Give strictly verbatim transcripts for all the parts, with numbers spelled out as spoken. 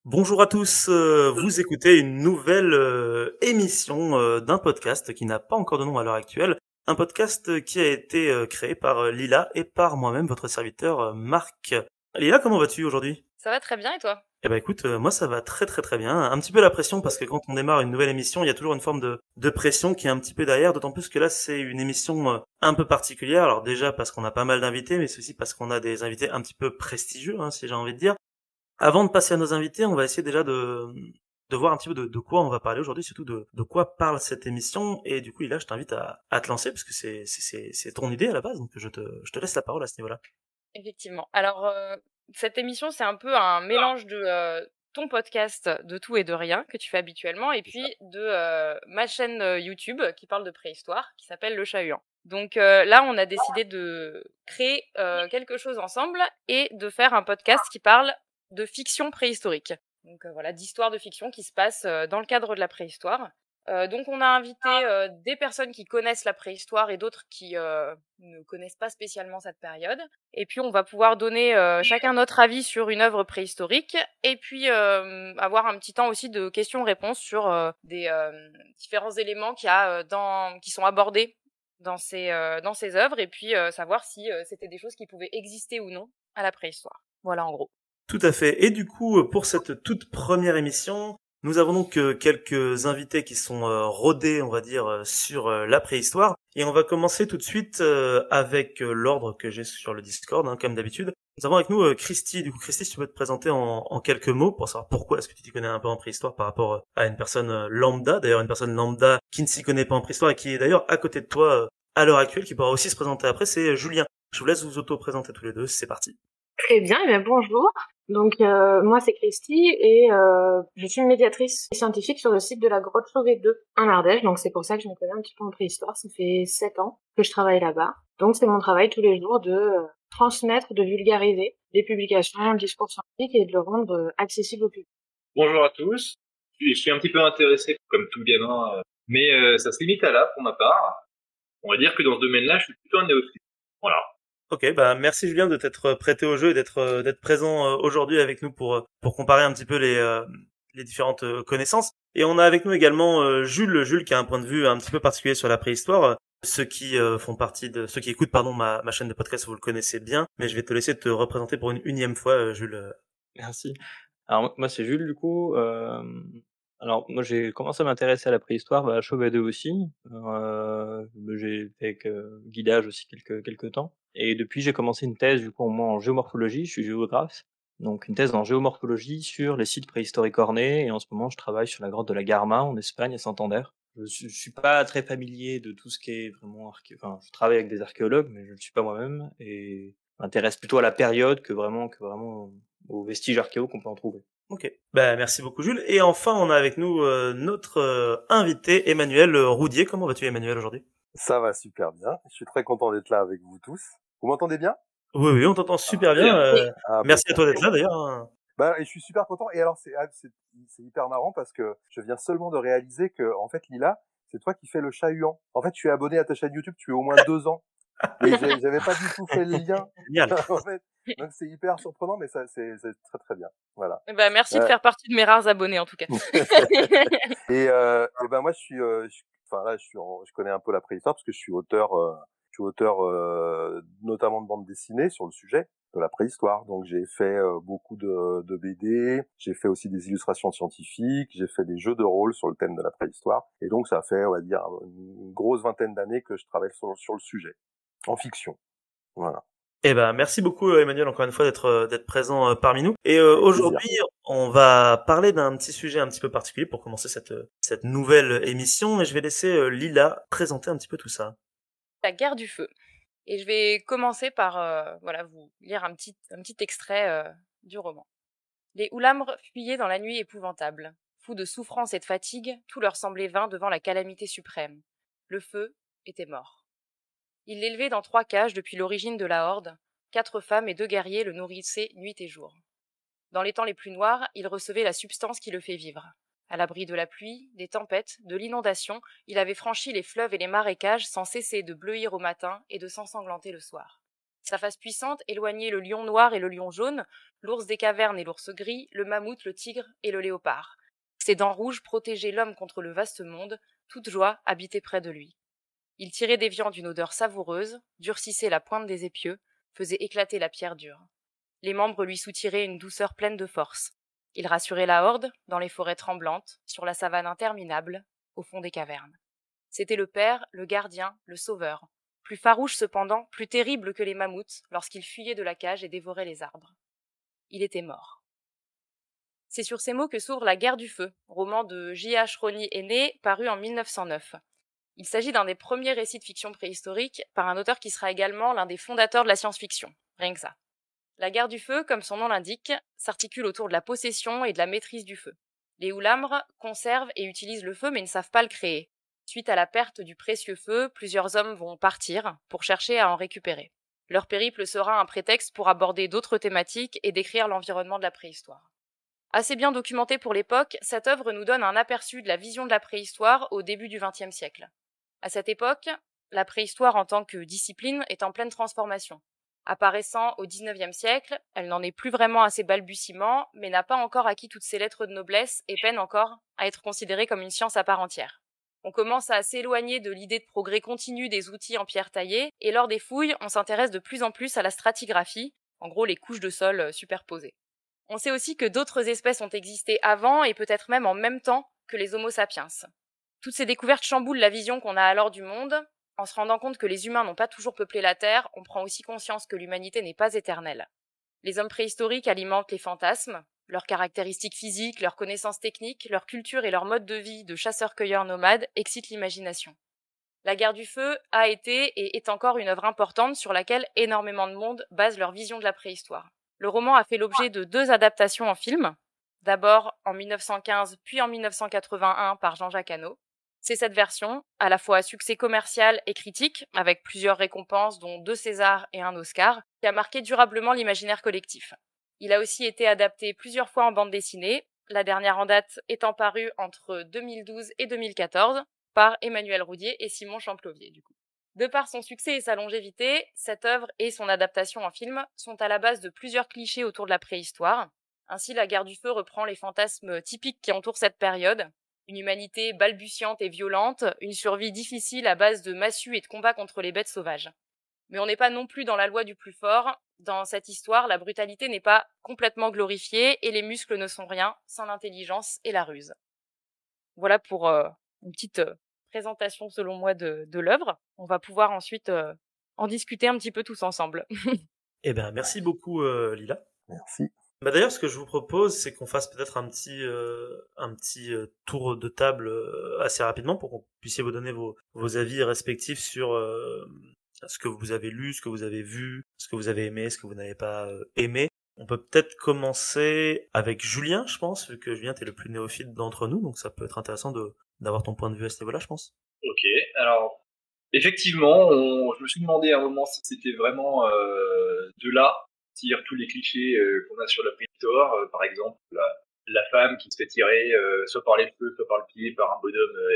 Bonjour à tous, euh, vous écoutez une nouvelle euh, émission euh, d'un podcast qui n'a pas encore de nom à l'heure actuelle, un podcast qui a été euh, créé par euh, Lila et par moi-même, votre serviteur euh, Marc. Lila, comment vas-tu aujourd'hui? Ça va très bien et toi? Eh ben écoute, euh, moi ça va très très très bien. Un petit peu la pression parce que quand on démarre une nouvelle émission, il y a toujours une forme de, de pression qui est un petit peu derrière, d'autant plus que là c'est une émission euh, un peu particulière. Alors déjà parce qu'on a pas mal d'invités, mais c'est aussi parce qu'on a des invités un petit peu prestigieux, hein, si j'ai envie de dire. Avant de passer à nos invités, on va essayer déjà de, de voir un petit peu de, de quoi on va parler aujourd'hui, surtout de, de quoi parle cette émission. Et du coup, là, je t'invite à, à te lancer, parce que c'est, c'est, c'est, c'est ton idée à la base, donc je te, je te laisse la parole à ce niveau-là. Effectivement. Alors, euh, cette émission, c'est un peu un mélange de euh, ton podcast de tout et de rien que tu fais habituellement, et puis de euh, ma chaîne euh, YouTube qui parle de préhistoire, qui s'appelle Le Chat-Huant. Donc euh, là, on a décidé de créer euh, quelque chose ensemble et de faire un podcast qui parle de fiction préhistorique. Donc euh, voilà, d'histoires de fiction qui se passent euh, dans le cadre de la préhistoire. Euh, donc on a invité euh, des personnes qui connaissent la préhistoire et d'autres qui euh, ne connaissent pas spécialement cette période. Et puis on va pouvoir donner euh, chacun notre avis sur une œuvre préhistorique et puis euh, avoir un petit temps aussi de questions-réponses sur euh, des euh, différents éléments qu'il y a euh, dans, qui sont abordés dans ces, euh, dans ces œuvres et puis euh, savoir si euh, c'était des choses qui pouvaient exister ou non à la préhistoire. Voilà en gros. Tout à fait. Et du coup, pour cette toute première émission, nous avons donc euh, quelques invités qui sont euh, rodés, on va dire, euh, sur euh, la préhistoire. Et on va commencer tout de suite euh, avec euh, l'ordre que j'ai sur le Discord, hein, comme d'habitude. Nous avons avec nous euh, Christy. Du coup, Christy, si tu peux te présenter en, en quelques mots pour savoir pourquoi est-ce que tu t'y connais un peu en préhistoire par rapport euh, à une personne euh, lambda. D'ailleurs, une personne lambda qui ne s'y connaît pas en préhistoire et qui est d'ailleurs à côté de toi euh, à l'heure actuelle, qui pourra aussi se présenter après, c'est Julien. Je vous laisse vous auto-présenter tous les deux. C'est parti. Très bien, eh bien bonjour. Donc euh, moi c'est Christy et euh, je suis une médiatrice scientifique sur le site de la Grotte Chauvet deux en Ardèche. Donc c'est pour ça que je me connais un petit peu en préhistoire. Ça fait sept ans que je travaille là-bas. Donc c'est mon travail tous les jours de euh, transmettre, de vulgariser les publications, le discours scientifique et de le rendre euh, accessible au public. Bonjour à tous. Je suis un petit peu intéressé, comme tout gamin, euh, mais euh, ça se limite à là pour ma part. On va dire que dans ce domaine-là, je suis plutôt un néophyte. Voilà. Ok, bah merci Julien de t'être prêté au jeu et d'être euh, d'être présent euh, aujourd'hui avec nous pour euh, pour comparer un petit peu les euh, les différentes euh, connaissances. Et on a avec nous également euh, Jules, Jules qui a un point de vue un petit peu particulier sur la préhistoire. Euh, Ceux qui euh, font partie de ceux qui écoutent pardon ma ma chaîne de podcast, vous le connaissez bien, mais je vais te laisser te représenter pour une unième fois, euh, Jules. Merci. Alors moi c'est Jules du coup. Euh, alors moi j'ai commencé à m'intéresser à la préhistoire bah, à Chauvet deux aussi. Euh, j'ai fait que guidage aussi quelques quelques temps. Et depuis j'ai commencé une thèse du coup moi en géomorphologie. Je suis géographe, donc une thèse en géomorphologie sur les sites préhistoriques ornés. Et en ce moment je travaille sur la grotte de la Garma en Espagne à Santander. Je suis, je suis pas très familier de tout ce qui est vraiment arché... enfin je travaille avec des archéologues mais je ne le suis pas moi-même et m'intéresse plutôt à la période que vraiment que vraiment aux vestiges archéo qu'on peut en trouver. Ok, bah merci beaucoup Jules. Et enfin on a avec nous euh, notre euh, invité Emmanuel Roudier. Comment vas-tu Emmanuel aujourd'hui? Ça va super bien. Je suis très content d'être là avec vous tous. Vous m'entendez bien? Oui oui, on t'entend super bien. Euh, Ah, merci à impeccable. toi d'être là d'ailleurs. Bah, et je suis super content. Et alors, c'est, ah, c'est, c'est hyper marrant parce que je viens seulement de réaliser que, en fait, Lila, c'est toi qui fais le chat-huant. En fait, je suis abonné à ta chaîne YouTube depuis au moins deux ans. Et j'ai- j'avais pas du tout fait le lien. Génial. En fait. Donc, c'est hyper surprenant, mais ça, c'est, c'est très très bien. Voilà. Eh ben, merci de Euh, faire partie de mes rares abonnés en tout cas. et, euh, et ben, moi, je suis, euh, je, enfin, là, je suis, en- je connais un peu la préhistoire parce que je suis auteur, euh, je suis auteur, euh, notamment de bande dessinée sur le sujet de la préhistoire. Donc j'ai fait euh, beaucoup de, de B D, j'ai fait aussi des illustrations scientifiques, j'ai fait des jeux de rôle sur le thème de la préhistoire. Et donc ça fait, on va dire, une grosse vingtaine d'années que je travaille sur, sur le sujet, en fiction. Voilà. Eh ben, merci beaucoup Emmanuel encore une fois d'être euh, d'être présent euh, parmi nous. Et euh, aujourd'hui, on va parler d'un petit sujet un petit peu particulier pour commencer cette euh, cette nouvelle émission. Et je vais laisser euh, Lila présenter un petit peu tout ça. La guerre du feu. Et je vais commencer par euh, voilà, vous lire un petit, un petit extrait euh, du roman. Les Oulamres fuyaient dans la nuit épouvantable. Fous de souffrance et de fatigue, tout leur semblait vain devant la calamité suprême. Le feu était mort. Ils l'élevaient dans trois cages depuis l'origine de la horde. Quatre femmes et deux guerriers le nourrissaient nuit et jour. Dans les temps les plus noirs, il recevait la substance qui le fait vivre. À l'abri de la pluie, des tempêtes, de l'inondation, il avait franchi les fleuves et les marécages sans cesser de bleuir au matin et de s'ensanglanter le soir. Sa face puissante éloignait le lion noir et le lion jaune, l'ours des cavernes et l'ours gris, le mammouth, le tigre et le léopard. Ses dents rouges protégeaient l'homme contre le vaste monde, toute joie habitait près de lui. Il tirait des viandes d'une odeur savoureuse, durcissait la pointe des épieux, faisait éclater la pierre dure. Les membres lui soutiraient une douceur pleine de force. Il rassurait la horde, dans les forêts tremblantes, sur la savane interminable, au fond des cavernes. C'était le père, le gardien, le sauveur. Plus farouche cependant, plus terrible que les mammouths, lorsqu'il fuyait de la cage et dévorait les arbres. Il était mort. C'est sur ces mots que s'ouvre La Guerre du Feu, roman de J H Ronnie aîné, paru en mille neuf cent neuf. Il s'agit d'un des premiers récits de fiction préhistorique par un auteur qui sera également l'un des fondateurs de la science-fiction. Rien que ça. La Guerre du Feu, comme son nom l'indique, s'articule autour de la possession et de la maîtrise du feu. Les Oulamres conservent et utilisent le feu mais ne savent pas le créer. Suite à la perte du précieux feu, plusieurs hommes vont partir pour chercher à en récupérer. Leur périple sera un prétexte pour aborder d'autres thématiques et décrire l'environnement de la préhistoire. Assez bien documentée pour l'époque, cette œuvre nous donne un aperçu de la vision de la préhistoire au début du vingtième siècle. À cette époque, la préhistoire en tant que discipline est en pleine transformation. Apparaissant au dix-neuvième siècle, elle n'en est plus vraiment à ses balbutiements, mais n'a pas encore acquis toutes ses lettres de noblesse et peine encore à être considérée comme une science à part entière. On commence à s'éloigner de l'idée de progrès continu des outils en pierre taillée, et lors des fouilles, on s'intéresse de plus en plus à la stratigraphie, en gros les couches de sol superposées. On sait aussi que d'autres espèces ont existé avant et peut-être même en même temps que les Homo sapiens. Toutes ces découvertes chamboulent la vision qu'on a alors du monde. En se rendant compte que les humains n'ont pas toujours peuplé la Terre, on prend aussi conscience que l'humanité n'est pas éternelle. Les hommes préhistoriques alimentent les fantasmes, leurs caractéristiques physiques, leurs connaissances techniques, leur culture et leur mode de vie de chasseurs-cueilleurs nomades excitent l'imagination. La Guerre du Feu a été et est encore une œuvre importante sur laquelle énormément de monde base leur vision de la préhistoire. Le roman a fait l'objet de deux adaptations en film, d'abord en mille neuf cent quinze puis en mille neuf cent quatre-vingt-un par Jean-Jacques Hano. C'est cette version, à la fois à succès commercial et critique, avec plusieurs récompenses dont deux Césars et un Oscar, qui a marqué durablement l'imaginaire collectif. Il a aussi été adapté plusieurs fois en bande dessinée, la dernière en date étant parue entre deux mille douze et deux mille quatorze par Emmanuel Roudier et Simon Champlovier, du coup. De par son succès et sa longévité, cette œuvre et son adaptation en film sont à la base de plusieurs clichés autour de la préhistoire. Ainsi, La Guerre du Feu reprend les fantasmes typiques qui entourent cette période. Une humanité balbutiante et violente, une survie difficile à base de massues et de combats contre les bêtes sauvages. Mais on n'est pas non plus dans la loi du plus fort. Dans cette histoire, la brutalité n'est pas complètement glorifiée et les muscles ne sont rien sans l'intelligence et la ruse. Voilà pour euh, une petite euh, présentation selon moi de, de l'œuvre. On va pouvoir ensuite euh, en discuter un petit peu tous ensemble. Eh ben, merci beaucoup euh, Lila. Merci. Bah d'ailleurs, ce que je vous propose, c'est qu'on fasse peut-être un petit euh, un petit euh, tour de table euh, assez rapidement pour qu'on puisse vous donner vos vos avis respectifs sur euh, ce que vous avez lu, ce que vous avez vu, ce que vous avez aimé, ce que vous n'avez pas euh, aimé. On peut peut-être commencer avec Julien, je pense, vu que Julien t'es le plus néophyte d'entre nous, donc ça peut être intéressant de d'avoir ton point de vue à ce niveau-là, je pense. Ok, alors effectivement, on, je me suis demandé à un moment si c'était vraiment euh, de là tire tous les clichés euh, qu'on a sur la préhistoire, euh, par exemple la, la femme qui se fait tirer euh, soit par les cheveux, soit par le pied, par un bonhomme. Euh,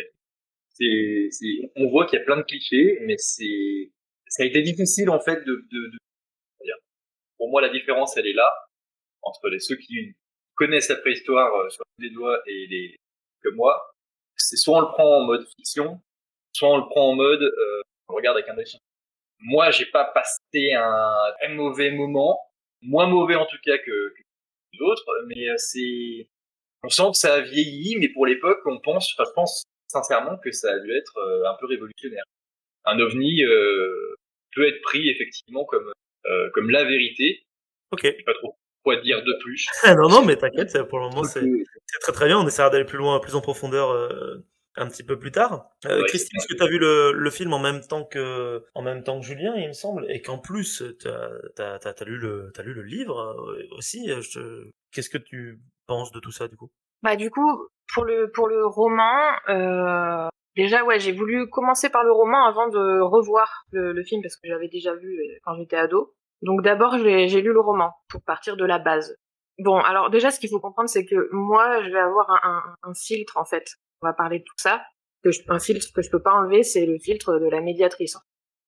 c'est, c'est, on voit qu'il y a plein de clichés, mais c'est, ça a été difficile en fait de, de, de dire. Pour moi, la différence, elle est là entre les ceux qui connaissent la préhistoire euh, sur les doigts et les comme moi. C'est soit on le prend en mode fiction, soit on le prend en mode euh, on regarde avec un œil. Moi, j'ai pas passé un très mauvais moment, moins mauvais en tout cas que, que d'autres, mais c'est, on sent que ça a vieilli, mais pour l'époque, on pense, enfin, je pense sincèrement que ça a dû être euh, un peu révolutionnaire. Un ovni euh, peut être pris effectivement comme euh, comme la vérité. Ok. Je sais pas trop quoi dire de plus. non, non, mais t'inquiète, pour le moment, c'est, c'est très très bien. On essaiera d'aller plus loin, plus en profondeur euh, un petit peu plus tard. Euh, ouais, Christine, est-ce que t'as vu le, le film en même temps que, en même temps que Julien, il me semble, et qu'en plus, t'as, t'as, t'as, t'as lu le, t'as lu le livre aussi. Je... Qu'est-ce que tu penses de tout ça, du coup? Bah, du coup, pour le, pour le roman, euh, déjà, ouais, j'ai voulu commencer par le roman avant de revoir le, le film parce que j'avais déjà vu quand j'étais ado. Donc d'abord, j'ai, j'ai lu le roman pour partir de la base. Bon, alors déjà, ce qu'il faut comprendre, c'est que moi, je vais avoir un, un, un filtre, en fait. On va parler de tout ça. Que je, un filtre que je peux pas enlever, c'est le filtre de la médiatrice.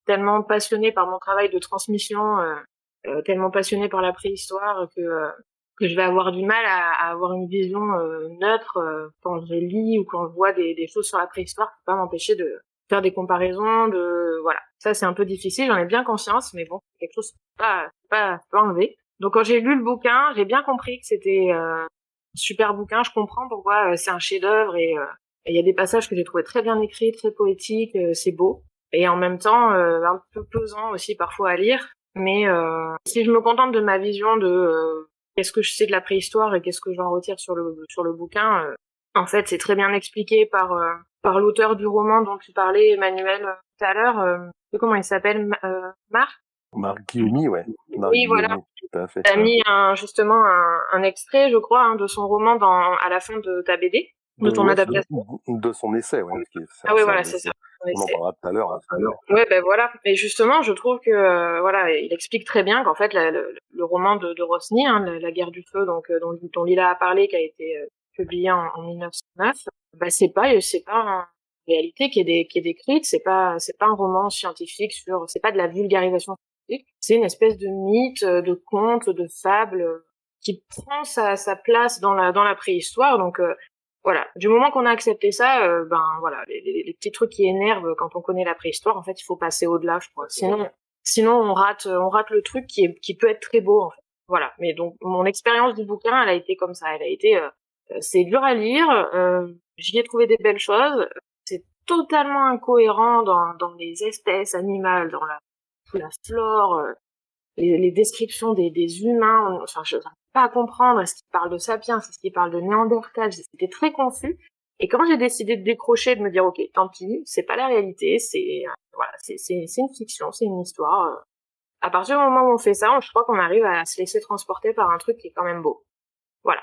tellement passionnée par mon travail de transmission, euh, euh, tellement passionnée par la préhistoire que euh, que je vais avoir du mal à, à avoir une vision euh, neutre euh, quand je lis ou quand je vois des, des choses sur la préhistoire. Ça peut pas m'empêcher de faire des comparaisons, de voilà. Ça c'est un peu difficile, j'en ai bien conscience, mais bon, c'est quelque chose que je peux pas, pas, pas enlever. Donc quand j'ai lu le bouquin, j'ai bien compris que c'était euh, un super bouquin. Je comprends pourquoi euh, c'est un chef-d'œuvre et il euh, y a des passages que j'ai trouvé très bien écrits, très poétiques, euh, c'est beau et en même temps euh, un peu pesant aussi parfois à lire. Mais euh, si je me contente de ma vision de euh, qu'est-ce que je sais de la préhistoire et qu'est-ce que j'en retire sur le sur le bouquin, euh, en fait c'est très bien expliqué par euh, par l'auteur du roman dont tu parlais, Emmanuel, euh, tout à l'heure. Euh, comment il s'appelle, euh, Marc Marc Guillaumy, ouais. Marc Oui, Guillaumy, voilà. tout à fait. T'as mis un, justement un, un extrait, je crois, hein, de son roman dans à la fin de ta B D, de ton Ouais, adaptation. De, de son essai, ouais. Parce que c'est, Ah oui, c'est voilà, un c'est essai. ça. On en parlera tout à l'heure. Hein, Ouais, ben voilà. Et justement, je trouve que euh, voilà, il explique très bien qu'en fait, la, le, le roman de, de Rosny, hein, la, la guerre du feu, donc euh, dont, dont Lila a parlé, qui a été euh, publié en, en mille neuf cent neuf, bah c'est pas, c'est pas une réalité qui est, des, qui est décrite. C'est pas, c'est pas un roman scientifique sur, c'est pas de la vulgarisation scientifique. C'est une espèce de mythe, de conte, de fable qui prend sa, sa place dans la, dans la préhistoire. Donc euh, voilà, du moment qu'on a accepté ça, euh, ben voilà, les, les, les petits trucs qui énervent quand on connaît la préhistoire, en fait, il faut passer au-delà, je crois. Sinon, sinon on rate, on rate le truc qui est, qui peut être très beau, en fait. Voilà. Mais donc mon expérience du bouquin, elle a été comme ça. Elle a été, euh, c'est dur à lire. Euh, j'y ai trouvé des belles choses. C'est totalement incohérent dans, dans les espèces animales, dans la, la flore. Euh, Les, les descriptions des, des humains, on, enfin, je n'arrive pas à comprendre, est-ce qu'ils parlent de sapiens, est-ce qu'ils parlent de néandertal, c'était très confus. Et quand j'ai décidé de décrocher, de me dire, ok, tant pis, c'est pas la réalité, c'est, euh, voilà, c'est, c'est, c'est une fiction, c'est une histoire. Euh. À partir du moment où on fait ça, je crois qu'on arrive à se laisser transporter par un truc qui est quand même beau. Voilà.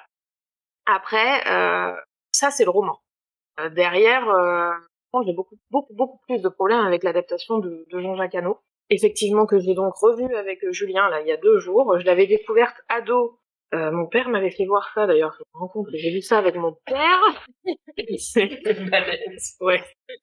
Après, euh, ça c'est le roman. Euh, derrière, euh, j'ai beaucoup, beaucoup, beaucoup plus de problèmes avec l'adaptation de, de Jean-Jacques Hano. Effectivement, que j'ai donc revu avec Julien là il y a deux jours. Je l'avais découverte ado. Euh, mon père m'avait fait voir ça d'ailleurs. Je me rends compte que j'ai vu ça avec mon père. c'est ouais,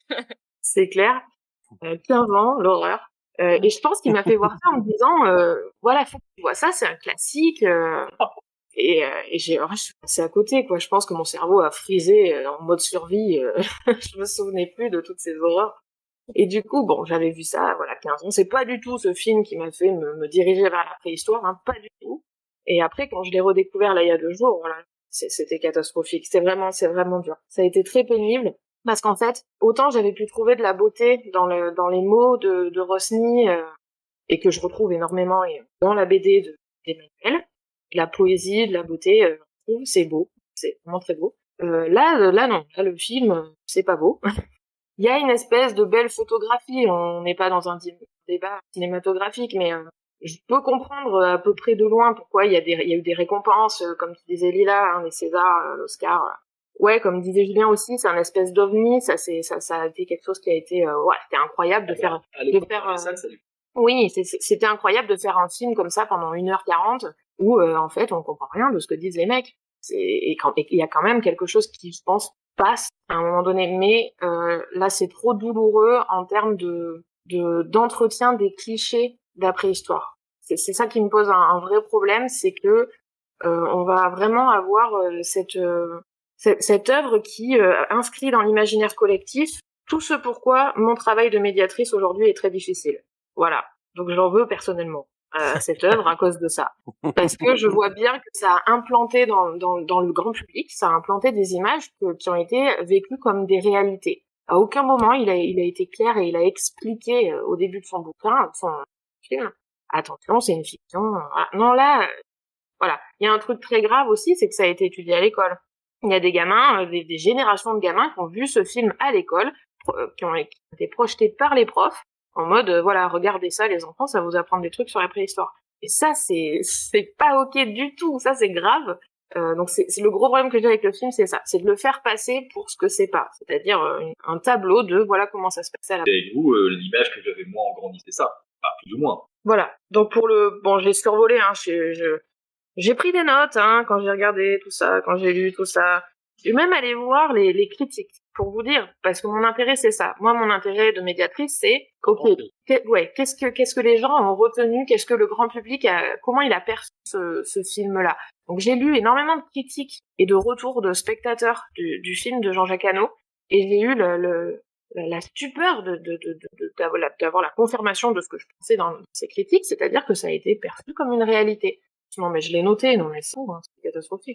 c'est clair. Euh, quinze ans, l'horreur. Euh, et je pense qu'il m'a fait voir ça en me disant, euh, voilà, faut que tu vois ça, c'est un classique. Euh, et, euh, et j'ai, je suis passée à côté, quoi. Je pense que mon cerveau a frisé euh, en mode survie. Euh, je me souvenais plus de toutes ces horreurs. Et du coup, bon, j'avais vu ça, voilà, quinze ans. C'est pas du tout ce film qui m'a fait me, me diriger vers la préhistoire, hein, pas du tout. Et après, quand je l'ai redécouvert là il y a deux jours, voilà, c'était catastrophique. C'est vraiment, c'est vraiment dur. Ça a été très pénible parce qu'en fait, autant j'avais pu trouver de la beauté dans le, dans les mots de, de Rosny euh, et que je retrouve énormément dans la B D de d'Emmanuel, de la poésie, de la beauté, euh, c'est beau, c'est vraiment très beau. Euh, là, là non, là le film, c'est pas beau. Il y a une espèce de belle photographie, on n'est pas dans un débat cinématographique, mais euh, je peux comprendre à peu près de loin pourquoi il y a, des, il y a eu des récompenses, euh, comme tu disais Lila, hein, les Césars, euh, l'Oscar. Euh. Ouais, comme disait Julien aussi, c'est un espèce d'ovni, ça, c'est, ça, ça a été quelque chose qui a été, euh, ouais, c'était incroyable de faire, de faire. Euh, ça, oui, c'est, c'était incroyable de faire un film comme ça pendant une heure quarante où euh, en fait on comprend rien de ce que disent les mecs. C'est, et il y a quand même quelque chose qui, je pense, passe à un moment donné, mais euh, là c'est trop douloureux en termes de, de d'entretien des clichés de la préhistoire. C'est, c'est ça qui me pose un, un vrai problème, c'est que euh, on va vraiment avoir euh, cette, euh, cette cette œuvre qui euh, inscrit dans l'imaginaire collectif tout ce pourquoi mon travail de médiatrice aujourd'hui est très difficile. Voilà, donc j'en veux personnellement à cette œuvre à cause de ça, parce que je vois bien que ça a implanté dans dans dans le grand public, ça a implanté des images que, qui ont été vécues comme des réalités. À aucun moment il a il a été clair et il a expliqué euh, au début de son bouquin, de son film, attention c'est une fiction. Voilà. Non là, euh, voilà, il y a un truc très grave aussi, c'est que ça a été étudié à l'école. Il y a des gamins, euh, des, des générations de gamins qui ont vu ce film à l'école, euh, qui ont été projetés par les profs. En mode, euh, voilà, regardez ça, les enfants, ça va vous apprendre des trucs sur la préhistoire. Et ça, c'est, c'est pas ok du tout. Ça, c'est grave. Euh, donc, c'est, c'est le gros problème que j'ai avec le film, c'est ça. C'est de le faire passer pour ce que c'est pas. C'est-à-dire euh, un tableau de voilà comment ça se passait à la. Et avec vous, euh, l'image que j'avais moi en grandissant, c'est ça. Enfin, plus ou moins. Voilà. Donc, pour le, bon, j'ai survolé, hein, je, je, j'ai pris des notes, hein, quand j'ai regardé tout ça, quand j'ai lu tout ça. Je suis même allée voir les, les critiques, pour vous dire, parce que mon intérêt, c'est ça. Moi, mon intérêt de médiatrice, c'est, ok, que, ouais, qu'est-ce que, qu'est-ce que les gens ont retenu, qu'est-ce que le grand public a, comment il a perçu ce, ce film-là. Donc, j'ai lu énormément de critiques et de retours de spectateurs du, du film de Jean-Jacques Hano, et j'ai eu le, le la, la stupeur de, de, de, de, d'avoir, la, d'avoir la confirmation de ce que je pensais dans ces critiques, c'est-à-dire que ça a été perçu comme une réalité. Non, mais je l'ai noté, non, mais c'est fou, hein, c'est catastrophique.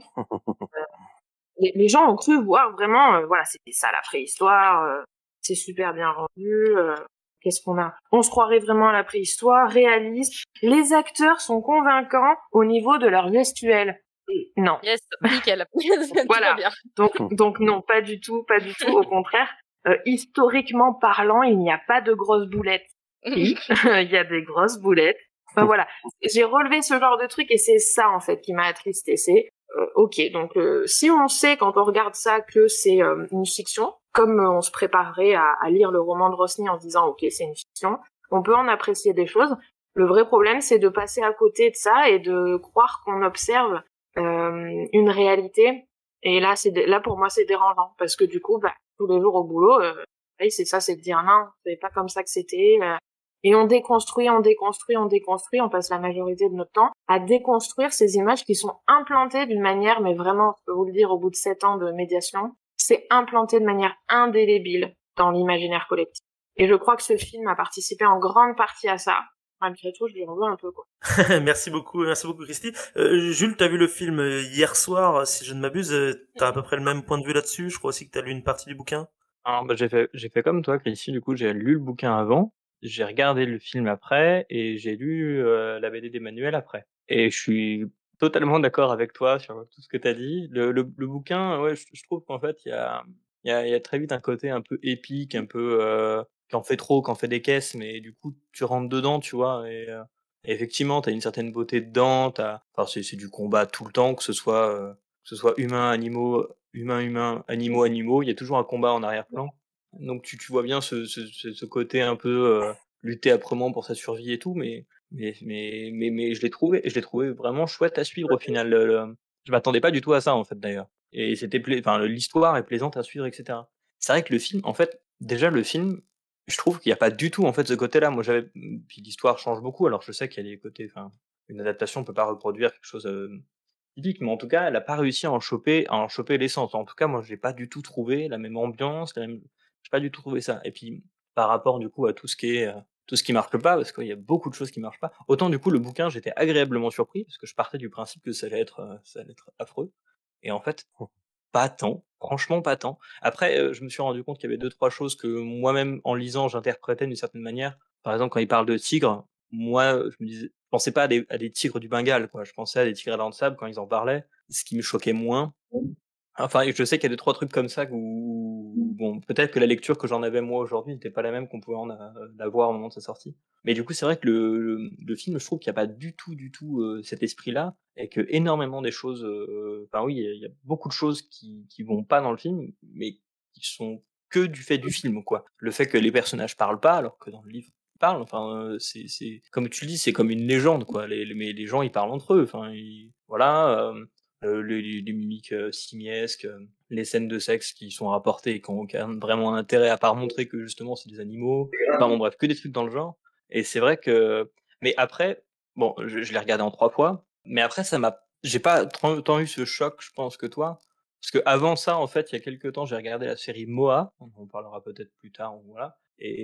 Les, les gens ont cru voir vraiment, euh, voilà, c'était ça la préhistoire, euh, c'est super bien rendu, euh, qu'est-ce qu'on a? On se croirait vraiment à la préhistoire, réaliste. Les acteurs sont convaincants au niveau de leur gestuelle. Non. Yes, nickel. Voilà. Bien. Donc, donc non, pas du tout, pas du tout, au contraire. Euh, historiquement parlant, il n'y a pas de grosses boulettes. Oui, il y a des grosses boulettes. Enfin voilà, j'ai relevé ce genre de truc et c'est ça en fait qui m'a attristé. C'est euh, ok, donc euh, si on sait quand on regarde ça que c'est euh, une fiction, comme euh, on se préparerait à, à lire le roman de Rosny en se disant ok c'est une fiction, on peut en apprécier des choses. Le vrai problème c'est de passer à côté de ça et de croire qu'on observe euh, une réalité. Et là c'est là pour moi c'est dérangeant parce que du coup bah tous les jours au boulot, euh, c'est ça, c'est de dire non, c'est pas comme ça que c'était. Euh, Et on déconstruit, on déconstruit, on déconstruit, on passe la majorité de notre temps à déconstruire ces images qui sont implantées d'une manière, mais vraiment, je peux vous le dire, au bout de sept ans de médiation, c'est implanté de manière indélébile dans l'imaginaire collectif. Et je crois que ce film a participé en grande partie à ça. Malgré tout, je lui en veux un peu, quoi. Merci beaucoup, merci beaucoup, Christy. Euh, Jules, t'as vu le film hier soir, si je ne m'abuse, t'as à peu près le même point de vue là-dessus. Je crois aussi que t'as lu une partie du bouquin. Alors, bah, j'ai fait, j'ai fait comme toi, Christy, du coup, j'ai lu le bouquin avant. J'ai regardé le film après et j'ai lu euh, la B D d'Emmanuel après. Et je suis totalement d'accord avec toi sur tout ce que tu as dit. Le, le, le bouquin, ouais, je, je trouve qu'en fait, il y a, il y, a, il y a très vite un côté un peu épique, un peu euh, qui en fait trop, qui en fait des caisses, mais du coup, tu rentres dedans, tu vois. Et, euh, et effectivement, tu as une certaine beauté dedans. T'as, enfin, c'est, c'est du combat tout le temps, que ce soit, euh, que ce soit humain, animaux, humain, humain, animaux, animaux. Il y a toujours un combat en arrière-plan. Donc tu, tu vois bien ce, ce, ce côté un peu euh, lutter âprement pour sa survie et tout, mais mais mais mais, mais je l'ai trouvé, je l'ai trouvé vraiment chouette à suivre au final. Le, le... Je m'attendais pas du tout à ça en fait d'ailleurs. Et c'était, pla... enfin l'histoire est plaisante à suivre, et cetera. C'est vrai que le film, en fait, déjà le film, je trouve qu'il n'y a pas du tout en fait ce côté-là. Moi j'avais, puis l'histoire change beaucoup. Alors je sais qu'il y a des côtés, enfin une adaptation peut pas reproduire quelque chose euh, typique, mais en tout cas elle a pas réussi à en choper, à en choper l'essence. En tout cas moi j'ai pas du tout trouvé la même ambiance, la même j'ai pas du tout trouvé ça. Et puis, par rapport, du coup, à tout ce qui est, euh, tout ce qui marche pas, parce qu'il y a beaucoup de choses qui marchent pas. Autant, du coup, le bouquin, j'étais agréablement surpris, parce que je partais du principe que ça allait être, euh, ça allait être affreux. Et en fait, pas tant. Franchement, pas tant. Après, euh, je me suis rendu compte qu'il y avait deux, trois choses que moi-même, en lisant, j'interprétais d'une certaine manière. Par exemple, quand il parle de tigres, moi, je me disais, je pensais pas à des, à des tigres du Bengale, quoi. Je pensais à des tigres à dents de sable quand ils en parlaient, ce qui me choquait moins. Enfin, je sais qu'il y a deux, trois trucs comme ça où, bon, peut-être que la lecture que j'en avais moi aujourd'hui n'était pas la même qu'on pouvait en avoir au moment de sa sortie. Mais du coup, c'est vrai que le, le, le film, je trouve qu'il n'y a pas du tout, du tout euh, cet esprit-là, et que énormément des choses, euh, enfin oui, il y a beaucoup de choses qui, qui vont pas dans le film, mais qui sont que du fait du film, quoi. Le fait que les personnages parlent pas, alors que dans le livre, ils parlent, enfin, euh, c'est, c'est, comme tu le dis, c'est comme une légende, quoi. Les, les, mais les gens, ils parlent entre eux, enfin, ils, voilà, euh, Euh, les, les mimiques euh, simiesques, euh, les scènes de sexe qui sont rapportées et qui ont aucun vraiment un intérêt à part montrer que justement c'est des animaux. Enfin bon bref, que des trucs dans le genre. Et c'est vrai que, mais après, bon, je, je l'ai regardé en trois fois, mais après ça m'a, j'ai pas tant eu ce choc, je pense, que toi, parce que avant ça, en fait, il y a quelques temps, j'ai regardé la série Moa, on en parlera peut-être plus tard, voilà,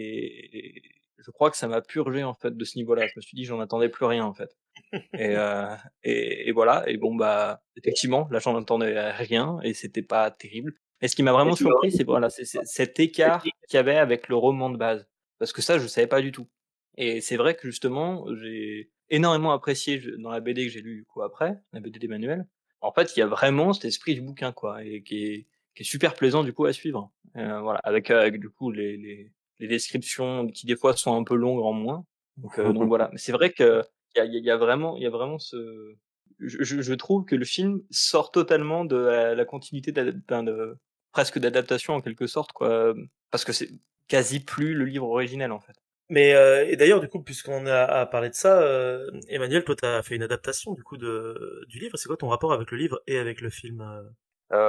et je crois que ça m'a purgé en fait de ce niveau-là. Je me suis dit, j'en attendais plus rien en fait. Et, euh, et, et voilà. Et bon bah effectivement, là j'en entendais rien et c'était pas terrible. Et ce qui m'a vraiment surpris, c'est voilà, c'est, c'est cet écart qu'il y avait avec le roman de base, parce que ça je savais pas du tout. Et c'est vrai que justement, j'ai énormément apprécié dans la B D que j'ai lu du coup après, la B D d'Emmanuel. En fait, il y a vraiment cet esprit du bouquin quoi, et qui est, qui est super plaisant du coup à suivre. Euh, voilà, avec, avec du coup les, les les descriptions qui des fois sont un peu longues en moins. Donc, euh, donc voilà. Mais c'est vrai que il y a, il y a vraiment, il y a vraiment ce. Je, je, je trouve que le film sort totalement de la, la continuité d'un de, presque d'adaptation en quelque sorte, quoi, parce que c'est quasi plus le livre originel en fait. Mais euh, et d'ailleurs du coup puisqu'on a, a parlé de ça, euh, Emmanuel, toi t'as fait une adaptation du coup de du livre. C'est quoi ton rapport avec le livre et avec le film? Euh, alors moi,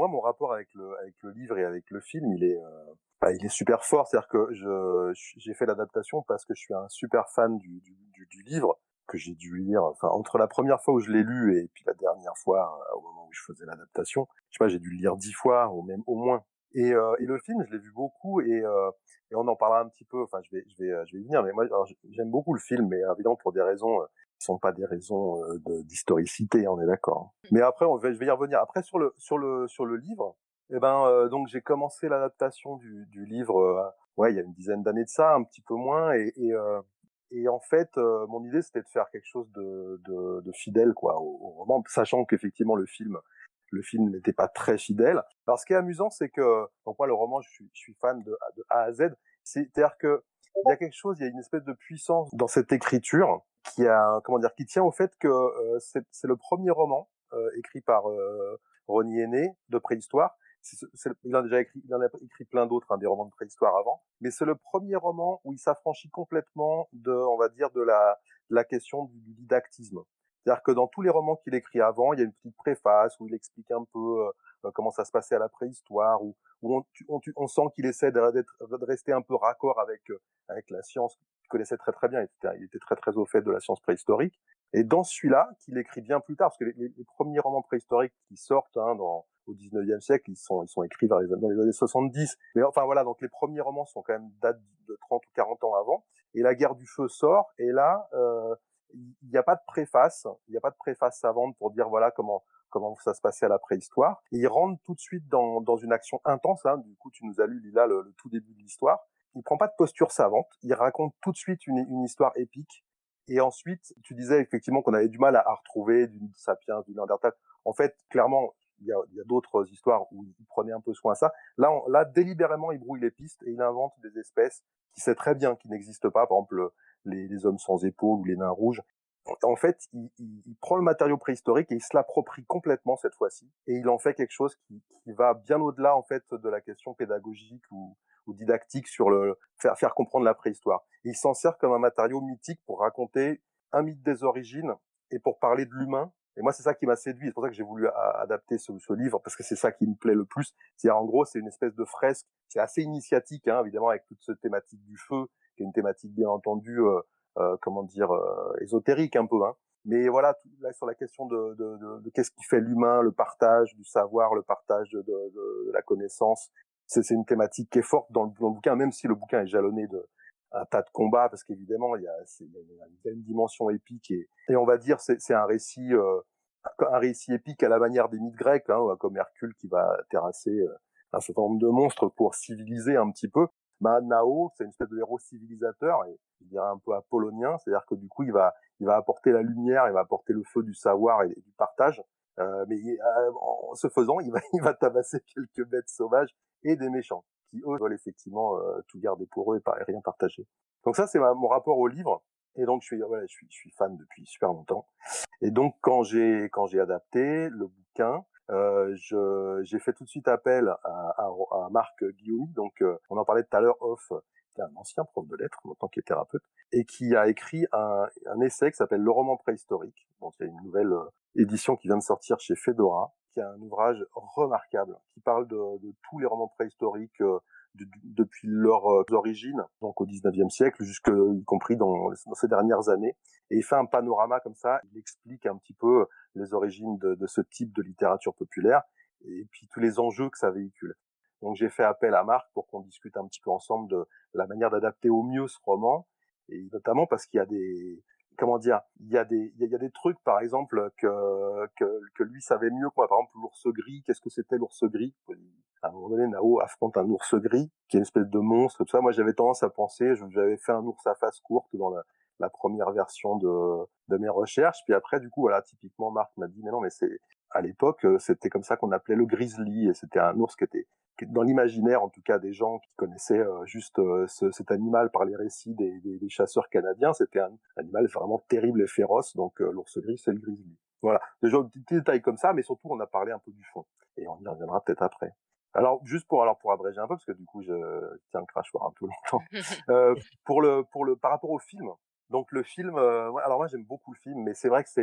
mon rapport avec le avec le livre et avec le film, il est euh, bah, il est super fort. C'est-à-dire que je j'ai fait l'adaptation parce que je suis un super fan du du, du, du livre que j'ai dû lire. Enfin, entre la première fois où je l'ai lu et puis la dernière fois euh, au moment où je faisais l'adaptation, je sais pas, j'ai dû le lire dix fois ou même au moins. Et, euh, et le film, je l'ai vu beaucoup et, euh, et on en parlera un petit peu. Enfin, je vais, je vais, je vais y venir. Mais moi, alors, j'aime beaucoup le film, mais évidemment pour des raisons euh, qui sont pas des raisons euh, de, d'historicité, on est d'accord. Mais après, on va, je vais y revenir. Après, sur le, sur le, sur le livre, eh ben, euh, donc j'ai commencé l'adaptation du, du livre. Euh, ouais, il y a une dizaine d'années de ça, un petit peu moins. Et, et, euh, et en fait, euh, mon idée, c'était de faire quelque chose de, de, de fidèle, quoi, au, au roman, sachant qu'effectivement le film le film n'était pas très fidèle. Alors, ce qui est amusant, c'est que, donc moi, le roman, je suis, je suis fan de, de A à Z. C'est-à-dire que il y a quelque chose, il y a une espèce de puissance dans cette écriture qui a, comment dire, qui tient au fait que euh, c'est, c'est le premier roman euh, écrit par euh, Rosny Aîné de préhistoire. C'est, c'est, il en a déjà écrit, il en a écrit plein d'autres, hein, des romans de préhistoire avant, mais c'est le premier roman où il s'affranchit complètement de, on va dire, de la, de la question du, du didactisme. C'est-à-dire que dans tous les romans qu'il écrit avant, il y a une petite préface où il explique un peu euh, comment ça se passait à la préhistoire, où, où on, on, on sent qu'il essaie de, de rester un peu raccord avec euh, avec la science qu'il connaissait très très bien. Il était, il était très très au fait de la science préhistorique. Et dans celui-là, qu'il écrit bien plus tard, parce que les, les, les premiers romans préhistoriques qui sortent hein, dans, au dix-neuvième siècle, ils sont ils sont écrits vers les, dans les années soixante-dix. Mais enfin voilà, donc les premiers romans sont quand même datent de trente ou quarante ans avant. Et la guerre du feu sort, et là euh, il n'y a pas de préface, il n'y a pas de préface savante pour dire voilà comment comment ça se passait à la préhistoire. Et il rentre tout de suite dans dans une action intense. Hein. Du coup, tu nous as lu Lila le, le tout début de l'histoire. Il prend pas de posture savante, il raconte tout de suite une, une histoire épique. Et ensuite, tu disais effectivement qu'on avait du mal à, à retrouver du Sapiens, du Néandertal. En fait, clairement, il y a, il y a d'autres histoires où il prenait un peu soin à ça. Là, on, là, délibérément, il brouille les pistes et il invente des espèces qui sait très bien qu'ils n'existent pas. Par exemple, les, les hommes sans épaules ou les nains rouges. En fait, il, il, il prend le matériau préhistorique et il se l'approprie complètement cette fois-ci. Et il en fait quelque chose qui, qui va bien au-delà, en fait, de la question pédagogique ou, ou didactique sur le faire, faire comprendre la préhistoire. Et il s'en sert comme un matériau mythique pour raconter un mythe des origines et pour parler de l'humain. Et moi, c'est ça qui m'a séduit. C'est pour ça que j'ai voulu a- adapter ce, ce livre, parce que c'est ça qui me plaît le plus. C'est en gros, c'est une espèce de fresque. C'est assez initiatique, hein, évidemment, avec toute cette thématique du feu, qui est une thématique bien entendu, euh, euh, comment dire, euh, ésotérique un peu. Hein. Mais voilà, tout, là sur la question de, de, de, de qu'est-ce qui fait l'humain, le partage du savoir, le partage de, de, de, de la connaissance. C'est, c'est une thématique qui est forte dans le, dans le bouquin, même si le bouquin est jalonné de un tas de combats, parce qu'évidemment il y a, c'est, il y a une dimension épique et, et on va dire c'est, c'est un récit, euh, un récit épique à la manière des mythes grecs, hein, comme Hercule qui va terrasser euh, un certain nombre de monstres pour civiliser un petit peu. Ben, Nao, c'est une espèce de héros civilisateur et je dirais un peu apollonien, c'est-à-dire que du coup il va, il va apporter la lumière, il va apporter le feu du savoir et, et du partage. Euh, mais euh, en ce faisant, il va, il va tabasser quelques bêtes sauvages et des méchants qui eux veulent effectivement euh, tout garder pour eux et, pas, et rien partager. Donc ça, c'est ma, mon rapport au livre. Et donc je suis, voilà, je suis, je suis fan depuis super longtemps. Et donc quand j'ai, quand j'ai adapté le bouquin, euh, je, j'ai fait tout de suite appel à, à, à Marc Guillaumy. Donc euh, on en parlait tout à l'heure off. Qui est un ancien prof de lettres, en tant qu'il est thérapeute, et qui a écrit un, un essai qui s'appelle Le roman préhistorique. Donc il y a une nouvelle euh, édition qui vient de sortir chez Fedora, qui est un ouvrage remarquable, qui parle de, de tous les romans préhistoriques euh, de, de, depuis leurs euh, origines, donc au dix-neuvième siècle, jusque y compris dans, dans ces dernières années. Et il fait un panorama comme ça, il explique un petit peu les origines de, de ce type de littérature populaire, et puis tous les enjeux que ça véhicule. Donc j'ai fait appel à Marc pour qu'on discute un petit peu ensemble de la manière d'adapter au mieux ce roman, et notamment parce qu'il y a des, comment dire, il y a des, il y a, il y a des trucs par exemple que, que que lui savait mieux que moi. Par exemple l'ours gris, qu'est-ce que c'était l'ours gris? À un moment donné, Nao affronte un ours gris qui est une espèce de monstre, tout ça. Moi j'avais tendance à penser, j'avais fait un ours à face courte dans la, la première version de de mes recherches, puis après du coup voilà, typiquement Marc m'a dit mais non mais c'est à l'époque c'était comme ça qu'on appelait le grizzly, et c'était un ours qui était dans l'imaginaire, en tout cas, des gens qui connaissaient euh, juste euh, ce, cet animal par les récits des, des, des chasseurs canadiens, c'était un animal vraiment terrible et féroce. Donc euh, l'ours gris, c'est le grizzly. Voilà, déjà des petits détails comme ça, mais surtout on a parlé un peu du fond, et on y reviendra peut-être après. Alors juste pour alors pour abréger un peu, parce que du coup je tiens le crachoir un peu longtemps. euh, pour le pour le par rapport au film. Donc le film, euh, alors moi j'aime beaucoup le film, mais c'est vrai que c'est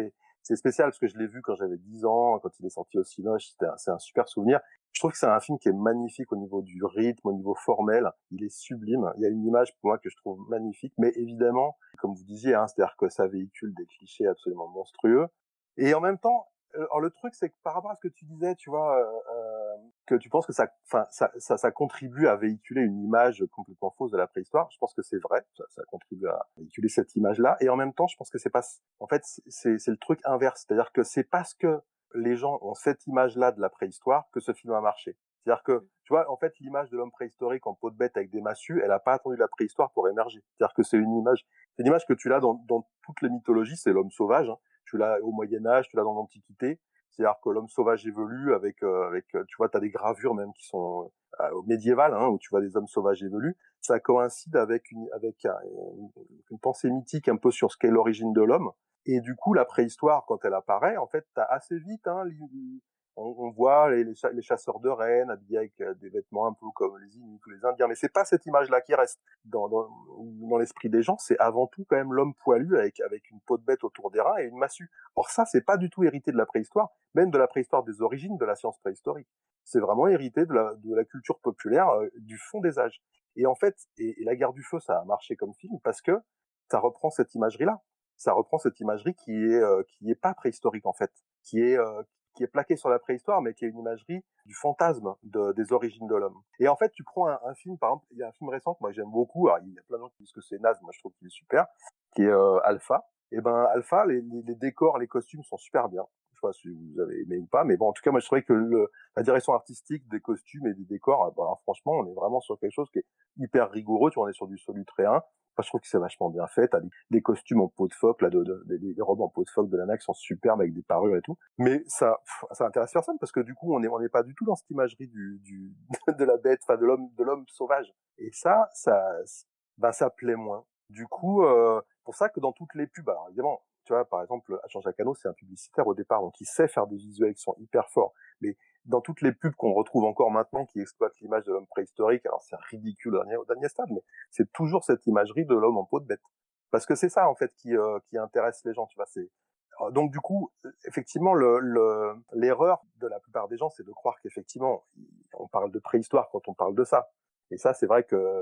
c'est spécial parce que je l'ai vu quand j'avais dix ans, quand il est sorti au Cinoche, c'était un, c'est un super souvenir. Je trouve que c'est un film qui est magnifique au niveau du rythme, au niveau formel. Il est sublime. Il y a une image pour moi que je trouve magnifique, mais évidemment, comme vous disiez, hein, c'est-à-dire que ça véhicule des clichés absolument monstrueux. Et en même temps, alors le truc, c'est que par rapport à ce que tu disais, tu vois, euh, que tu penses que ça, enfin, ça, ça, ça contribue à véhiculer une image complètement fausse de la préhistoire. Je pense que c'est vrai, ça, ça contribue à véhiculer cette image-là. Et en même temps, je pense que c'est pas, en fait, c'est, c'est le truc inverse, c'est-à-dire que c'est parce que les gens ont cette image-là de la préhistoire que ce film a marché. C'est-à-dire que, tu vois, en fait, l'image de l'homme préhistorique en peau de bête avec des massues, elle a pas attendu la préhistoire pour émerger. C'est-à-dire que c'est une image, c'est une image que tu l'as dans, dans toutes les mythologies, c'est l'homme sauvage, hein. Tu l'as au Moyen-Âge, tu l'as dans l'Antiquité. C'est-à-dire que l'homme sauvage évolue avec, euh, avec, tu vois, t'as des gravures même qui sont euh, médiévales, hein, où tu vois des hommes sauvages évoluent. Ça coïncide avec une, avec un, une, une pensée mythique un peu sur ce qu'est l'origine de l'homme. Et du coup, la préhistoire, quand elle apparaît, en fait, t'as assez vite, hein, on, on voit les, les chasseurs de rennes habillés avec des vêtements un peu comme les Inuits ou les Indiens, mais c'est pas cette image-là qui reste dans, dans, dans l'esprit des gens. C'est avant tout quand même l'homme poilu avec, avec une peau de bête autour des reins et une massue. Or ça, c'est pas du tout hérité de la préhistoire, même de la préhistoire des origines de la science préhistorique. C'est vraiment hérité de la, de la culture populaire euh, du fond des âges. Et en fait, et, et La Guerre du Feu, ça a marché comme film parce que ça reprend cette imagerie-là. Ça reprend cette imagerie qui est euh, qui est pas préhistorique en fait, qui est euh, qui est plaquée sur la préhistoire, mais qui est une imagerie du fantasme de, des origines de l'homme. Et en fait, tu prends un, un film, par exemple, il y a un film récent que moi j'aime beaucoup. Alors, il y a plein de gens qui disent que c'est naze, moi je trouve qu'il est super, qui est euh, Alpha. Et ben Alpha, les, les, les décors, les costumes sont super bien. Je sais pas si vous avez aimé ou pas, mais bon, en tout cas, moi je trouvais que le, la direction artistique des costumes et des décors, bon, alors franchement, on est vraiment sur quelque chose qui est hyper rigoureux. Tu vois, on est sur du solutréen. Enfin, je trouve que c'est vachement bien fait. T'as des, des costumes en peau de phoque, là, de, de, de, des robes en peau de phoque de la N A C sont superbes avec des parures et tout. Mais ça, pff, ça intéresse personne parce que du coup, on est, on n'est pas du tout dans cette imagerie du, du, de la bête, enfin, de l'homme, de l'homme sauvage. Et ça, ça, ben, ça plaît moins. Du coup, euh, pour ça que dans toutes les pubs, alors évidemment, tu vois, par exemple, Jean-Jacques Hano, c'est un publicitaire au départ, donc il sait faire des visuels qui sont hyper forts. Mais dans toutes les pubs qu'on retrouve encore maintenant, qui exploitent l'image de l'homme préhistorique, alors c'est ridicule au dernier, au dernier stade, mais c'est toujours cette imagerie de l'homme en peau de bête. Parce que c'est ça, en fait, qui, euh, qui intéresse les gens, tu vois, c'est, donc du coup, effectivement, le, le, l'erreur de la plupart des gens, c'est de croire qu'effectivement, on parle de préhistoire quand on parle de ça. Et ça, c'est vrai que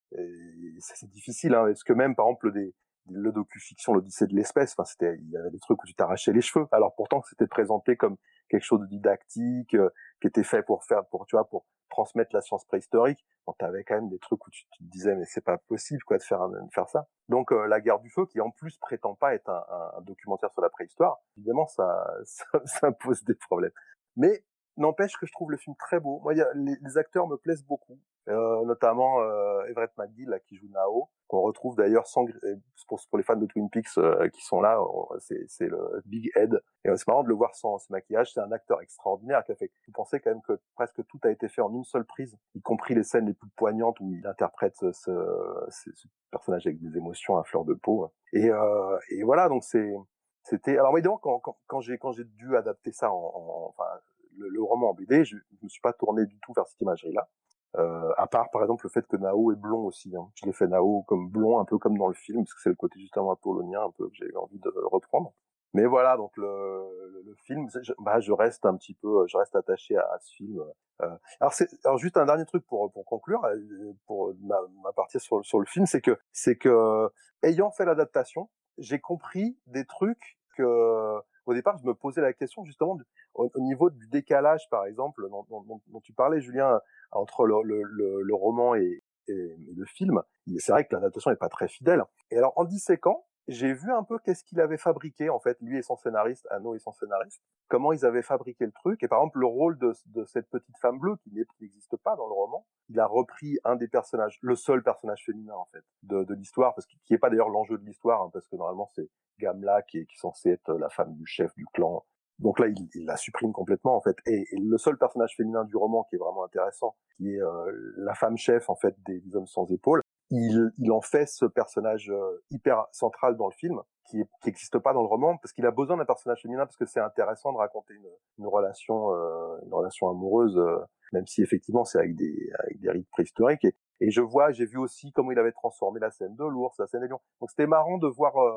c'est difficile, hein, parce que même, par exemple, des, le docu-fiction, l'Odyssée de l'espèce, enfin, c'était, il y avait des trucs où tu t'arrachais les cheveux. Alors pourtant, c'était présenté comme quelque chose de didactique, euh, qui était fait pour faire, pour, tu vois, pour transmettre la science préhistorique. Bon, t'avais quand même des trucs où tu, tu te disais, mais c'est pas possible, quoi, de faire, un, de faire ça. Donc, euh, La Guerre du Feu, qui en plus prétend pas être un, un, un documentaire sur la préhistoire, évidemment, ça, ça, ça pose des problèmes. Mais, n'empêche que je trouve le film très beau. Moi, y a, les, les acteurs me plaisent beaucoup, euh, notamment euh, Everett McGill, là, qui joue Nao, qu'on retrouve d'ailleurs sans, pour, pour les fans de Twin Peaks euh, qui sont là, c'est, c'est le Big Ed. Et euh, c'est marrant de le voir sans ce maquillage. C'est un acteur extraordinaire qui a fait. Vous pensez quand même que presque tout a été fait en une seule prise, y compris les scènes les plus poignantes où il interprète ce, ce, ce, ce personnage avec des émotions à fleur de peau. Et, euh, et voilà, donc c'est, c'était. Alors évidemment, quand, quand, quand j'ai quand j'ai dû adapter ça en, en enfin le, le roman en B D, je, je me suis pas tourné du tout vers cette imagerie-là. Euh, à part, par exemple, le fait que Nao est blond aussi. Hein. Je l'ai fait Nao comme blond, un peu comme dans le film, parce que c'est le côté justement apollonien, un peu que j'ai eu envie de reprendre. Mais voilà, donc le, le, le film, je, bah, je reste un petit peu, je reste attaché à, à ce film. Euh, alors, c'est, alors juste un dernier truc pour pour conclure, pour ma, ma partie sur sur le film, c'est que c'est que ayant fait l'adaptation, j'ai compris des trucs que au départ, je me posais la question justement du, au, au niveau du décalage, par exemple, dont, dont, dont tu parlais, Julien, entre le, le, le, le roman et, et, et le film. C'est vrai que l'adaptation n'est pas très fidèle. Et alors, en disséquant, j'ai vu un peu qu'est-ce qu'il avait fabriqué, en fait, lui et son scénariste, Hano et son scénariste, comment ils avaient fabriqué le truc. Et par exemple, le rôle de, de cette petite femme bleue, qui n'existe pas dans le roman, il a repris un des personnages, le seul personnage féminin, en fait, de, de l'histoire, parce qu'il qui est pas d'ailleurs l'enjeu de l'histoire, hein, parce que normalement, c'est Gamla qui est, qui est censée être la femme du chef du clan. Donc là, il, il la supprime complètement, en fait. Et, et le seul personnage féminin du roman qui est vraiment intéressant, qui est euh, la femme chef, en fait, des, des hommes sans épaules, il, il en fait ce personnage euh, hyper central dans le film, qui n'existe pas dans le roman, parce qu'il a besoin d'un personnage féminin, parce que c'est intéressant de raconter une, une relation euh, une relation amoureuse, euh, même si effectivement c'est avec des, avec des rites préhistoriques. Et, et je vois, j'ai vu aussi comment il avait transformé la scène de l'ours, la scène des lions. Donc c'était marrant de voir... Euh,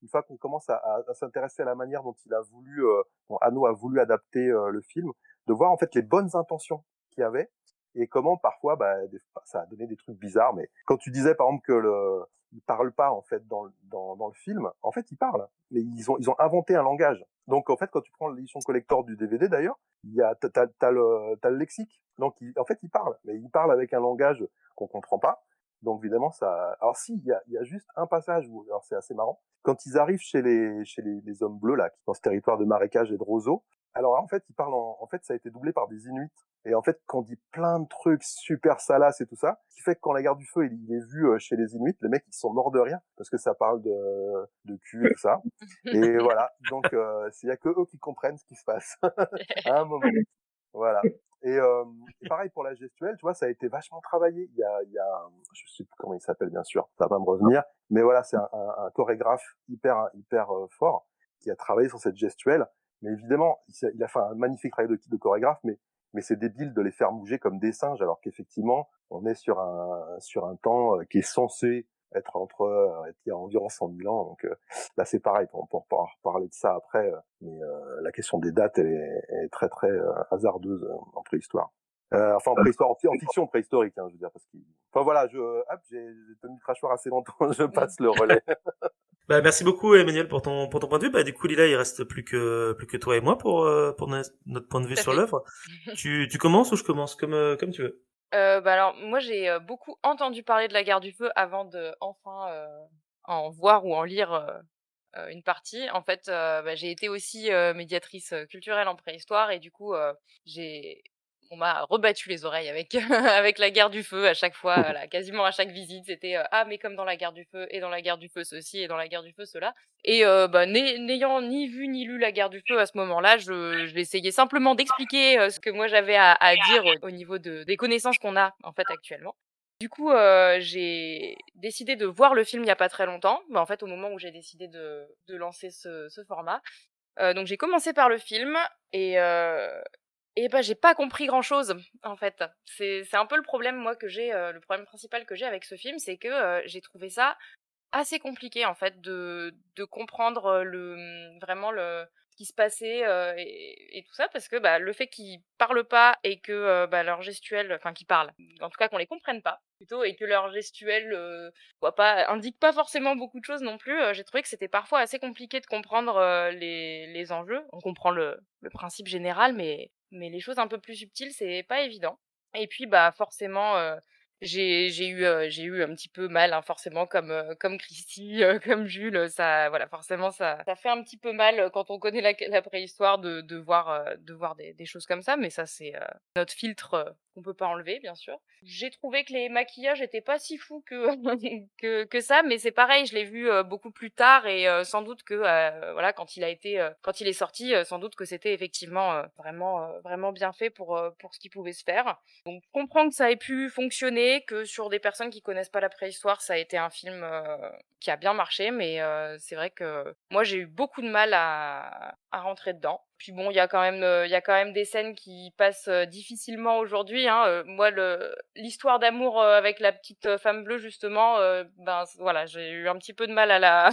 une fois qu'on commence à, à, à s'intéresser à la manière dont il a voulu, euh, dont Anno a voulu adapter euh, le film, de voir en fait les bonnes intentions qu'il y avait et comment parfois bah, des, ça a donné des trucs bizarres. Mais quand tu disais par exemple que le, il parle pas en fait dans, dans, dans le film, en fait il parle, mais ils ont, ils ont inventé un langage. Donc en fait quand tu prends l'édition collector du D V D d'ailleurs, il y a t'as, t'as, t'as le, t'as le lexique. Donc il, en fait il parle, mais il parle avec un langage qu'on comprend pas. Donc évidemment ça. Alors si il y a, il y a juste un passage où, alors c'est assez marrant, quand ils arrivent chez les chez les, les hommes bleus là, dans ce territoire de marécage et de roseaux. Alors en fait ils parlent en, en fait ça a été doublé par des Inuits. Et en fait, qu'on dit plein de trucs super salaces et tout ça, ce qui fait que quand la guerre du feu il, il est vu chez les Inuits, les mecs ils sont morts de rire parce que ça parle de de cul et tout ça. Et voilà, donc euh, il y a que eux qui comprennent ce qui se passe à un moment. Voilà. Et, euh, et pareil pour la gestuelle, tu vois, ça a été vachement travaillé. Il y a, il y a, je sais plus comment il s'appelle bien sûr, ça va me revenir, mais voilà, c'est un, un, un chorégraphe hyper hyper euh, fort qui a travaillé sur cette gestuelle. Mais évidemment, il a, il a fait un magnifique travail de, de chorégraphe, mais mais c'est débile de les faire bouger comme des singes, alors qu'effectivement, on est sur un sur un temps qui est censé être entre euh, il y a environ cent mille ans. Donc euh, là, c'est pareil. On pourra pour parler de ça après, euh, mais euh, la question des dates, elle est, elle est très très euh, hasardeuse euh, en préhistoire. Euh, enfin, en préhistoire, en, en fiction préhistorique, hein, je veux dire, parce que. Enfin voilà, je, hop, j'ai, j'ai tenu le crachoir assez longtemps. Je passe le relais. Bah, merci beaucoup Emmanuel pour ton pour ton point de vue. Bah du coup Lila, il reste plus que plus que toi et moi pour euh, pour notre point de vue sur l'œuvre. tu tu commences ou je commence comme euh, comme tu veux. Euh, bah alors moi j'ai euh, beaucoup entendu parler de la guerre du feu avant de enfin euh, en voir ou en lire euh, une partie. En fait, euh, bah, j'ai été aussi euh, médiatrice culturelle en préhistoire et du coup euh, j'ai on m'a rebattu les oreilles avec avec la guerre du feu à chaque fois, voilà, quasiment à chaque visite, c'était euh, ah mais comme dans la guerre du feu et dans la guerre du feu ceci et dans la guerre du feu cela. Et euh, bah n'ayant ni vu ni lu la guerre du feu à ce moment-là, je je essayais simplement d'expliquer euh, ce que moi j'avais à, à dire au, au niveau de des connaissances qu'on a en fait actuellement. Du coup, euh, j'ai décidé de voir le film il y a pas très longtemps, bah, en fait au moment où j'ai décidé de de lancer ce ce format. Euh, donc j'ai commencé par le film et euh, et bah j'ai pas compris grand chose en fait. C'est c'est un peu le problème moi que j'ai, euh, le problème principal que j'ai avec ce film, c'est que euh, j'ai trouvé ça assez compliqué en fait de de comprendre le vraiment le ce qui se passait euh, et, et tout ça parce que bah le fait qu'ils parlent pas et que euh, bah leur gestuelle, enfin qu'ils parlent, en tout cas qu'on les comprenne pas plutôt et que leur gestuelle euh, soit pas indique pas forcément beaucoup de choses non plus. Euh, j'ai trouvé que c'était parfois assez compliqué de comprendre euh, les les enjeux. On comprend le le principe général, mais mais les choses un peu plus subtiles c'est pas évident. Et puis bah forcément euh, j'ai j'ai eu euh, j'ai eu un petit peu mal hein, forcément comme euh, comme Christy euh, comme Jules ça voilà forcément ça ça fait un petit peu mal euh, quand on connaît la, la préhistoire de de voir euh, de voir des des choses comme ça mais ça c'est euh, notre filtre euh, qu'on peut pas enlever bien sûr. J'ai trouvé que les maquillages étaient pas si fous que que que ça mais c'est pareil, je l'ai vu euh, beaucoup plus tard et euh, sans doute que euh, voilà quand il a été euh, quand il est sorti euh, sans doute que c'était effectivement euh, vraiment euh, vraiment bien fait pour euh, pour ce qui pouvait se faire. Donc je comprends que ça ait pu fonctionner, que sur des personnes qui connaissent pas la préhistoire, ça a été un film euh, qui a bien marché, mais euh, c'est vrai que moi j'ai eu beaucoup de mal à, à rentrer dedans. Puis bon, il y a quand même, il euh, y a quand même des scènes qui passent euh, difficilement aujourd'hui. Hein. Euh, moi, le l'histoire d'amour euh, avec la petite euh, femme bleue justement, euh, ben voilà, j'ai eu un petit peu de mal à la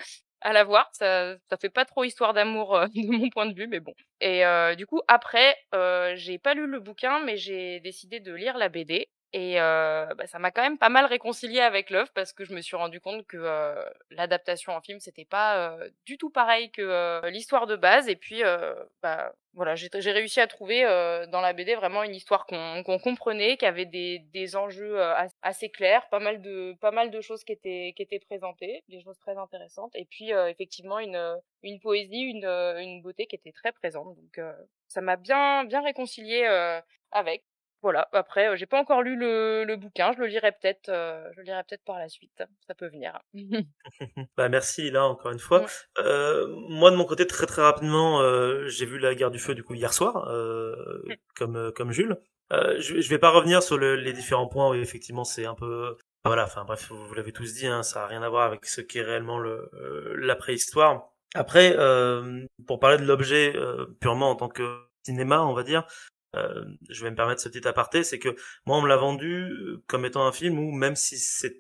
à la voir. Ça, ça fait pas trop histoire d'amour euh, de mon point de vue, mais bon. Et euh, du coup, après, euh, j'ai pas lu le bouquin, mais j'ai décidé de lire la B D. Et euh, bah, ça m'a quand même pas mal réconciliée avec l'œuvre parce que je me suis rendu compte que euh, l'adaptation en film c'était pas euh, du tout pareil que euh, l'histoire de base. Et puis euh, bah voilà, j'ai j'ai réussi à trouver euh, dans la B D vraiment une histoire qu'on qu'on comprenait, qui avait des des enjeux euh, assez clairs, pas mal de pas mal de choses qui étaient qui étaient présentées, des choses très intéressantes. Et puis euh, effectivement une une poésie, une une beauté qui était très présente. Donc euh, ça m'a bien bien réconciliée euh, avec. Voilà, après, euh, j'ai pas encore lu le, le bouquin, je le lirai peut-être, euh, je le lirai peut-être par la suite, ça peut venir. Bah merci là encore une fois. Euh, moi de mon côté très très rapidement, euh, j'ai vu la guerre du feu du coup hier soir, euh, comme euh, comme Jules. Euh, je, je vais pas revenir sur le, les différents points où effectivement c'est un peu voilà, enfin bref vous, vous l'avez tous dit, hein, ça a rien à voir avec ce qu'est réellement le euh, la préhistoire. Après, euh, pour parler de l'objet euh, purement en tant que cinéma, on va dire. Euh, je vais me permettre ce petit aparté, c'est que moi on me l'a vendu comme étant un film où même si c'était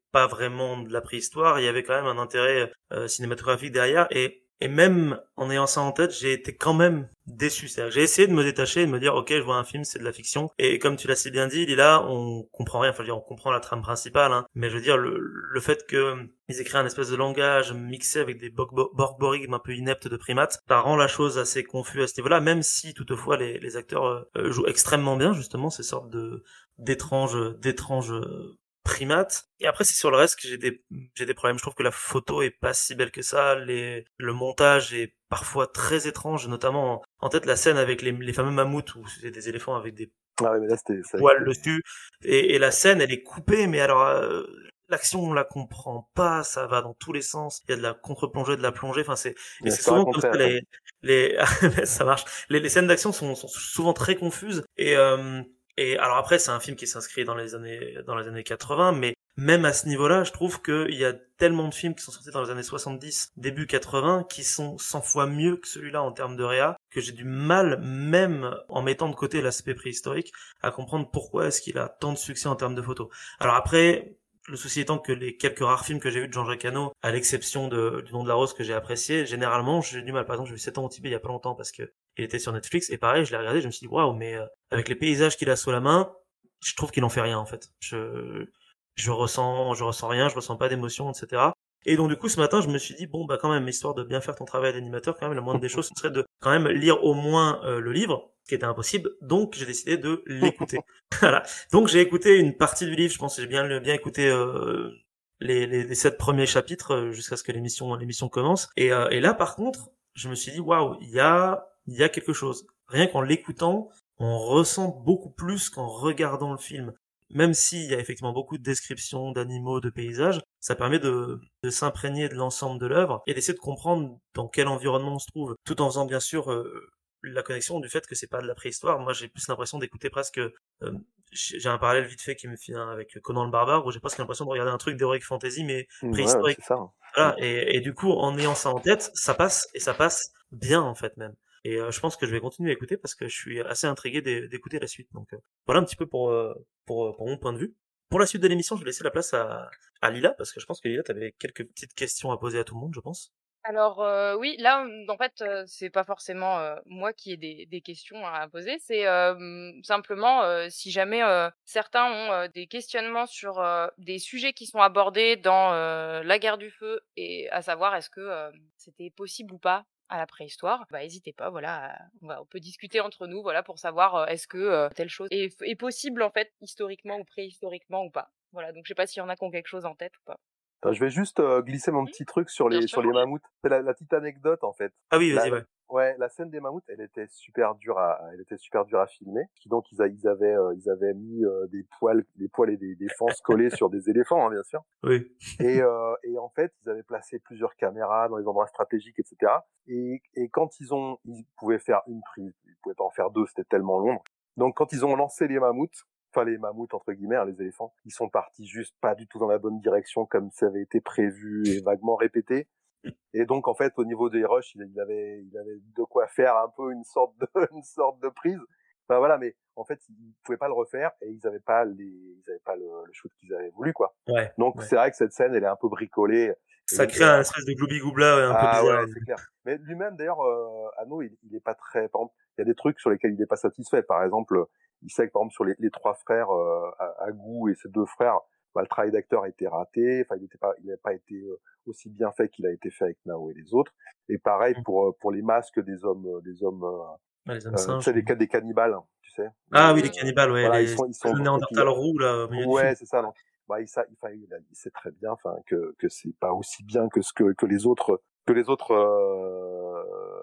pas vraiment de la préhistoire, il y avait quand même un intérêt euh, cinématographique derrière, et et même en ayant ça en tête, j'ai été quand même déçu. C'est-à-dire que j'ai essayé de me détacher et de me dire, ok, je vois un film, c'est de la fiction. Et comme tu l'as si bien dit, Lila, on comprend rien. Enfin, je veux dire, on comprend la trame principale, hein. Mais je veux dire, le, le fait que ils aient créé un espèce de langage mixé avec des borborigmes un peu ineptes de primates, ça rend la chose assez confuse à ce niveau-là, même si toutefois les, les acteurs euh, jouent extrêmement bien, justement, ces sortes de d'étranges, d'étranges primates. Et après, c'est sur le reste que j'ai des, j'ai des problèmes. Je trouve que la photo est pas si belle que ça. Les, le montage est parfois très étrange, notamment en, en tête la scène avec les, les fameux mammouths où c'est des éléphants avec des Ah oui, mais là, c'était, ça a poils été- dessus. Et, et la scène, elle est coupée, mais alors, euh, l'action, on la comprend pas, ça va dans tous les sens. Il y a de la contre-plongée, de la plongée. Enfin, c'est, et Mais c'est ça souvent comme raconterait, ça, attends. les, les, ça marche. Les, les scènes d'action sont, sont souvent très confuses. Et, euh, et alors après, c'est un film qui s'inscrit dans les années, dans les années quatre-vingts, mais même à ce niveau-là, je trouve qu'il y a tellement de films qui sont sortis dans les années soixante-dix, début quatre-vingts, qui sont cent fois mieux que celui-là en termes de réa, que j'ai du mal, même en mettant de côté l'aspect préhistorique, à comprendre pourquoi est-ce qu'il a tant de succès en termes de photos. Alors après, le souci étant que les quelques rares films que j'ai vus de Jean-Jacques Hano, à l'exception de, du Nom de la Rose que j'ai apprécié, généralement, j'ai du mal. Par exemple, j'ai vu sept ans au Tibet il y a pas longtemps parce que il était sur Netflix, et pareil, je l'ai regardé, je me suis dit, waouh, mais euh, avec les paysages qu'il a sous la main, je trouve qu'il en fait rien, en fait. Je, je ressens, je ressens rien, je ressens pas d'émotion, et cetera. Et donc, du coup, ce matin, je me suis dit, bon, bah, quand même, histoire de bien faire ton travail d'animateur, quand même, la moindre des choses, ce serait de quand même lire au moins euh, le livre, ce qui était impossible. Donc, j'ai décidé de l'écouter. Voilà. Donc, j'ai écouté une partie du livre, je pense que j'ai bien, bien écouté, euh, les, les, les sept premiers chapitres euh, jusqu'à ce que l'émission, l'émission commence. Et, euh, et là, par contre, je me suis dit, waouh, il y a, il y a quelque chose. Rien qu'en l'écoutant, on ressent beaucoup plus qu'en regardant le film. Même s'il y a effectivement beaucoup de descriptions d'animaux, de paysages, ça permet de, de s'imprégner de l'ensemble de l'œuvre et d'essayer de comprendre dans quel environnement on se trouve, tout en faisant bien sûr euh, la connexion du fait que c'est pas de la préhistoire. Moi, j'ai plus l'impression d'écouter presque... Euh, j'ai un parallèle vite fait qui me vient avec Conan le Barbare, où j'ai presque l'impression de regarder un truc d'heroic fantasy, mais Ouais, préhistorique. c'est ça. hein. Voilà, et, et du coup, en ayant ça en tête, ça passe, et ça passe bien en fait même. Et euh, je pense que je vais continuer à écouter parce que je suis assez intrigué d'é- d'écouter la suite. Donc euh, voilà un petit peu pour, euh, pour, pour mon point de vue. Pour la suite de l'émission, je vais laisser la place à, à Lila, parce que je pense que Lila, tu avais quelques petites questions à poser à tout le monde, je pense. Alors euh, oui, là en fait euh, c'est pas forcément euh, moi qui ai des, des questions à poser, c'est euh, simplement euh, si jamais euh, certains ont euh, des questionnements sur euh, des sujets qui sont abordés dans euh, la guerre du feu, et à savoir est-ce que euh, c'était possible ou pas à la préhistoire, bah n'hésitez pas, voilà, à- on, va- on peut discuter entre nous, voilà, pour savoir euh, est-ce que euh, telle chose est, est possible en fait historiquement ou préhistoriquement ou pas. Voilà, donc je sais pas s'il y en a qui ont quelque chose en tête ou pas. Attends, je vais juste euh, glisser mon Mhm. petit truc sur Bien les, sur sûr. les mammouths. C'est la, la petite anecdote, en fait. Ah oui, La, vas-y, la- ouais. ouais, la scène des mammouths, elle était super dure à, elle était super dure à filmer. Qui donc ils, a- ils avaient, euh, ils avaient mis euh, des poils, des poils et des, des fences collées sur des éléphants, hein, bien sûr. Oui. Et, euh, et en fait, ils avaient placé plusieurs caméras dans les endroits stratégiques, et cetera. Et, et quand ils ont, ils pouvaient faire une prise, ils pouvaient pas en faire deux, c'était tellement long. Donc quand ils ont lancé les mammouths, enfin les mammouths entre guillemets, hein, les éléphants, ils sont partis juste pas du tout dans la bonne direction comme ça avait été prévu et vaguement répété. Et donc en fait, au niveau des rushs, il, il avait, il avait de quoi faire un peu une sorte de, une sorte de prise. Enfin voilà, mais en fait, ils pouvaient pas le refaire et ils avaient pas les, ils avaient pas le, le shoot qu'ils avaient voulu quoi. Ouais. Donc ouais. c'est vrai que cette scène, elle est un peu bricolée. Ça Et- crée et un après- espèce de gloubi-goubla ouais, un peu ah bizarre. ouais, c'est clair. Mais lui-même, d'ailleurs, euh, Hano, il, il est pas très. Par exemple, il y a des trucs sur lesquels il est pas satisfait. Par exemple, il sait que par exemple sur les, les trois frères, euh, Agou et ses deux frères, bah, le travail d'acteur a été raté. Enfin, il n'était pas, il n'avait pas été euh, aussi bien fait qu'il a été fait avec Nao et les autres. Et pareil Mm. pour euh, pour les masques des hommes, euh, des hommes, euh, Ah, les hommes euh, tu singes. sais, des, des cannibales, tu sais. Ah Les- oui, les cannibales, ouais, voilà, ils les sont, ils sont. le Et puis, néandertal roux là au milieu du ouais, film. c'est ça. Donc, bah, il, ça, il, enfin, il, a- il sait très bien, enfin, que que c'est pas aussi bien que ce que que les autres que les autres euh,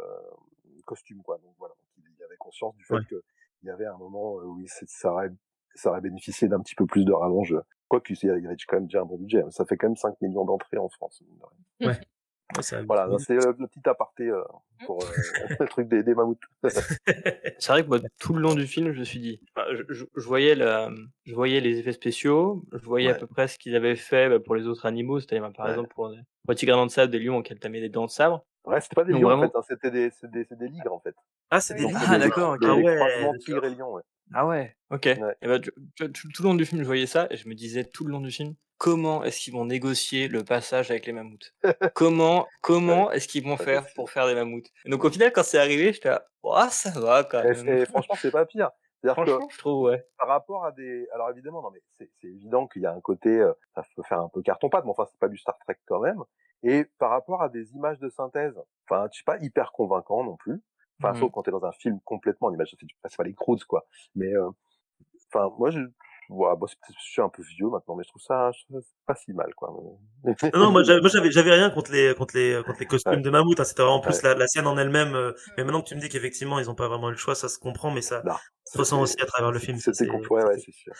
costumes, quoi. Donc voilà, donc, il, il avait conscience du fait Ouais. que il y avait un moment où il, ça aurait ça aurait bénéficié d'un petit peu plus de rallonge. Quoique il y avait quand même déjà un bon budget. Ça fait quand même cinq millions d'entrées en France. mine de rien. Ouais. Ouais, ça a Voilà, donc, c'est le, le petit aparté euh, pour euh, le truc des, des mammouths. C'est vrai que moi, tout le long du film, je me suis dit, enfin, je, je, je voyais la, je voyais les effets spéciaux, je voyais à Ouais. peu près ce qu'ils avaient fait bah, pour les autres animaux, c'est-à-dire par Ouais. exemple pour, pour le tigre de sable, des lions auxquels t'as mis des dents de sabre. Ouais, c'était pas des Donc lions vraiment- en fait, hein, c'était des, c'est des, c'est des ligres en fait. Ah, c'est des Donc, Oui. ligres. Ah, les, les- d'accord, ok. les, Ah les ouais, croisements d'accord. tigre et lion, ouais. Ah ouais, OK. Ouais. Et bah, tu tu tout tout le long du film, je voyais ça et je me disais tout le long du film: «Comment est-ce qu'ils vont négocier le passage avec les mammouths? Comment Ouais, comment est-ce qu'ils vont pas faire facile. pour faire des mammouths?» Et donc au final, quand c'est arrivé, j'étais là: «Oh ça va quand Et c même». et franchement, c'est pas pire. C'est-à-dire que Franchement, je trouve, ouais. par rapport à des alors évidemment, non mais c'est c'est évident qu'il y a un côté, heu, ça peut faire un peu carton-pâte, mais enfin, c'est pas du Star Trek quand même. Et par rapport à des images de synthèse, enfin, je suis pas hyper convaincant non plus. Enfin, Mmh sauf mh. quand tu es dans un film complètement en image de synthèse, c'est pas les Croods, quoi. Mais, heu, enfin, moi, je ouais, bah, c'est peut-être je suis un peu vieux maintenant, mais je trouve ça je trouve ça pas si mal, quoi. Non, non, moi j'avais, moi j'avais, j'avais rien contre les, contre les, contre les Ouais, costumes de mammouth. Hein. C'était vraiment plus ouais. la, la scène en elle-même. euh, Mais Mmh. maintenant que tu me dis qu'effectivement ils ont pas vraiment eu le choix, ça se comprend, mais ça Non, se ressent c'était aussi à travers le c'était film. Ça c'était c'est, compl ouais, ça, ouais, c'est- c'est sûr.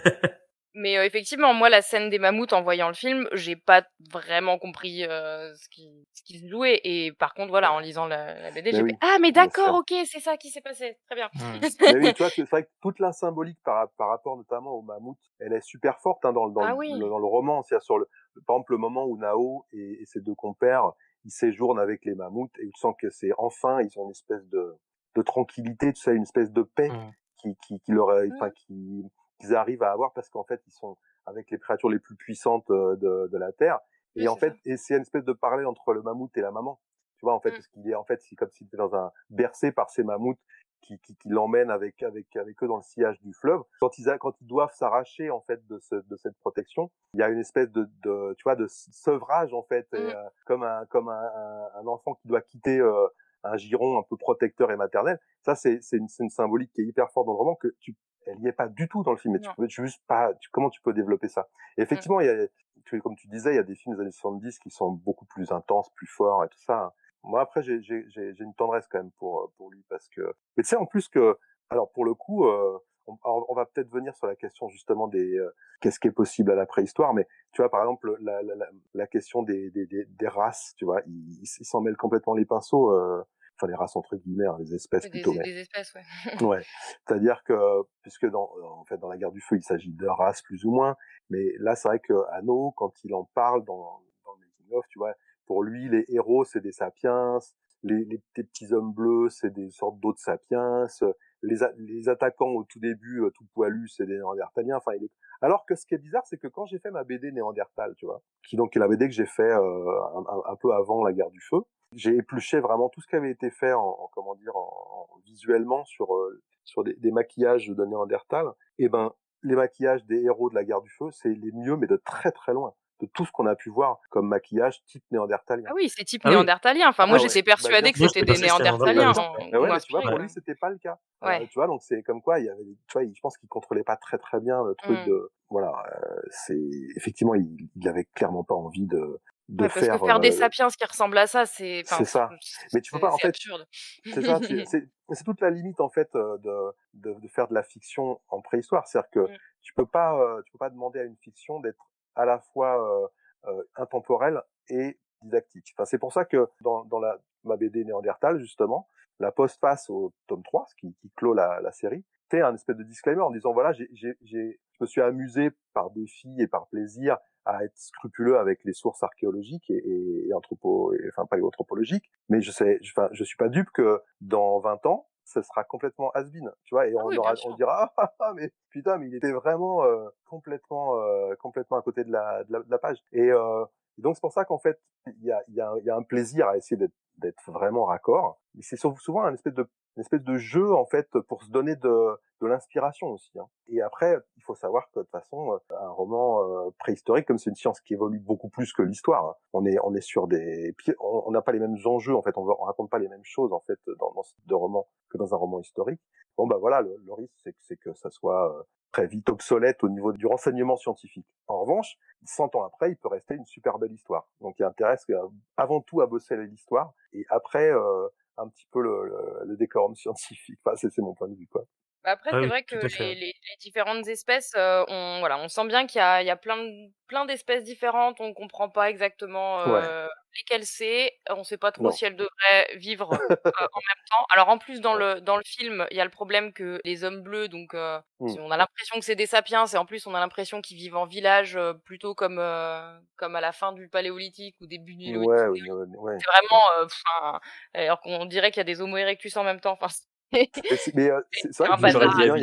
Mais heu, effectivement, moi, la scène des mammouths, en voyant le film, j'ai pas vraiment compris, heu, ce qui ce qui se jouait et par contre, voilà, Ouais. en lisant la la B D, Mais j'ai fait: oui, «Ah mais bien d'accord, sûr. OK, c'est ça qui s'est passé. Très bien». Mmh. Mais oui, tu vois, c'est vrai que toute la symbolique par, par rapport notamment au mammouth, elle est super forte hein, dans, le- dans, Ah le, oui. dans le roman. C'est-à-dire sur le, par exemple, le moment où Nao et, et ses deux compères, ils séjournent avec les mammouths et tu sens que c'est enfin, ils ont une espèce de, de tranquillité, tu sais, une espèce de paix Mmh. qui, qui, qui leur, est- enfin, Mmh. qui, qu'ils arrivent à avoir parce qu'en fait, ils sont avec les créatures les plus puissantes euh, de, de la Terre. Oui, Et en c'est ça. fait, et c'est une espèce de parallèle entre le mammouth et la maman. Tu vois, en fait, Mmh. parce qu'il est, en fait, c'est comme s'il était dans un, bercé par ces mammouths qui, qui, qui l'emmènent avec, avec, avec eux dans le sillage du fleuve. Quand ils, a, quand ils doivent s'arracher en fait de, ce, de cette protection, il y a une espèce de, de tu vois, de sevrage en fait, et, Mmh. euh, comme un, comme un, un, un enfant qui doit quitter euh, un giron un peu protecteur et maternel. Ça, c'est, c'est une, c'est une symbolique qui est hyper forte dans le roman que tu, elle y est pas du tout dans le film. Mais tu Non. peux, tu juste pas, tu, comment tu peux développer ça? Et Mmh. effectivement, il y a, tu, comme tu disais, il y a des films des années soixante-dix qui sont beaucoup plus intenses, plus forts et tout ça. Moi, après, j'ai, j'ai, j'ai j'ai une tendresse quand même pour, pour lui parce que, mais tu sais, en plus que, alors pour le coup, euh, on, on va peut-être venir sur la question justement des, euh, qu'est-ce qui est possible à la préhistoire, mais tu vois, par exemple, la, la, la, la question des, des, des, des races, tu vois, ils, ils s'en mêlent complètement les pinceaux, euh, enfin les races entre guillemets, hein, les espèces Ouais, plutôt, des mais des espèces, ouais. ouais, c'est-à-dire que puisque dans en fait dans la guerre du feu, il s'agit de races plus ou moins, mais là c'est vrai que Anno, quand il en parle dans dans le making of, tu vois, pour lui les héros c'est des sapiens, les les, les petits hommes bleus c'est des sortes d'autres sapiens, les a- les attaquants au tout début euh, tout poilus c'est des néandertaliens. Enfin, il est... alors que ce qui est bizarre c'est que quand j'ai fait ma B D Néandertal, tu vois, qui donc est la B D que j'ai fait euh, un, un, un peu avant la guerre du feu, j'ai épluché vraiment tout ce qui avait été fait en, en comment dire en, en visuellement sur euh, sur des, des maquillages de Néandertal. Et ben les maquillages des héros de la guerre du feu c'est les mieux mais de très très loin de tout ce qu'on a pu voir comme maquillage type néandertalien. Ah oui, c'est type Ah oui. néandertalien. Enfin, moi, Ah ouais, j'étais bah bien persuadée que Moi, sûr. c'était j'étais des persuadé que c'était un Bah, bien néandertaliens, Néandertalien. sûr. hein, Mais ou ouais, mais tu vois, inspirés, pour ouais. lui, c'était pas le cas. Ouais. Euh, tu vois, donc c'est comme quoi, il y avait, tu vois, il- je pense qu'il contrôlait pas très très bien le truc Mmh. de, voilà, euh, c'est, effectivement, il, il avait clairement pas envie de, de Ouais, parce que faire, faire des euh, sapiens qui ressemblent à ça, c'est enfin, c'est ça. Mais tu peux c'est pas, en c'est fait, absurde. c'est ça, c'est, c'est, c'est toute la limite, en fait, euh, de, de, de faire de la fiction en préhistoire. C'est-à-dire que Mmh. tu peux pas, euh, tu peux pas demander à une fiction d'être à la fois, euh, euh, intemporelle et didactique. Enfin, c'est pour ça que dans, dans la, ma B D Néandertal, justement, la postface au tome trois, ce qui, qui clôt la, la série, c'est un espèce de disclaimer en disant, voilà, j'ai, j'ai, j'ai, je me suis amusé par défi et par plaisir à être scrupuleux avec les sources archéologiques et, et, et anthropo, et, enfin, paléoanthropologiques, mais je sais, je, enfin, je suis pas dupe que dans vingt ans, ce sera complètement has-been, tu vois, et Ah on oui, aura, bien on sûr. dira, ah, ah, ah, mais putain, mais il était vraiment euh, complètement, euh, complètement à côté de la, de la, de la page. Et, euh, et donc c'est pour ça qu'en fait, il y a, il y a, il y a un plaisir à essayer d'être, d'être vraiment raccord. Mais c'est souvent un espèce de, une espèce de jeu en fait pour se donner de, de l'inspiration aussi. Hein. Et après, il faut savoir que de toute façon, un roman euh, préhistorique, comme c'est une science qui évolue beaucoup plus que l'histoire, hein, on est, on est sur des, on n'a pas les mêmes enjeux en fait, on, on raconte pas les mêmes choses en fait dans, dans ce type de roman que dans un roman historique. Bon bah voilà, le, le risque c'est que, c'est que ça soit euh, très vite obsolète au niveau du renseignement scientifique. En revanche, cent ans après, il peut rester une super belle histoire. Donc il y a intérêt avant tout à bosser l'histoire et après euh, un petit peu le, le, le décorum scientifique. Enfin, c'est, c'est mon point de vue, quoi. Bah, après, Ah c'est oui, vrai que tout à fait. les les les différentes espèces, heu, on voilà, on sent bien qu'il y a il y a plein d plein d'espèces différentes. On comprend pas exactement, Ouais, heu, lesquelles c'est. On sait pas trop non. si elles devraient vivre, heu, en même temps. Alors, en plus, dans Ouais. le dans le film, il y a le problème que les hommes bleus, donc heu, Mm. si on a l'impression que c'est des sapiens et en plus, on a l'impression qu'ils vivent en village, heu, plutôt comme, heu, comme à la fin du Paléolithique ou début du Néolithique. Ouais, oui, ouais, ouais, C'est vraiment, ouais. heu, enfin, alors qu'on dirait qu'il y a des homo erectus en même temps. Enfin, c'est Mais c'est, mais, euh, c'est, c'est vrai c'est un que je, je J'aurais me bazar. dit souviens, il y a, habilis.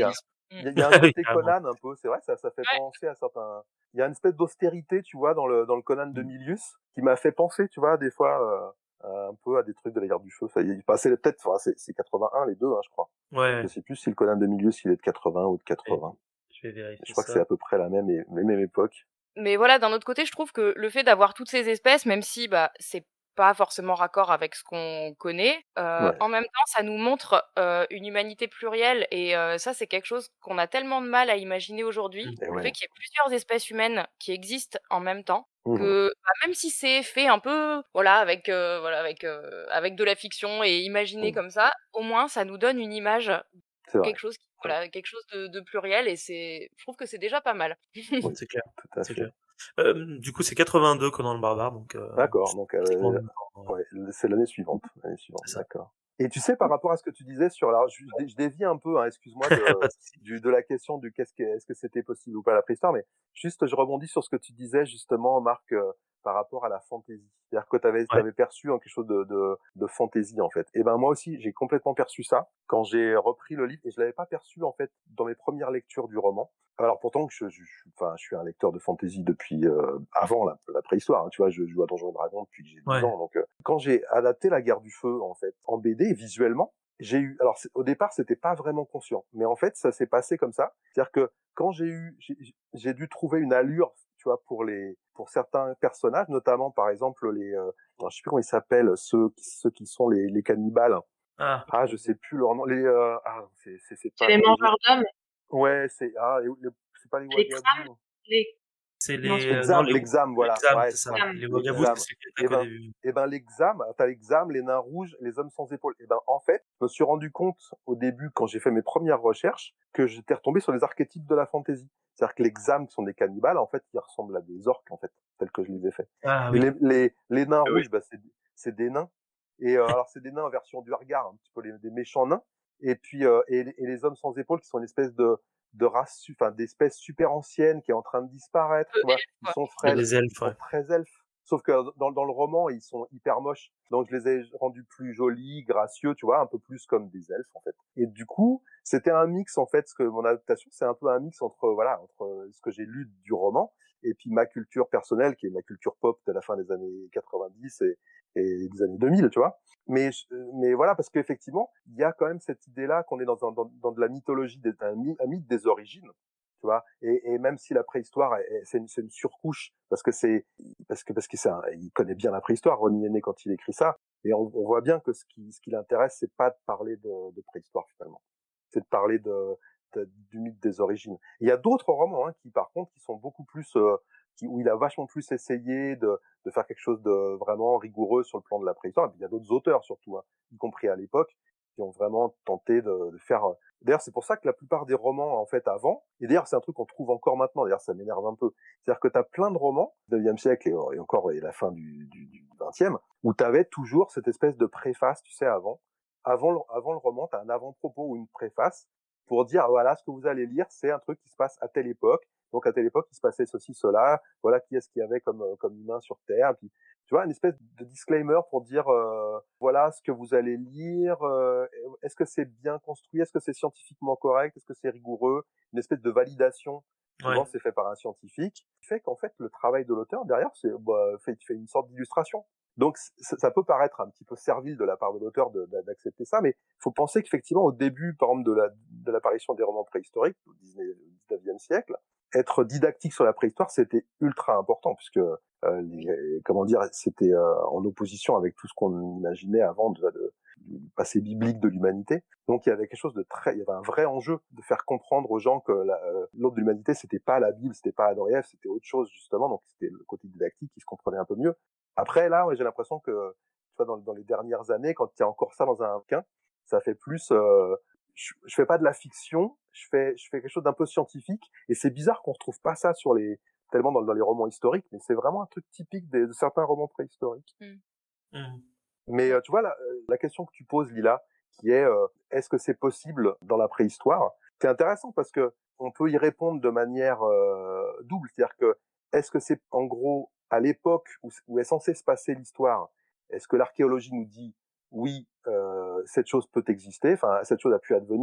Il y, a- il y a un côté Carrément. Conan un peu, c'est vrai, ça, ça fait Ouais. penser à certains. Il y a une espèce d'austérité, tu vois, dans le dans le Conan de Mm. Milius, qui m'a fait penser, tu vois, des fois euh, un peu à des trucs de la guerre du feu. Ça, il passait peut-être, enfin, c'est c'est quatre-vingt-un les deux, hein, je crois. Ouais, Je sais plus si le Conan de Milius il est de quatre-vingts ou de quatre-vingts. je vais vérifier Je crois que ça. c'est à peu près la même et la même époque. Mais voilà, d'un autre côté, je trouve que le fait d'avoir toutes ces espèces, même si bah c'est pas forcément raccord avec ce qu'on connaît, euh, Ouais. en même temps, ça nous montre euh, une humanité plurielle et euh, ça, c'est quelque chose qu'on a tellement de mal à imaginer aujourd'hui. Mm. Et Le ouais. fait qu'il y ait plusieurs espèces humaines qui existent en même temps, Mhm. que bah, même si c'est fait un peu, voilà, avec euh, voilà, avec euh, avec de la fiction et imaginé Mhm. comme ça, au moins, ça nous donne une image, C'est vrai. quelque chose, qui- voilà, quelque chose de, de pluriel et c'est, je trouve que c'est déjà pas mal. Oui, C'est clair, tout à c'est fait. clair. Euh, du coup, c'est quatre-vingt-deux Conan le Barbare, donc euh, D'accord, c'est donc pratiquement en euh, même temps, ouais. ouais, c'est l'année suivante, l'année suivante, C'est ça. d'accord. Et tu sais, par rapport à ce que tu disais sur la, je, je dévie un peu, hein, excuse-moi, de, Pas de souci. du, de la question du qu'est-ce que, est-ce que c'était possible ou pas la préhistoire, mais juste, je rebondis sur ce que tu disais justement, Marc, euh, par rapport à la fantaisie. C'est-à-dire que tu avais, Ouais. perçu hein, quelque chose de, de, de fantaisie en fait. Et ben moi aussi, j'ai complètement perçu ça quand j'ai repris le livre et je l'avais pas perçu en fait dans mes premières lectures du roman. Alors pourtant que je, je, je, enfin, je suis un lecteur de fantasy depuis euh, avant la, la préhistoire. Hein, tu vois, je joue à Donjons et Dragons depuis que j'ai douze Ouais. ans. Donc euh, quand j'ai adapté La Guerre du Feu en fait en B D visuellement, j'ai eu. Alors au départ, c'était pas vraiment conscient, mais en fait, ça s'est passé comme ça. C'est-à-dire que quand j'ai eu, j'ai, j'ai dû trouver une allure, tu vois, pour les, pour certains personnages, notamment par exemple les, euh, je sais plus comment ils s'appellent, ceux qui, ceux qui sont les, les cannibales. Ah, Ah, je sais plus leur nom. Les, euh, ah, c'est, c'est, c'est pas. C'est les les- mangeurs d'hommes, Ouais, c'est ah, les- les- c'est pas les les crânes, Wagabous. les... c'est Non, les, c'est euh, non, L'exam, les, l'exam, voilà. l'exam, Ouais, c'est c'est ça. ça. pas Les Wagabous, L'exam. c'est ceux qui Et attaquent au ben, début. et ben l'exam, t'as l'exam, les nains rouges, les hommes sans épaules. Et ben en fait, je me suis rendu compte au début quand j'ai fait mes premières recherches que j'étais retombé sur les archétypes de la fantaisie. C'est-à-dire que l'exam qui sont des cannibales, en fait, ils ressemblent à des orques en fait, tels que je les ai faits. Ah Et oui. les les les nains Ah oui. rouges, bah c'est c'est des nains. Et euh, alors c'est des nains en version du regard, un petit peu les, des méchants nains. Et puis euh, et, et les hommes sans épaules qui sont une espèce de de race, su- enfin d'espèce super ancienne qui est en train de disparaître. Tu vois, ils sont Il y a frêles, les elfes, ils sont ouais. très elfes. Sauf que dans, dans le roman, ils sont hyper moches. Donc je les ai rendus plus jolis, gracieux, tu vois, un peu plus comme des elfes en fait. Et du coup, c'était un mix en fait, ce que mon adaptation, c'est un peu un mix entre voilà, entre ce que j'ai lu du roman et puis ma culture personnelle, qui est la culture pop de la fin des années quatre-vingt-dix et, et des années deux mille, tu vois. Mais mais voilà, parce qu'effectivement, il y a quand même cette idée-là qu'on est dans un, dans, dans de la mythologie, des, un, un mythe des origines. Tu vois, et, et même si la préhistoire, est, est, c'est, une, c'est une surcouche, parce que c'est, parce que parce que c'est, un, il connaît bien la préhistoire, Ron Yenné quand il écrit ça, et on, on voit bien que ce qui, ce qui l'intéresse, c'est pas de parler de, de préhistoire finalement, c'est de parler de, de du mythe des origines. Il y a d'autres romans hein, qui, par contre, qui sont beaucoup plus, euh, qui, où il a vachement plus essayé de, de faire quelque chose de vraiment rigoureux sur le plan de la préhistoire. Et puis il y a d'autres auteurs surtout, hein, y compris à l'époque, qui ont vraiment tenté de, de faire. D'ailleurs, c'est pour ça que la plupart des romans, en fait, avant, et d'ailleurs, c'est un truc qu'on trouve encore maintenant, d'ailleurs, ça m'énerve un peu, c'est-à-dire que t'as plein de romans, du neuvième siècle et, et encore, et la fin du, du, du vingtième, où t'avais toujours cette espèce de préface, tu sais, avant. Avant le, avant le roman, t'as un avant-propos ou une préface pour dire, voilà, ce que vous allez lire, c'est un truc qui se passe à telle époque. Donc, à telle époque, il se passait ceci, cela. Voilà qui est-ce qu'il y avait comme, comme humain sur Terre. Puis, tu vois, une espèce de disclaimer pour dire, euh, voilà ce que vous allez lire, euh, est-ce que c'est bien construit, est-ce que c'est scientifiquement correct, est-ce que c'est rigoureux, une espèce de validation. Souvent, Ouais. c'est fait par un scientifique, qui fait qu'en fait, le travail de l'auteur, derrière, c'est, bah, fait, fait une sorte d'illustration. Donc, ça peut paraître un petit peu servile de la part de l'auteur de, de, d'accepter ça, mais il faut penser qu'effectivement, au début, par exemple, de, la, de l'apparition des romans préhistoriques, au dix-neuvième siècle, être didactique sur la préhistoire, c'était ultra important, puisque euh, les, comment dire, c'était euh, en opposition avec tout ce qu'on imaginait avant de, de, du passé biblique de l'humanité. Donc il y avait quelque chose de très, il y avait un vrai enjeu de faire comprendre aux gens que la, euh, l'aube de l'humanité, c'était pas la Bible, c'était pas Adam et Ève, c'était autre chose justement. Donc c'était le côté didactique qui se comprenait un peu mieux. Après là, ouais, j'ai l'impression que, tu vois, dans, dans les dernières années, quand il y a encore ça dans un bouquin, ça fait plus. Euh, je, je fais pas de la fiction, je fais, je fais quelque chose d'un peu scientifique. Et c'est bizarre qu'on retrouve pas ça sur les tellement dans, dans les romans historiques, mais c'est vraiment un truc typique des, de certains romans préhistoriques. Mm. Mm. Mais euh, tu vois, la, la question que tu poses, Lila, qui est euh, est-ce que c'est possible dans la préhistoire, c'est intéressant parce que on peut y répondre de manière euh, double, c'est-à-dire que est-ce que c'est en gros à l'époque où, où est censée se passer l'histoire, est-ce que l'archéologie nous dit oui, euh, cette chose peut exister, enfin cette chose a pu advenir,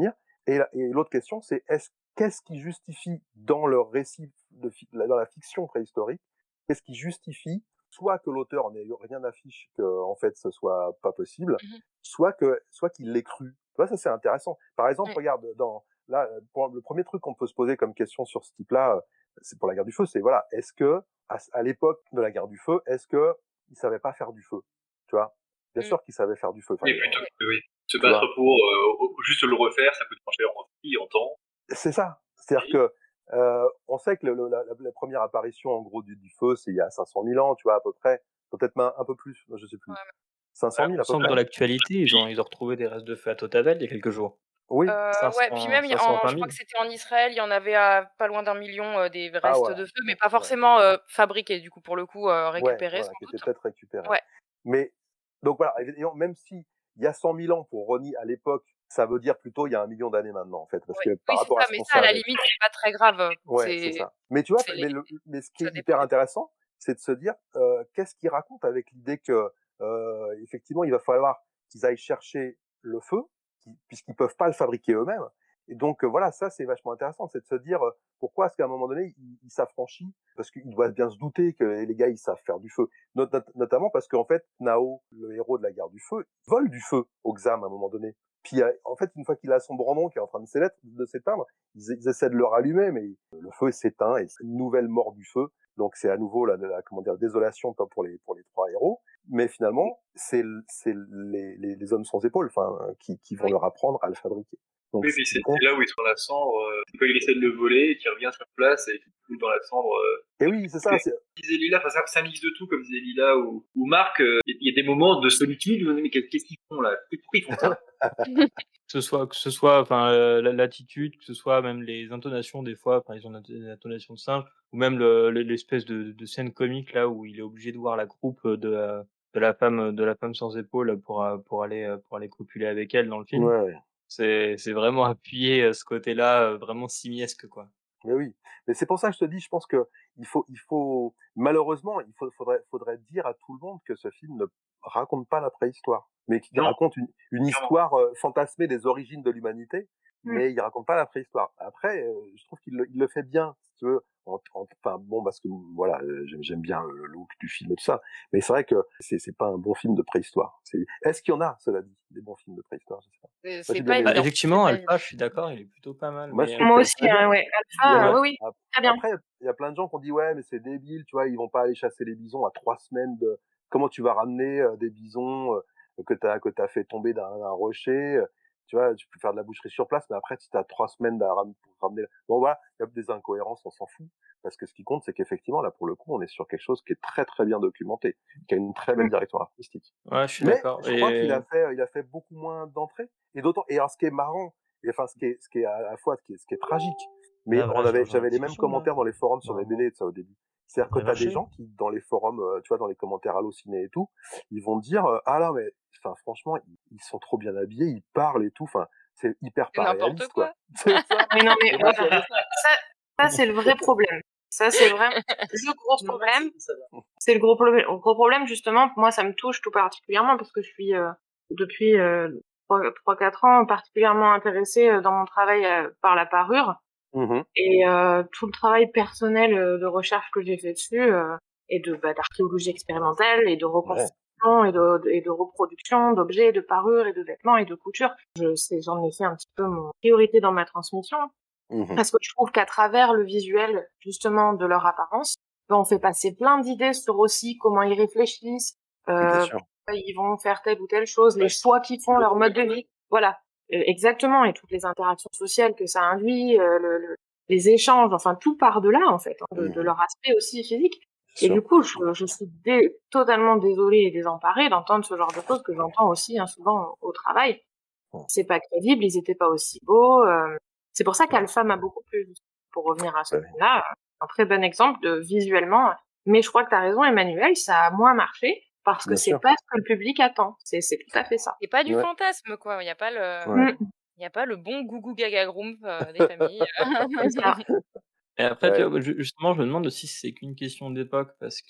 Et, et l'autre question, c'est est-ce, qu'est-ce qui justifie dans leur récit, de, dans la fiction préhistorique, qu'est-ce qui justifie soit que l'auteur n'ait rien affiche que en fait ce soit pas possible, mmh. soit que soit qu'il l'ait cru. Tu vois, ça c'est intéressant. Par exemple, mmh. regarde dans là pour le premier truc qu'on peut se poser comme question sur ce type-là, c'est pour la guerre du feu, c'est voilà, est-ce que à, à l'époque de la guerre du feu, est-ce que il savait pas faire du feu, tu vois? Bien mmh. sûr qu'il savait faire du feu. Enfin, oui, plutôt que oui. Se battre pour euh, juste le refaire, ça coûte moins cher en vie, en temps. C'est ça. C'est-à-dire oui. que Euh, on sait que le, le, la, la première apparition en gros du, du feu, c'est il y a cinq cent mille ans, tu vois, à peu près, peut-être un, un peu plus, je sais plus. Ouais. cinq cent mille à peu près. Dans l'actualité, ils ont, ils ont retrouvé des restes de feu à Totavel il y a quelques jours. Oui. Euh, cinq cents, ouais, puis même, en, je crois que c'était en Israël, il y en avait à pas loin d'un million euh, des restes ah, voilà. de feu, mais pas forcément ouais. euh, fabriqués, du coup, pour le coup, euh, récupérés. Ouais, voilà, sans qui doute. étaient peut-être récupérés. Ouais. Mais, donc voilà, même si il y a cent mille ans pour Ronnie à l'époque, ça veut dire plutôt il y a un million d'années maintenant, en fait. Parce oui, que par oui, rapport ça, à ce mais qu'on ça, à la savait. limite, c'est pas très grave. Ouais, c'est, c'est ça. Mais tu vois, mais, mais, le, mais ce qui est hyper intéressant, c'est de se dire, euh, qu'est-ce qu'il raconte avec l'idée que, euh, effectivement, il va falloir qu'ils aillent chercher le feu, puisqu'ils peuvent pas le fabriquer eux-mêmes. Et donc, euh, voilà, ça, c'est vachement intéressant, c'est de se dire, euh, pourquoi est-ce qu'à un moment donné, il, il s'affranchit, parce qu'il doit bien se douter que les gars, ils savent faire du feu. Not- not- notamment parce qu'en fait, Nao, le héros de la guerre du feu, vole du feu au Xam à un moment donné. Puis, en fait, une fois qu'il a son brandon qui est en train de s'éteindre, ils, ils essaient de le rallumer, mais le feu s'éteint et c'est une nouvelle mort du feu. Donc, c'est à nouveau la, la comment dire, désolation pour les, pour les trois héros. Mais finalement, c'est, c'est les, les, les hommes sans épaules, enfin, qui, qui vont oui. leur apprendre à le fabriquer. Donc, oui, mais c'est, c'est là où ils sont dans la cendre, euh, quand il essaie de le voler, et qu'il revient sur place et qu'il fout dans la cendre. Euh, et oui, c'est ça. C'est... Disait Lila, enfin, c'est un mix de tout, comme disait Lila ou, ou Marc. Il euh, y a des moments de solitude, vous mais qu'est-ce qu'ils font là? Pourquoi ils font ça? que ce soit, que ce soit, enfin, euh, l'attitude, que ce soit même les intonations des fois, enfin, ils ont des intonations de singe, ou même le, l'espèce de, de scène comique là où il est obligé de voir la croupe de la, de la femme, de la femme sans épaules pour, pour aller, pour aller copuler avec elle dans le film. Ouais. C'est, c'est vraiment appuyé ce côté-là, vraiment simiesque, quoi. Mais oui. Mais c'est pour ça que je te dis, je pense que il faut, il faut, malheureusement, il faut, faudrait, faudrait dire à tout le monde que ce film ne raconte pas la préhistoire, mais qu'il raconte une, une histoire euh, fantasmée des origines de l'humanité, mmh. mais il raconte pas la préhistoire. Après, euh, je trouve qu'il le, il le fait bien, si tu veux. Enfin bon, parce que voilà, j'aime, j'aime bien le look du film et tout ça, mais c'est vrai que c'est, c'est pas un bon film de préhistoire. C'est, est-ce qu'il y en a, cela dit, des bons films de préhistoire? Je sais pas. C'est, c'est pas bah, effectivement, Alpha, je suis d'accord, il est plutôt pas mal. Moi, mais... moi aussi, hein, ouais. Alpha, ouais. oui, oui, très bien. Après, il y a plein de gens qui ont dit ouais, mais c'est débile, tu vois, ils vont pas aller chasser les bisons à trois semaines de. Comment tu vas ramener euh, des bisons euh, que t'as que t'as fait tomber d'un, d'un rocher? Euh, tu vois, tu peux faire de la boucherie sur place, mais après, si t'as trois semaines à ram- pour ramener. Bon voilà, il y a des incohérences, on s'en fout. Parce que ce qui compte, c'est qu'effectivement, là, pour le coup, on est sur quelque chose qui est très, très bien documenté, qui a une très belle direction artistique. Ouais, je suis Mais d'accord. je crois et... qu'il a fait, il a fait beaucoup moins d'entrées. Et d'autant, et alors, ce qui est marrant, et enfin, ce qui est, ce qui est à la fois, ce qui est, ce qui est tragique, mais ah, voilà, on avait, j'avais les mêmes commentaires dans les forums sur les B D de ça au début. C'est-à-dire que t'as des gens qui, dans les forums, euh, tu vois, dans les commentaires Allociné et tout, ils vont dire, euh, ah là, mais, enfin, franchement, ils, ils sont trop bien habillés, ils parlent et tout, enfin, c'est hyper pas réaliste, quoi. C'est ça. Mais non, mais, moi, ça, ça, c'est le vrai problème. Ça, c'est vraiment le gros problème. C'est le gros problème. Le gros problème, justement, moi, ça me touche tout particulièrement parce que je suis, euh, depuis euh, trois quatre ans, particulièrement intéressée euh, dans mon travail euh, par la parure. Mmh. Et euh, tout le travail personnel euh, de recherche que j'ai fait dessus, euh, et de, bah, d'archéologie expérimentale, et de reconstruction, ouais. et, de, de, et de reproduction d'objets, de parure, et de vêtements, et de couture. Je, c'est, j'en ai fait un petit peu mon priorité dans ma transmission. Mmh. Parce que je trouve qu'à travers le visuel, justement, de leur apparence, ben, on fait passer plein d'idées sur aussi comment ils réfléchissent, euh, ils vont faire telle ou telle chose, les choix qu'ils font, leur mode de vie. Voilà, euh, exactement, et toutes les interactions sociales que ça induit, euh, le, le, les échanges, enfin tout part de là, en fait, hein, de, mmh. de leur aspect aussi physique. Et du coup, je, je suis dé- totalement désolée et désemparée d'entendre ce genre de choses que j'entends aussi hein, souvent au, au travail. C'est pas crédible, ils étaient pas aussi beaux. Euh, C'est pour ça qu'Alpha m'a beaucoup plu. Pour revenir à ce film-là, un très bon exemple de visuellement. Mais je crois que tu as raison, Emmanuel, ça a moins marché parce que Bien c'est sûr. Pas ce que le public attend. C'est, c'est tout à fait ça. C'est pas du ouais. fantasme, quoi. Il n'y a pas le, ouais. il y a pas le bon gougou gaga groom euh, des familles. Et après, ouais. tu vois, justement, je me demande aussi si c'est qu'une question d'époque parce que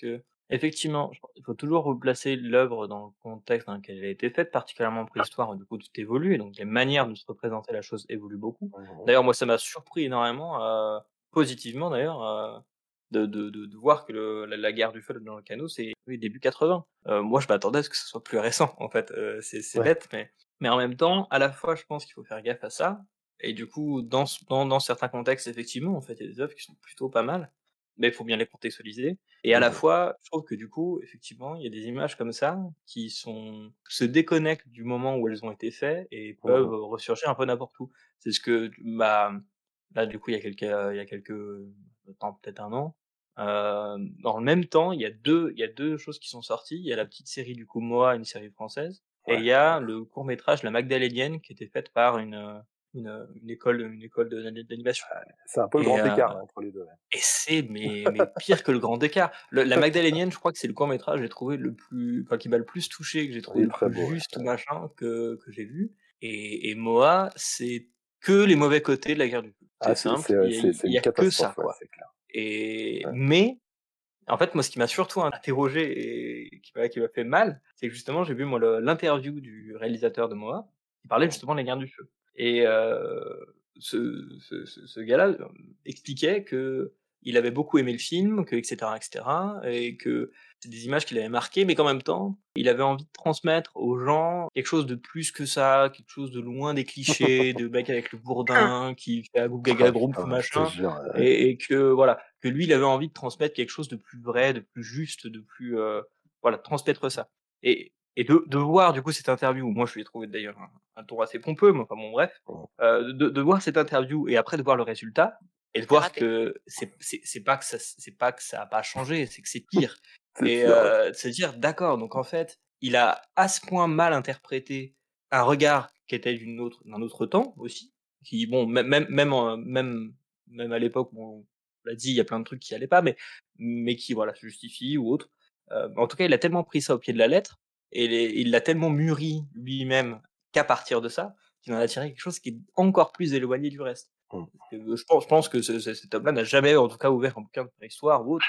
Effectivement, je pense il faut toujours replacer l'œuvre dans le contexte dans lequel elle a été faite, particulièrement en préhistoire où du coup tout évolue et donc les manières de se représenter la chose évoluent beaucoup. Mmh. D'ailleurs, moi, ça m'a surpris énormément, heu, positivement d'ailleurs, heu, de de de de voir que le la la guerre du feu dans le canot, c'est oui, début quatre-vingts. Heu, moi, je m'attendais à ce que ce soit plus récent, en fait, heu, c'est c'est Ouais. bête, mais mais en même temps, à la fois, je pense qu'il faut faire gaffe à ça et du coup, dans ce dans dans certains contextes, effectivement, en fait, il y a des œuvres qui sont plutôt pas mal, mais il faut bien les contextualiser et à la Mmh. fois, je trouve que du coup, effectivement, il y a des images comme ça qui sont se déconnectent du moment où elles ont été faites et peuvent Mmh. ressurgir un peu n'importe où. C'est ce que bah, là, du coup, il y a quelques, heu, il y a quelques temps, peut-être un an, heu, dans le même temps, il y a deux il y a deux choses qui sont sorties. Il y a la petite série du coup Moa, une série française et il Ouais. y a le court métrage La Magdalénienne qui était faite par une, heu, une, heu, une école une école de d'animation C'est un peu le et grand heu écart, hein, entre les deux, ouais. et c'est mais mais pire que le grand écart. Le La Magdalénienne, je crois que c'est le court métrage que j'ai trouvé le plus enfin qui m'a le plus touché, que j'ai Il trouvé est le très plus beau, ouais. juste machin que que j'ai vu et et Moa, c'est que les mauvais côtés de la guerre du feu. Ah, C'est c'est simple, c'est, il heu, y a c'est il c'est y une a que ça, catastrophe, ouais, quoi c'est clair. et Ouais. mais en fait, moi, ce qui m'a surtout interrogé et qui m'a qui m'a fait mal, c'est que justement, j'ai vu moi le l'interview du réalisateur de Moa, qui parlait Mmh. justement de la guerre du feu et heu, ce ce ce ce gars-là, heu, expliquait qu'il avait beaucoup aimé le film, que et cetera et cetera et que c'est des images qui l'avaient marqué, mais qu'en même temps, il avait envie de transmettre aux gens quelque chose de plus que ça, quelque chose de loin des clichés, de mec avec le bourdin qui fait agou Oh gaga putain, gromph je te machin jure, heu, et et que voilà, que lui, il avait envie de transmettre quelque chose de plus vrai, de plus juste, de plus, heu, voilà, transmettre ça et et de de voir du coup cette interview, moi je lui ai trouvé d'ailleurs un un ton assez pompeux, mais enfin bon bref, mmh, heu, de de voir cette interview et après de voir le résultat et de C'est voir raté. que c'est c'est c'est pas que ça c'est pas que ça a pas changé, c'est que c'est pire c'est et sûr, ouais. heu, de se dire: «D'accord, donc en fait, il a à ce point mal interprété un regard qui était d'une autre d'un autre temps aussi», qui bon même même même en même même à l'époque où on l'a dit, il y a plein de trucs qui allaient pas, mais mais qui voilà se justifient ou autre. Heu, en tout cas, il a tellement pris ça au pied de la lettre et les il l'a tellement mûri lui-même qu'à partir de ça, qu'il en a tiré quelque chose qui est encore plus éloigné du reste. Mmh. Heu, je pense je pense que ce ce cet homme-là n'a jamais, en tout cas, ouvert un bouquin de préhistoire ou autre.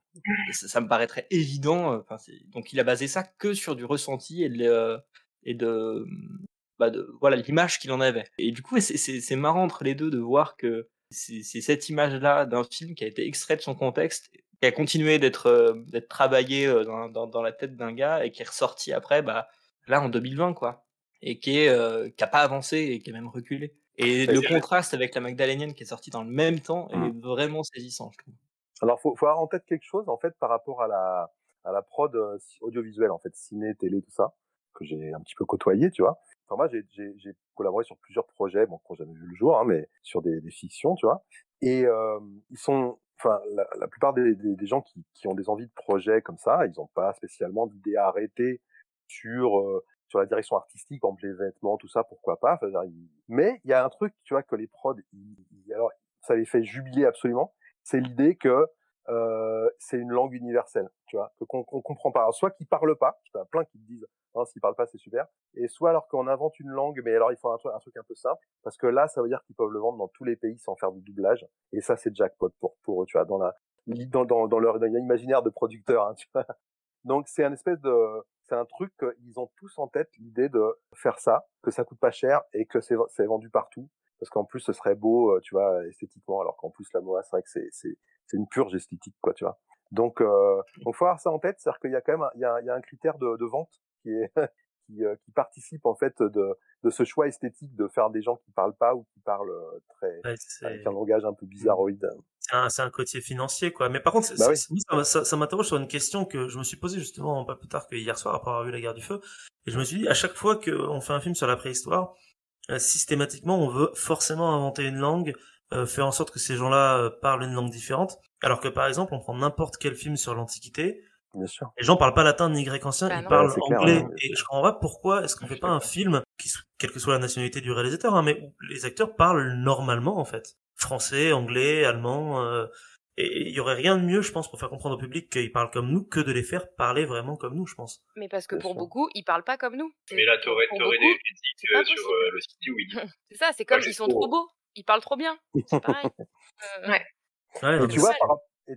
Ça ça me paraîtrait évident, heu, enfin c'est donc il a basé ça que sur du ressenti et de le et de, mmh, bah, de voilà l'image qu'il en avait et du coup, c'est c'est c'est marrant entre les deux de voir que c'est c'est cette image-là d'un film qui a été extrait de son contexte, qui a continué d'être, heu, d'être travaillé, heu, dans dans dans la tête d'un gars et qui est ressorti après, bah, là en deux mille vingt quoi et qui est, heu, qui a pas avancé et qui a même reculé et Et le contraste avec La Magdalénienne qui est sortie dans le même temps mmh. est vraiment saisissant, je trouve. Alors faut faut avoir en tête quelque chose, en fait, par rapport à la à la prod, heu, ci audiovisuelle, en fait, ciné, télé, tout ça, que j'ai un petit peu côtoyé, tu vois? Enfin moi, j'ai j'ai j'ai collaboré sur plusieurs projets, bon, qui ont jamais vu le jour, hein, mais sur des des fictions, tu vois? Et hem, ils sont enfin, la la plupart des des des gens qui qui ont des envies de projets comme ça, ils ont pas spécialement d'idées arrêtées sur, heu, sur la direction artistique, par exemple les vêtements, tout ça, pourquoi pas? Enfin, je veux dire, ils mais il y a un truc, tu vois, que les prods, ils ils alors ça les fait jubiler absolument, c'est l'idée que euh, c'est une langue universelle, tu vois, que qu'on qu'on comprend pas. Alors, soit qu'ils parlent pas, tu as plein qui te disent non, s'ils parlent pas, c'est super, et soit alors qu'on invente une langue, mais alors il faut un truc, un truc un peu simple, parce que là, ça veut dire qu'ils peuvent le vendre dans tous les pays sans faire du doublage, et ça, c'est jackpot pour pour eux, tu vois, dans la dans dans, dans leur imaginaire de producteur, hein, tu vois. Donc c'est un espèce de c'est un truc qu'ils ont tous en tête, l'idée de faire ça, que ça coûte pas cher et que c'est c'est vendu partout, parce qu'en plus ce serait beau, euh, tu vois, esthétiquement, alors qu'en plus la Moa, c'est vrai que c'est c'est c'est une purge esthétique, quoi, tu vois. Donc euh, donc faut avoir ça en tête, c'est-à-dire qu'il y a quand même un, il y a, il y a un critère de, de vente qui est qui, euh, qui participe en fait de de ce choix esthétique de faire des gens qui parlent pas ou qui parlent euh, très Ouais, avec un c'est langage un peu bizarroïde. c'est un, c'est un côté financier, quoi. Mais par contre, c'est- Bah c'est- oui. c'est- moi, ça, m'a- ça, ça m'interroge sur une question que je me suis posée justement pas plus tard que hier soir après avoir vu La Guerre du Feu. Et je me suis dit, à chaque fois qu'on fait un film sur la préhistoire, euh, systématiquement, on veut forcément inventer une langue, euh, faire en sorte que ces gens-là euh, parlent une langue différente. Alors que par exemple, on prend n'importe quel film sur l'Antiquité, Bien sûr. les gens parlent pas latin ni grec ancien, Bah ils non. Ouais, parlent c'est clair. anglais. Ouais. Et je comprends pas pourquoi est-ce qu'on Je fait suis pas un d'accord. film, qui, s- quelle que soit la nationalité du réalisateur, hein, mais où les acteurs parlent normalement en fait. Français, anglais, allemand. euh, et il y aurait rien de mieux, je pense, pour faire comprendre au public qu'ils parlent comme nous, que de les faire parler vraiment comme nous, je pense. Mais parce que Bien pour sûr. beaucoup, ils parlent pas comme nous. Mais là, Pour, t'aurais pour t'aurais beaucoup, des critiques c'est euh, pas sur possible. euh, le ciné, oui. C'est ça, c'est Moi, comme j'ai ils sont trop. trop beaux, ils parlent trop bien. C'est pareil. Euh, Ouais. Ouais, Et non, c'est mais tu vois, c'est- dommage. par, et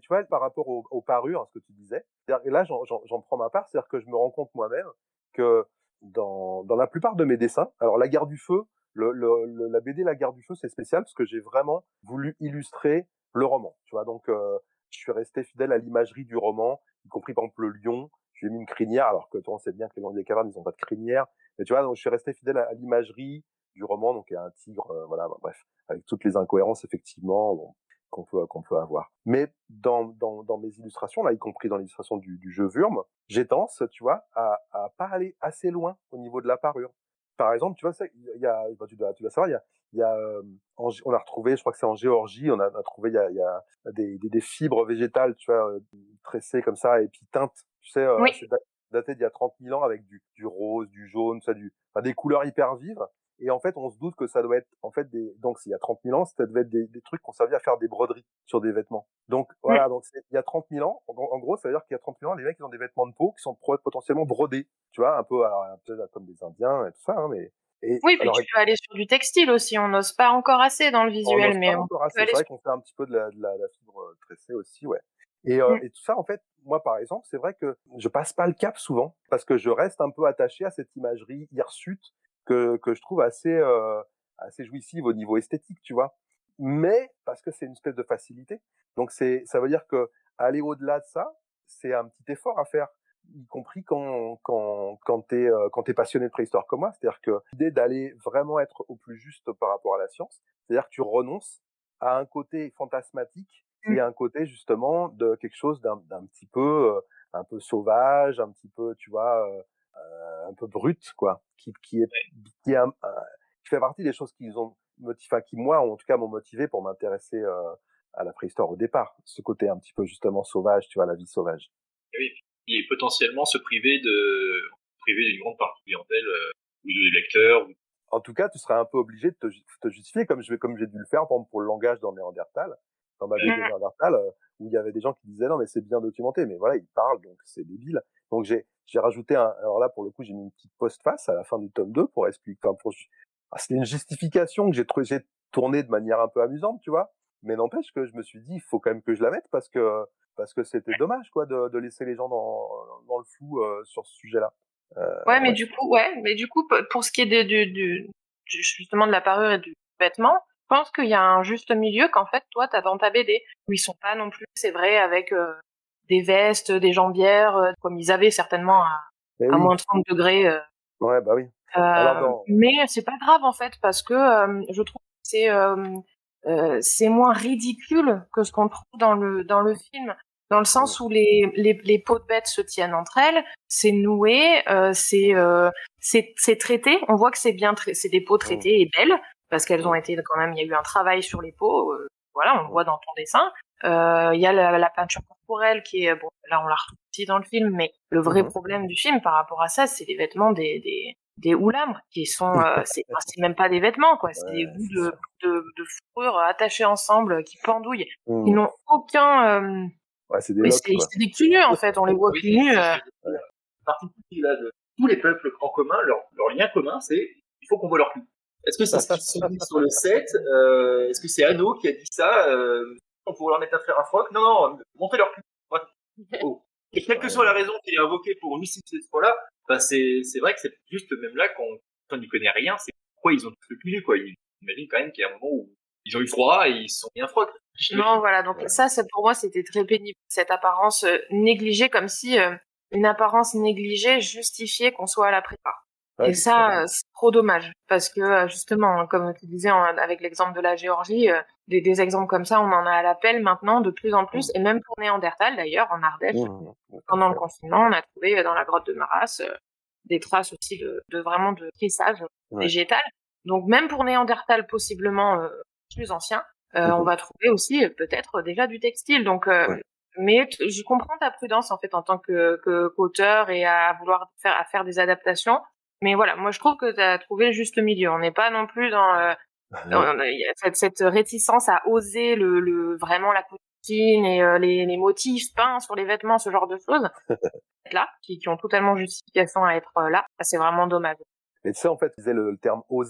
tu vois, par rapport aux, aux parures, ce que tu disais, et là, j'en, j'en, j'en prends ma part, c'est-à-dire que je me rends compte moi-même que dans, dans la plupart de mes dessins, alors La Guerre du Feu, le, le, le, la B D La Guerre du Feu, c'est spécial parce que j'ai vraiment voulu illustrer le roman, tu vois, donc euh, je suis resté fidèle à l'imagerie du roman, y compris par exemple le lion, j'ai mis une crinière, alors que on sait bien que les lions des cavernes, ils ont pas de crinière, mais tu vois, donc je suis resté fidèle à, à l'imagerie du roman, donc il y a un tigre, euh, voilà, bah, bref, avec toutes les incohérences effectivement bon, qu'on peut qu'on peut avoir. Mais dans dans dans mes illustrations, là, y compris dans l'illustration du, du jeu Wurm, j'ai tendance, tu vois, à à pas aller assez loin au niveau de la parure. Par exemple, tu vois, ça, il y a, bah, tu dois tu dois savoir, il y a il y a euh, en, on a retrouvé, je crois que c'est en Géorgie, on a, on a trouvé il y a il y a des, des des fibres végétales, tu vois, euh, tressées comme ça et puis teintes, tu sais, euh, Oui. c'est daté d'il y a trente mille ans avec du du rose, du jaune, ça, du enfin, des couleurs hyper vives. Et en fait, on se doute que ça doit être, en fait, des, donc, il y a trente mille ans, ça devait être des, des trucs qu'on servait à faire des broderies sur des vêtements. Donc, voilà, donc, c'est, il y a trente mille ans, en, en gros, ça veut dire qu'il y a trente mille ans, les mecs, ils ont des vêtements de peau qui sont potentiellement brodés, tu vois, un peu, alors, peut-être comme des Indiens et tout ça, hein, mais, et, Oui, puis alors, tu peux aller sur du textile aussi. On n'ose pas encore assez dans le on visuel, n'ose mais pas on encore peut assez. C'est aller vrai sur... qu'on fait un petit peu de la, de la, la fibre tressée aussi, ouais. Et, euh, Mm. et tout ça, en fait, moi, par exemple, c'est vrai que je passe pas le cap souvent parce que je reste un peu attaché à cette imagerie hirsute que, que je trouve assez, euh, assez jouissive au niveau esthétique, tu vois. Mais parce que c'est une espèce de facilité. Donc, c'est, ça veut dire que aller au-delà de ça, c'est un petit effort à faire, y compris quand, quand, quand t'es, euh, quand t'es passionné de préhistoire comme moi. C'est-à-dire que l'idée d'aller vraiment être au plus juste par rapport à la science, c'est-à-dire que tu renonces à un côté fantasmatique qui est un côté justement de quelque chose d'un, d'un petit peu, euh, un peu sauvage, un petit peu, tu vois, euh, euh, un peu brut, quoi, qui, qui est, qui est, un, un, qui fait partie des choses qui ont motivé, enfin, qui moi, en tout cas, m'ont motivé pour m'intéresser euh, à la préhistoire au départ. Ce côté un petit peu justement sauvage, tu vois, la vie sauvage. Et oui, et potentiellement se priver de, priver d'une grande partie de clientèle euh, ou de lecteurs. Ou... En tout cas, tu serais un peu obligé de te, te justifier, comme je vais, comme j'ai dû le faire, par exemple, pour le langage dans Néandertal, dans ma B D Néandertal, euh, où il y avait des gens qui disaient non mais c'est bien documenté, mais voilà, ils parlent donc c'est débile. Donc j'ai j'ai rajouté un, alors là pour le coup j'ai mis une petite postface à la fin du tome deux pour expliquer, enfin pour, ah, c'était une justification que j'ai trouvé, j'ai tourné de manière un peu amusante, tu vois. Mais n'empêche que je me suis dit il faut quand même que je la mette parce que parce que c'était dommage quoi de, de laisser les gens dans dans le flou euh, sur ce sujet-là. Euh, ouais, mais ouais. du coup, ouais, mais du coup, pour ce qui est de, du, du, du, justement de la parure et du vêtement, je pense qu'il y a un juste milieu qu'en fait, toi, t'as dans ta B D, où ils sont pas non plus, c'est vrai, avec euh, des vestes, des jambières, euh, comme ils avaient certainement à, à oui. moins trente degrés. Euh, ouais, bah oui. Euh, Alors dans... Mais c'est pas grave en fait, parce que euh, je trouve que c'est euh, euh, c'est moins ridicule que ce qu'on trouve dans le dans le film. Dans le sens où les, les, les peaux de bêtes se tiennent entre elles, c'est noué, euh, c'est, euh, c'est, c'est traité. On voit que c'est bien, tra- c'est des peaux traitées et belles, parce qu'elles ont été quand même, il y a eu un travail sur les peaux, euh, voilà, on le voit dans ton dessin. Euh, il y a la, la peinture corporelle qui est, bon, là on la retrouve aussi dans le film, mais le vrai problème du film par rapport à ça, c'est les vêtements des, des, des oulamres, qui sont, euh, c'est, c'est même pas des vêtements, quoi, c'est ouais, des bouts de, de, de fourrure attachés ensemble, qui pendouillent, mmh. qui n'ont aucun, euh, Ouais, c'est des mais locks, c'est, quoi. c'est des cul nus, en fait, on les voit cul nus. Euh... Ouais. Particulier là de tous les peuples en commun, leur, leur lien commun, c'est il faut qu'on voit leur cul. Est-ce que c'est ce qu'ils sont dit sur le set euh, Est-ce que c'est Anno qui a dit ça euh, On pourrait leur mettre à faire un froc Non, non, montrez leur cul. Ouais. Oh. Et quelle que soit la raison qui est invoquée pour justifier ce point-là, bah c'est, c'est vrai que c'est juste même là qu'on on n'y connaît rien, c'est pourquoi ils ont tout le cul nu, quoi. Ils imaginent quand même qu'il y a un moment où ils ont eu froid et ils se sont mis un froc. Non, voilà, donc ouais. ça, c'est, pour moi, c'était très pénible. Cette apparence euh, négligée, comme si euh, une apparence négligée justifiait qu'on soit à la prépa. Ouais, et ça, euh, c'est trop dommage, parce que euh, justement, comme tu disais en, avec l'exemple de la Géorgie, euh, des, des exemples comme ça, on en a à l'appel maintenant de plus en plus, mmh. et même pour Néandertal, d'ailleurs, en Ardèche, mmh. pendant le confinement, on a trouvé euh, dans la grotte de Maras euh, des traces aussi de, de vraiment de trissage ouais. végétal. Donc même pour Néandertal, possiblement euh, plus ancien, Euh, mmh. on va trouver aussi euh, peut-être déjà du textile. Donc, euh, ouais. mais t- je comprends ta prudence en fait en tant que, que qu'auteur et à vouloir faire à faire des adaptations. Mais voilà, moi je trouve que tu as trouvé le juste milieu. On n'est pas non plus dans, euh, dans y a cette, cette réticence à oser le, le vraiment la coutine et euh, les, les motifs peints sur les vêtements, ce genre de choses là, qui, qui ont totalement justification à être euh, là. C'est vraiment dommage. Et tu sais en fait, tu disais le, le terme oser.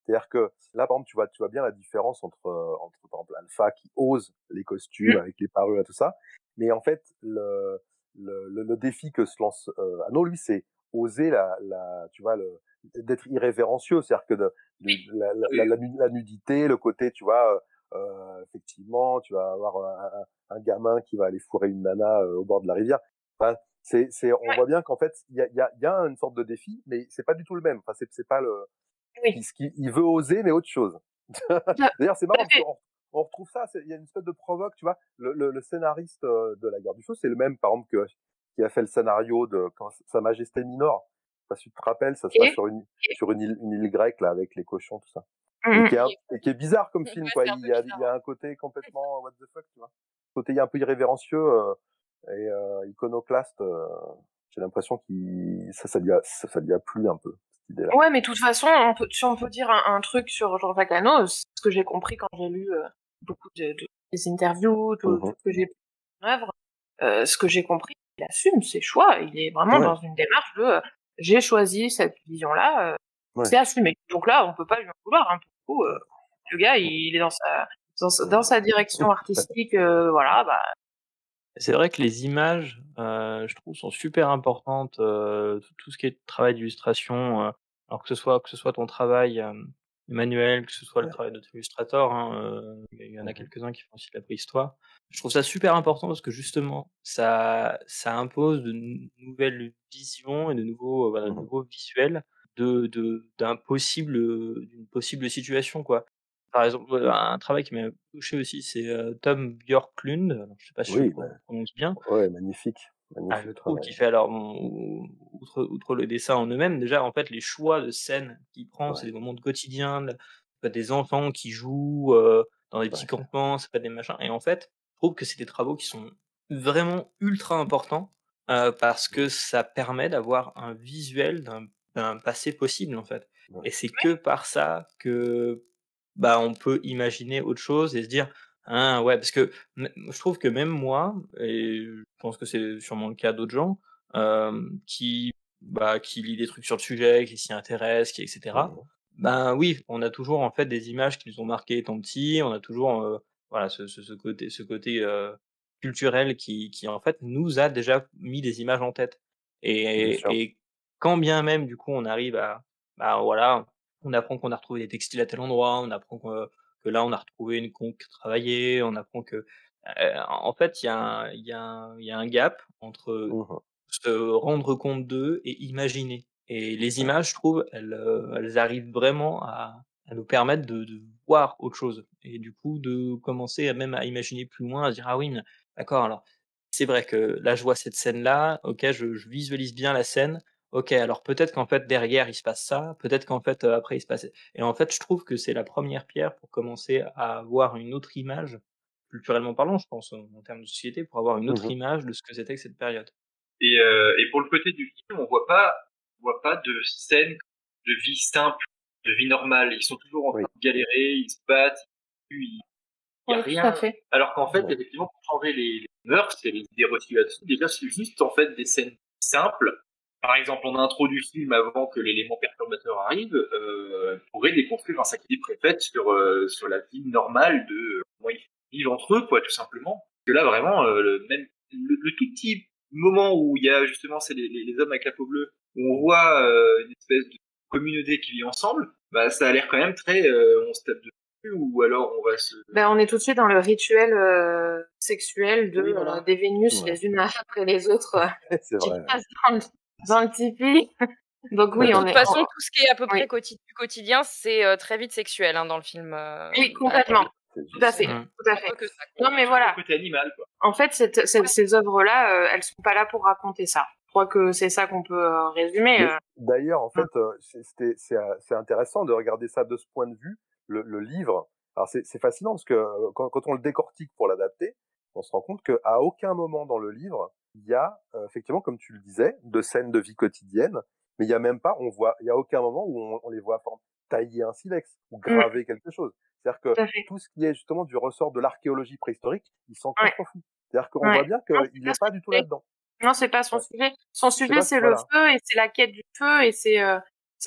C'est-à-dire que là, par exemple, tu vois, tu vois bien la différence entre, euh, entre par exemple, Alpha qui ose les costumes Mm. avec les parures et tout ça. Mais en fait, le, le, le, le défi que se lance euh, Anno, lui, c'est oser la, la, tu vois, le, d'être irrévérencieux. C'est-à-dire que de, de, la, la, la, la nudité, le côté, tu vois, euh, effectivement, tu vas avoir un, un, un gamin qui va aller fourrer une nana euh, au bord de la rivière. Enfin, c'est, c'est, on Ouais. voit bien qu'en fait, il y a, y a, y a une sorte de défi, mais c'est pas du tout le même. Enfin, c'est, c'est pas le, Oui. ce qu'il il veut oser, mais autre chose. D'ailleurs, c'est marrant parce qu'on on retrouve ça. Il y a une espèce de provoque, tu vois. Le, le, le scénariste de La Guerre du Feu, c'est le même, par exemple, que qui a fait le scénario de quand, Sa Majesté Minor. Je sais pas si tu te rappelles, ça se passe sur une sur une île, une île grecque là avec les cochons, tout ça. Mm. Et qui est, un, et qui est bizarre comme film, Ouais, quoi. c'est un Il peu y a, bizarre, il y a un côté complètement what the fuck, tu vois. Un côté un peu irrévérencieux euh, et euh, iconoclaste. Euh, j'ai l'impression qu'il ça, ça lui a ça, ça lui a plu un peu cette idée-là. Ouais, mais de toute façon, on peut, si on peut dire un, un truc sur Jean-Jacques Hano, ce que j'ai compris quand j'ai lu euh, beaucoup de, de des interviews, tout, Mm-hmm. tout ce que j'ai pu en œuvre, euh, ce que j'ai compris, il assume ses choix. Il est vraiment Ouais. dans une démarche de euh, j'ai choisi cette vision-là, euh, Ouais. c'est assumé. Donc là, on peut pas lui en vouloir. Hein, pour le coup, euh, le gars, il est dans sa dans, sa- dans sa direction artistique, euh, voilà, bah. C'est vrai que les images, heu, je trouve, sont super importantes, heu, tout tout ce qui est travail d'illustration, heu, alors que ce soit que ce soit ton travail, hem, manuel, que ce soit le Ouais. travail d'autres illustrateurs, hein, heu, il y en a Mhm. quelques-uns qui font aussi de la préhistoire. Je trouve ça super important parce que justement, ça ça impose de nou nouvelles visions et de nouveaux, heu, voilà, de Mhm. nouveaux visuels de de d'un possible, heu, d'une possible situation, quoi. Par exemple, heu, un travail qui m'a touché aussi, c'est, heu, Tom Björklund, alors je sais pas si je le Oui, pro bah, prononce bien. ouais, magnifique, Ah, magnifique je trouve travail. qu'il fait alors, bon, outre outre le dessin en eux-mêmes, déjà, en fait, les choix de scènes qu'il prend, c'est Ouais, des moments de quotidien, de ça peut être des enfants qui jouent, heu, dans des petits ouais. campements, ça peut être des machins et en fait, je trouve que c'est des travaux qui sont vraiment ultra importants, heu, parce que ça permet d'avoir un visuel d'un d'un passé possible, en fait Ouais. et c'est que par ça que, bah, on peut imaginer autre chose et se dire: «Hein, ouais», parce que m je trouve que même moi et je pense que c'est sûrement le cas d'autres gens, hem, qui, bah, qui lit des trucs sur le sujet, qui s'y intéressent, qui et cetera. Mhm. Ben, oui, on a toujours, en fait, des images qui nous ont marqués étant petits, on a toujours, heu, voilà, ce ce ce côté ce côté, heu, culturel qui qui, en fait, nous a déjà mis des images en tête Bien sûr. et et quand bien même, du coup, on arrive à, bah, voilà, on apprend qu'on a retrouvé des textiles à tel endroit, on apprend que que là, on a retrouvé une conque travaillée, on apprend que, heu, en fait, il y a un il y a un il y a un gap entre Mhm. se rendre compte d'eux et imaginer et les Ouais. images, je trouve, elles, heu, elles arrivent vraiment à à nous permettre de de voir autre chose et du coup, de commencer à même à imaginer plus loin, à se dire: «Ah oui, mais d'accord, alors c'est vrai que là, je vois cette scène-là, OK, je je visualise bien la scène. OK, alors peut-être qu'en fait, derrière, il se passe ça, peut-être qu'en fait, heu, après, il se passe» et en fait, je trouve que c'est la première pierre pour commencer à avoir une autre image, culturellement parlant, je pense, en en termes de société, pour avoir une autre Mhm. image de ce que c'était que cette période. Et, euh, et pour le côté du film, on voit pas, on voit pas de scène de vie simple, de vie normale. Ils sont toujours en train Oui. de galérer, ils se battent, ils, il y a Oui, tout à rien. fait. Alors qu'en fait, Ouais. effectivement, pour changer les, les mœurs et les idées reçues là-dessus, déjà, c'est juste, en fait, des scènes simples. Par exemple, en intro du film, avant que l'élément perturbateur arrive, euh, pourrait déconstruire un sac d'idées préfaites sur, euh, sur la vie normale de euh, comment ils vivent entre eux, quoi, tout simplement. Parce que là, vraiment, euh, le, même, le, le tout petit moment où il y a justement c'est les, les, les hommes avec la peau bleue, où on voit euh, une espèce de communauté qui vit ensemble, bah ça a l'air quand même très euh, on se tape dessus ou alors on va se Ben, on est tout de suite dans le rituel euh, sexuel de oui, voilà. euh, des Vénus Ouais. les unes après les autres euh, C'est qui vrai. passent dans le, dans le tipi. Donc De oui, on toute est. façon, on- tout ce qui est à peu oui. près quoti du quotidien, c'est, heu, très vite sexuel, hein, dans le film, heu, Oui, à la complètement. C'est Tout à juste. fait. Mmh. Tout à un fait. peu que ça. Non, mais Le voilà. côté animal, quoi. En fait, cette, cette- ces œuvres-là, euh, elles sont pas là pour raconter ça. Je crois que c'est ça qu'on peut euh, résumer. Mais euh. d'ailleurs, en fait, euh, c'est c'était- c'est euh, c'est intéressant de regarder ça de ce point de vue. Le, le livre, alors c'est c'est fascinant parce que euh, quand, quand on le décortique pour l'adapter, on se rend compte qu'à aucun moment dans le livre, il y a euh, effectivement, comme tu le disais, de scènes de vie quotidienne, mais il y a même pas, on voit, il y a aucun moment où on, on les voit form- tailler un silex ou Mm, graver quelque chose. C'est-à-dire que tout à fait. tout ce qui est justement du ressort de l'archéologie préhistorique, il s'en Ouais. contrefout. C'est-à-dire qu'on voit Ouais. bien Non, c'est qu'il pas n'est son pas du tout sujet. là-dedans. Non, c'est pas son Ouais. sujet. Son C'est sujet, pas, c'est le voilà. feu et c'est la quête du feu et c'est euh,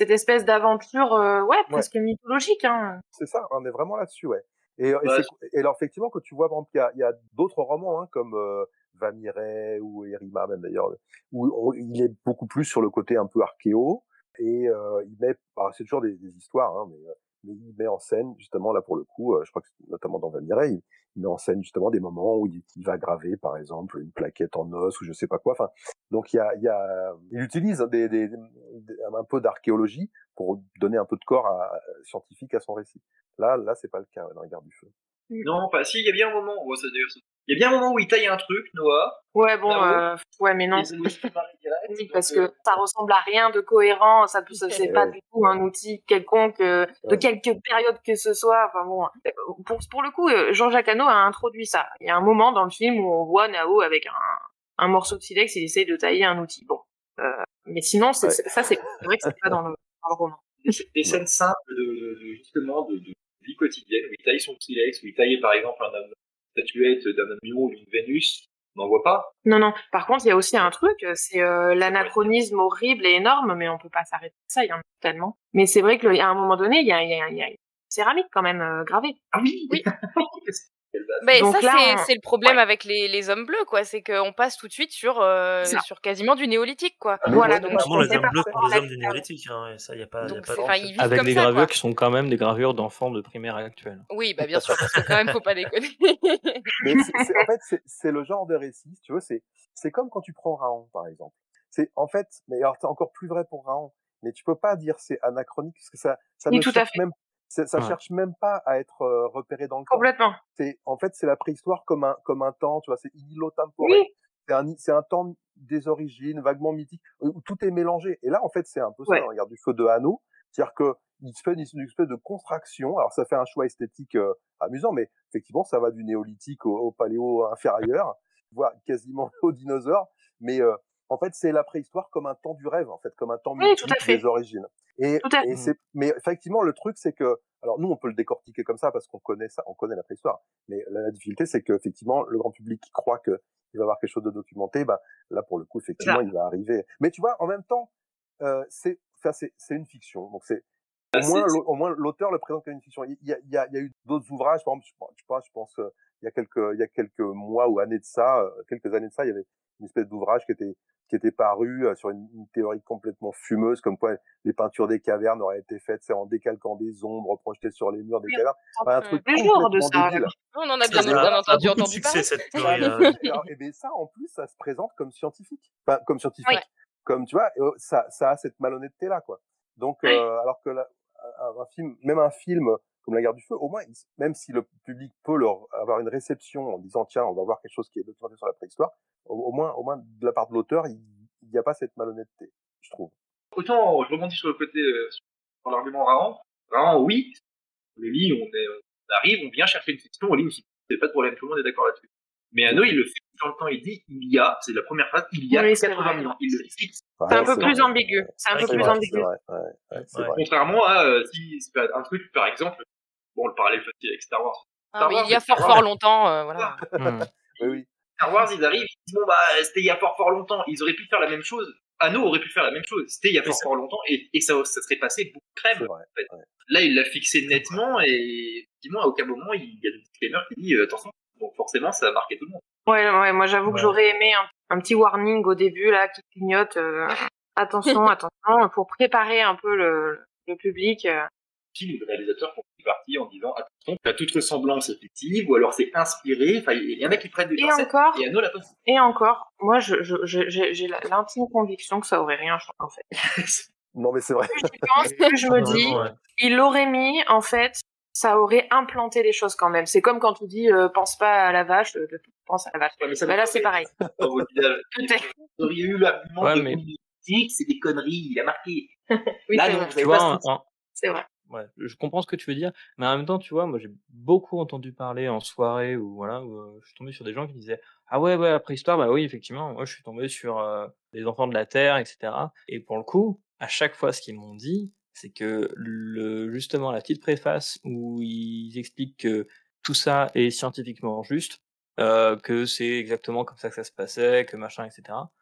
cette espèce d'aventure, euh, ouais, Ouais, presque mythologique, hein. c'est ça, on est vraiment là-dessus, ouais. Et, et, Bah, c'est, et alors, effectivement, quand tu vois, par exemple, il y a, il y a d'autres romans, hein, comme euh, Va Mireille ou Erima, même d'ailleurs, où on- il est beaucoup plus sur le côté un peu archéo, et euh, il met, alors, c'est toujours des, des histoires, hein, mais, euh, mais il met en scène, justement, là, pour le coup, euh, je crois que c'est notamment dans Va Mireille, il, il met en scène, justement, des moments où il, il va graver, par exemple, une plaquette en os, ou je sais pas quoi, enfin, donc il y a, il y a, il utilise des, des, des- un peu d'archéologie pour donner un peu de corps à, à- scientifique à son récit. Là, là, c'est pas le cas dans la Guerre du Feu. non, enfin, si, il y a bien un moment, oh, ça, d'ailleurs, ça- il y a bien un moment où il taille un truc, Noah, Ouais, bon, là-haut, euh, ouais, mais non. et ça lui fait marrer direct, Oui, donc, parce euh, que ça ressemble à rien de cohérent, ça, peut- ça c'est Eh pas ouais, du tout un outil quelconque euh, de ouais. quelque période que ce soit. Enfin bon, euh, pour pour le coup, euh, Jean-Jacques Hano a introduit ça. Il y a un moment dans le film où on voit Nao avec un un morceau de silex, il essaye de tailler un outil. Bon, euh, mais sinon, c'est, Ouais. c'est- ça c'est c'est vrai que c'est pas dans le dans le roman. des, des Non. scènes simples de, de, de- justement de, de vie quotidienne où il taille son silex, où il taillait par exemple un, homme- une statuette d'un avion ou d'une Vénus, on n'en voit pas. Non, non. Par contre, il y a aussi un truc, euh, c'est euh, Ouais. l'anachronisme horrible et énorme, mais on peut pas s'arrêter à ça, il y en a tellement. Mais c'est vrai qu'à un moment donné, il y a, il y a, il y a une céramique quand même euh, gravée. Ah oui, Oui. Quelle base. Ben Donc ça, là, c'est on- c'est le problème ouais. avec les, les hommes bleus, quoi. C'est qu'on passe tout de suite sur, euh, C'est ça. sur quasiment du néolithique, quoi. Mais Voilà, ouais, donc non, Clairement, bah, les c'est hommes pas bleus sont forcément des hommes du l'actualité. néolithique, hein, et ça, y a pas, y a Donc, pas c'est, de... enfin, ils vivent Avec comme des ça, gravures quoi. qui sont quand même des gravures d'enfants de primaire actuelle. Oui, bah bien sûr, parce que quand même, faut pas déconner. Mais c'est, c'est- en fait, c'est, c'est le genre de récit, si tu veux, c'est, c'est comme quand tu prends Raon, par exemple. C'est, en fait, mais alors c'est encore plus vrai pour Raon, mais tu peux pas dire c'est anachronique, parce que ça, ça Oui, ne tout à cherche fait. même, ça, ça Ouais. cherche même pas à être euh, repéré dans le temps. Complètement. C'est, en fait, c'est la préhistoire comme un, comme un temps, tu vois, c'est illo-temporel. Oui. C'est un, c'est un temps des origines, vaguement mythique, où tout est mélangé. Et là, en fait, c'est un peu ça Ouais. dans la Guerre du Feu de Hano. C'est-à-dire que, il se fait une, une espèce de contraction. Alors, ça fait un choix esthétique euh, amusant, mais effectivement, ça va du néolithique au, au paléo inférieur, voire quasiment au dinosaure. Mais, euh, en fait, c'est la préhistoire comme un temps du rêve, en fait, comme un temps Oui, tout à mythique fait. des origines. Et, Tout à et fait. c'est, mais effectivement, le truc, c'est que, alors nous, on peut le décortiquer comme ça parce qu'on connaît ça, on connaît la préhistoire. Mais la, la difficulté, c'est que effectivement, le grand public qui croit que il va avoir quelque chose de documenté, bah là, pour le coup, effectivement, Ça. il va arriver. Mais tu vois, en même temps, euh, c'est, ça, c'est, c'est une fiction. Donc c'est, au Ah, c'est- moins, c'est- l'au- au moins, l'auteur le présente comme une fiction. Il y a, il y a, il y a eu d'autres ouvrages, par exemple, je, pense- je pense, je pense, euh, il y a quelques, il y a quelques mois ou années de ça, euh, quelques années de ça, il y avait une espèce d'ouvrage qui était, qui était paru euh, sur une, une théorie complètement fumeuse, comme quoi les peintures des cavernes auraient été faites, c'est en décalquant des ombres projetées sur les murs des Oui, cavernes. on Enfin, un entend truc tous les jours de complètement ça. débile. On en a Ça, bien, Et ça, là, bien ça a entendu beaucoup de entendu succès, parler. cette bah, théorie. mais, euh. alors, et ben ça, en plus, ça se présente comme scientifique. Enfin, comme scientifique. Oui. Comme, tu vois, euh, ça, ça a cette malhonnêteté-là, quoi. Donc, Oui. euh, alors que la, un, un film, même un film comme La Guerre du Feu, au moins, il- même si le public peut leur avoir une réception en disant, tiens, on va voir quelque chose qui est documenté sur la préhistoire, au, au moins, au moins, de la part de l'auteur, il n'y a pas cette malhonnêteté, je trouve. Autant je rebondis sur le côté, euh, sur l'argument Raon. Raon, oui, on le lit, on, est, on arrive, on vient chercher une fiction, on lit aussi. C'est pas de problème, tout le monde est d'accord là-dessus. Mais Hano, il le fait dans le temps, il dit, il y a, c'est la première phrase, il y a Oui, c'est quatre-vingts vrai. mille ans. Il le fixe. C'est Ouais, un peu c'est plus vrai. ambigu. C'est un Ouais, peu c'est plus vrai, ambigu. c'est vrai, ouais, ouais, c'est Ouais. vrai. Contrairement à, euh, si c'est pas un truc, par exemple, bon, le parallèle facile avec Star Wars. Ah, Star mais Wars, il y a Star fort Wars, fort longtemps, euh, voilà. Hmm. Oui, oui. Star Wars, ils arrivent, ils disent, bon, bah, c'était il y a fort fort longtemps. Ils auraient pu faire la même chose. Anno aurait pu faire la même chose. C'était il y a Oui, fort c'est fort longtemps et, et ça, ça serait passé beaucoup de C'est crème. vrai. En fait. Ouais. Là, il l'a fixé nettement et, dis-moi, à aucun moment, il y a des disclaimer qui dit, euh, attention. Donc, forcément, ça a marqué tout le monde. Ouais, ouais, moi j'avoue que Ouais. j'aurais aimé un, un petit warning au début là qui clignote. euh, attention, attention, pour préparer un peu le, le public. euh. Qui, le réalisateur, pour qu'il partie en disant, attention, t'as toute ressemblance effective ou alors c'est inspiré. Enfin, il y en a qui prennent des Et pincettes encore, et Anno l'a pas fait. et encore, moi je, je, je- j'ai j'ai la- l'intime conviction que ça aurait rien changé en fait. Non, mais c'est vrai. Plus j'y pense, plus je me dis, Vraiment, ouais. il l'aurait mis en fait, ça aurait implanté les choses quand même. C'est comme quand tu dis euh, pense pas à la vache, euh, pense à la vache. Ouais, mais ça Bah vous là c'est paraît- pareil. dans votre village. Peut-être. Vous auriez eu l'argument Ouais, de mais- politique, c'est des conneries, il a marqué. Oui, Là, c'est non, vrai. vous Tu avez vois, pas en- ce en- C'est vrai. ouais, je comprends ce que tu veux dire, mais en même temps, tu vois, moi j'ai beaucoup entendu parler en soirée ou voilà, où euh, je suis tombé sur des gens qui disaient ah ouais ouais la préhistoire, bah oui effectivement, moi je suis tombé sur euh, les enfants de la terre, et cetera. Et pour le coup, à chaque fois, ce qu'ils m'ont dit, c'est que le justement la petite préface où ils expliquent que tout ça est scientifiquement juste, euh, que c'est exactement comme ça que ça se passait, que machin, et cetera. Mm.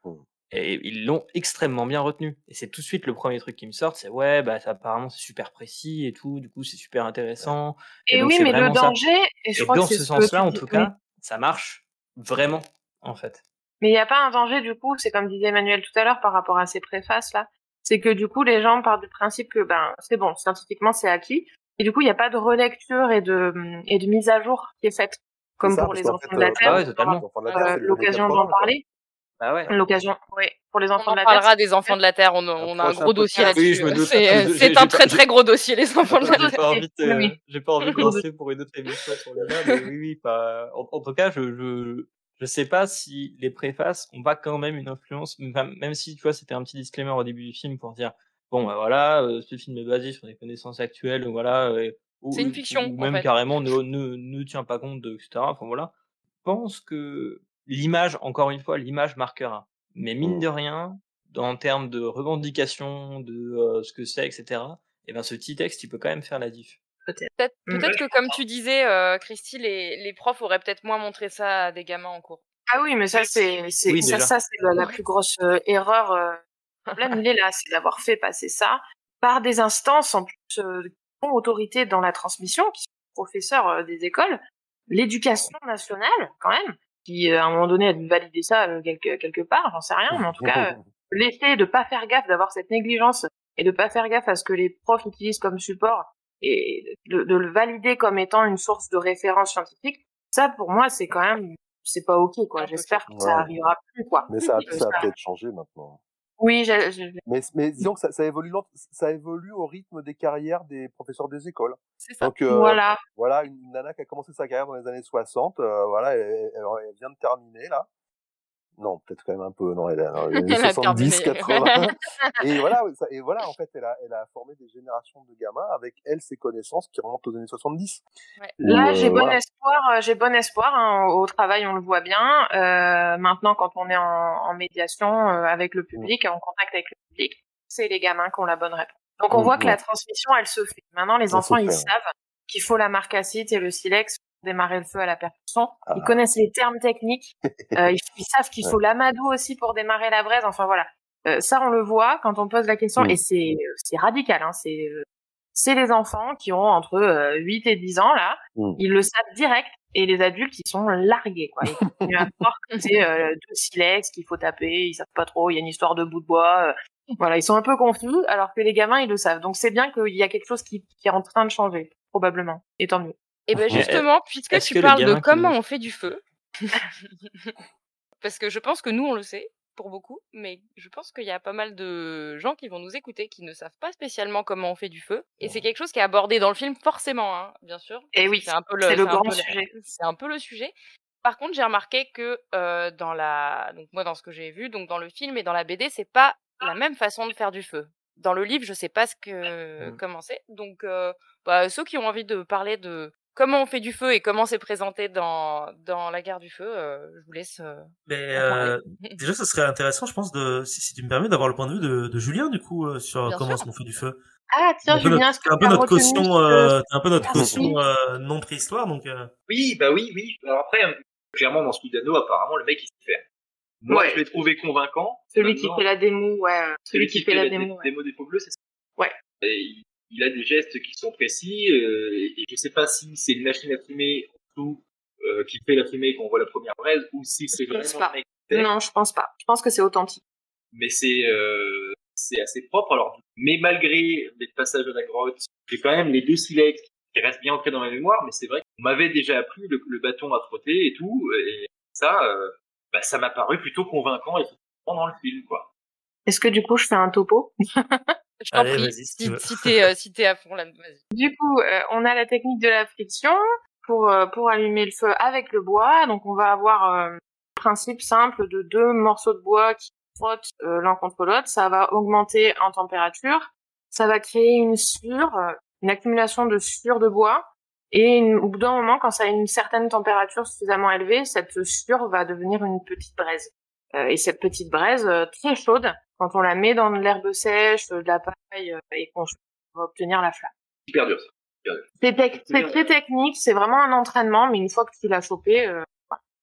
Et ils l'ont extrêmement bien retenu. Et c'est tout de suite le premier truc qui me sort, c'est ouais, bah ça, apparemment c'est super précis et tout, du coup c'est super intéressant. Et, Et donc oui, c'est mais le vraiment ça. danger, et je Et crois que dans c'est ce ce que sens-là, tu en dis, tout oui. cas, ça marche vraiment, en fait. Mais il n'y a pas un danger, du coup, c'est comme disait Emmanuel tout à l'heure par rapport à ces préfaces-là, c'est que du coup, les gens partent du principe que, ben, c'est bon, scientifiquement, c'est acquis, et du coup, il n'y a pas de relecture et de, et de mise à jour qui est faite, C'est comme ça, pour parce les qu'en enfants fait, de la euh, Terre, Bah bon, ouais, on aura totalement. les enfants de la euh, Terre, c'est les années l'occasion d'en quatre-vingts, quoi. parler, Bah ouais. l'occasion, oui, pour les On enfants en de la Terre, parlera c'est des enfants de la Terre, on a, un on a un prochain gros dossier podcast. Oui, là-dessus. je me doute. C'est, Je- euh, je- c'est j'ai un pas- très j'ai- très gros dossier, les enfants de la J'ai Terre. pas envie de, Oui. j'ai pas envie de lancer pour une autre émission sur le là, mais oui, oui, pas. En, en tout cas, je, je, je sais pas si les préfaces ont pas quand même une influence, enfin, même si tu vois, c'était un petit disclaimer au début du film pour dire, bon, bah voilà, euh, ce film est basé sur des connaissances actuelles, voilà, euh, ou, C'est une ou- fiction, ou en même fait. carrément ne, ne, ne tient pas compte de, et cetera. Enfin voilà. Je pense que l'image, encore une fois, l'image marquera. Mais mine Mm. de rien, en termes de revendication, de euh, ce que c'est, et cetera, et ben ce petit texte, il peut quand même faire la diff. Peut-être. Peut-être, Mm. peut-être que, comme tu disais, euh, Christy, les, les profs auraient peut-être moins montré ça à des gamins en cours. Ah oui, mais ça, c'est, c'est, Oui, ça, déjà. ça, c'est la, la plus grosse euh, erreur. Euh, le problème, il est là, c'est d'avoir fait passer ça par des instances, en plus, euh, qui ont autorité dans la transmission, qui sont professeurs euh, des écoles, l'éducation nationale, quand même, qui, euh, à un moment donné, a dû valider ça euh, quelque, quelque part, j'en sais rien, mais en tout cas, euh, l'effet de pas faire gaffe, d'avoir cette négligence, et de pas faire gaffe à ce que les profs utilisent comme support, et de, de le valider comme étant une source de référence scientifique, ça, pour moi, c'est quand même, c'est pas ok, quoi. Un peu J'espère que Ouais. ça arrivera plus, quoi. Mais ça, Euh, ça a ça- peut-être changé maintenant. Oui, j'ai, j'ai- Mais, mais disons que ça, ça évolue lent- ça évolue au rythme des carrières des professeurs des écoles. C'est ça. Donc euh, voilà. voilà, une nana qui a commencé sa carrière dans les années soixante, euh, voilà, elle, elle- elle vient de terminer là. Non, peut-être quand même un peu, non, elle est dans les années Elle a soixante-dix, terminé. quatre-vingts. Et voilà, ça- et voilà, en fait, elle a, elle a formé des générations de gamins avec elle ses connaissances qui remontent aux années soixante-dix. Ouais. Où, Là, euh, j'ai bon voilà. espoir, euh, j'ai bon espoir. Hein, au travail, on le voit bien. Euh, maintenant, quand on est en, en médiation euh, avec le public, en contact avec le public, c'est les gamins qui ont la bonne réponse. Donc, on Mm, voit que ouais. la transmission, elle se fait. Maintenant, les Elle se enfants, fait, ils ouais. savent qu'il faut la marcacite et le silex pour démarrer le feu à la percussion. Ah. Ils connaissent les termes techniques. Euh, ils, ils savent qu'il faut l'amadou aussi pour démarrer la braise. Enfin, voilà. Euh, ça, on le voit quand on pose la question. Mm. Et c'est, c'est radical. Hein, c'est, euh, c'est les enfants qui ont entre euh, huit et dix ans, là. Mm. Ils le savent direct. Et les adultes, ils sont largués, quoi. Ils continuent à croire que c'est euh, deux silex qu'il faut taper. Ils savent pas trop. Il y a une histoire de bout de bois. Euh, voilà, ils sont un peu confus, alors que les gamins, ils le savent. Donc, c'est bien qu'il y a quelque chose qui, qui est en train de changer, probablement. Et tant mieux. Et ben Mais justement, puisque est-ce tu que les parles de gamins qui comment le- on fait du feu, parce que je pense que nous on le sait pour beaucoup, mais je pense qu'il y a pas mal de gens qui vont nous écouter qui ne savent pas spécialement comment on fait du feu, et c'est quelque chose qui est abordé dans le film forcément, hein, bien sûr. Et parce que oui, c'est un peu le, c'est le un grand peu sujet. C'est un peu le sujet. Par contre, j'ai remarqué que euh, dans la, donc moi dans ce que j'ai vu, donc dans le film et dans la B D, c'est pas la même façon de faire du feu. Dans le livre, je sais pas ce que Mm. comment c'est. Donc, euh, bah, ceux qui ont envie de parler de comment on fait du feu et comment c'est présenté dans dans la guerre du feu, euh, je vous laisse. Euh, Mais en parler. euh, déjà, ça serait intéressant, je pense, de si, si tu me permets, d'avoir le point de vue de, de Julien, du coup, euh, sur Bien comment sûr. est-ce qu'on fait du feu. Ah, T'es tiens, un peu Julien, notre, est-ce que t'es un tu peu as notre retenu caution, ce... euh, t'es un peu notre Merci. caution euh, non préhistoire, donc. Euh... Oui, bah oui, oui. Alors après, euh, clairement, dans ce Ludano, apparemment, le mec, il sait faire. Moi, Ouais. je l'ai trouvé convaincant. Celui qui Maintenant, fait la démo, ouais. euh, Celui qui fait la dé- démo, ouais. démo des faux bleus, c'est ça. Ouais. Et il, il a des gestes qui sont précis, euh, et, et je sais pas si c'est une machine à fumer en dessous euh, qui fait la fumée quand on voit la première braise, ou si c'est Je pense vraiment pas. le mec qui fait. Non, je pense pas. Je pense que c'est authentique. Mais c'est euh, c'est assez propre. Alors, mais malgré les passages à la grotte, j'ai quand même les deux silex qui restent bien ancrés dans ma mémoire. Mais c'est vrai qu'on m'avait déjà appris le, le bâton à frotter et tout, et ça, euh, bah, ça m'a paru plutôt convaincant effectivement dans le film, quoi. Est-ce que du coup, je fais un topo? Je t'en Allez, prie, vas-y, si tu si, veux. si t'es euh, si t'es à fond là, vas-y. Du coup, euh, on a la technique de la friction pour euh, pour allumer le feu avec le bois. Donc, on va avoir euh, un principe simple de deux morceaux de bois qui frottent euh, l'un contre l'autre. Ça va augmenter en température. Ça va créer une sciure, euh, une accumulation de sciure de bois. Et une, au bout d'un moment, quand ça a une certaine température suffisamment élevée, cette sciure va devenir une petite braise. Euh, et cette petite braise euh, très chaude, quand on la met dans de l'herbe sèche, de la paille, euh, et qu'on va obtenir la flamme. Hyper dur, ça. C'est, tec- c'est très technique, c'est vraiment un entraînement, mais une fois que tu l'as chopé, euh, voilà.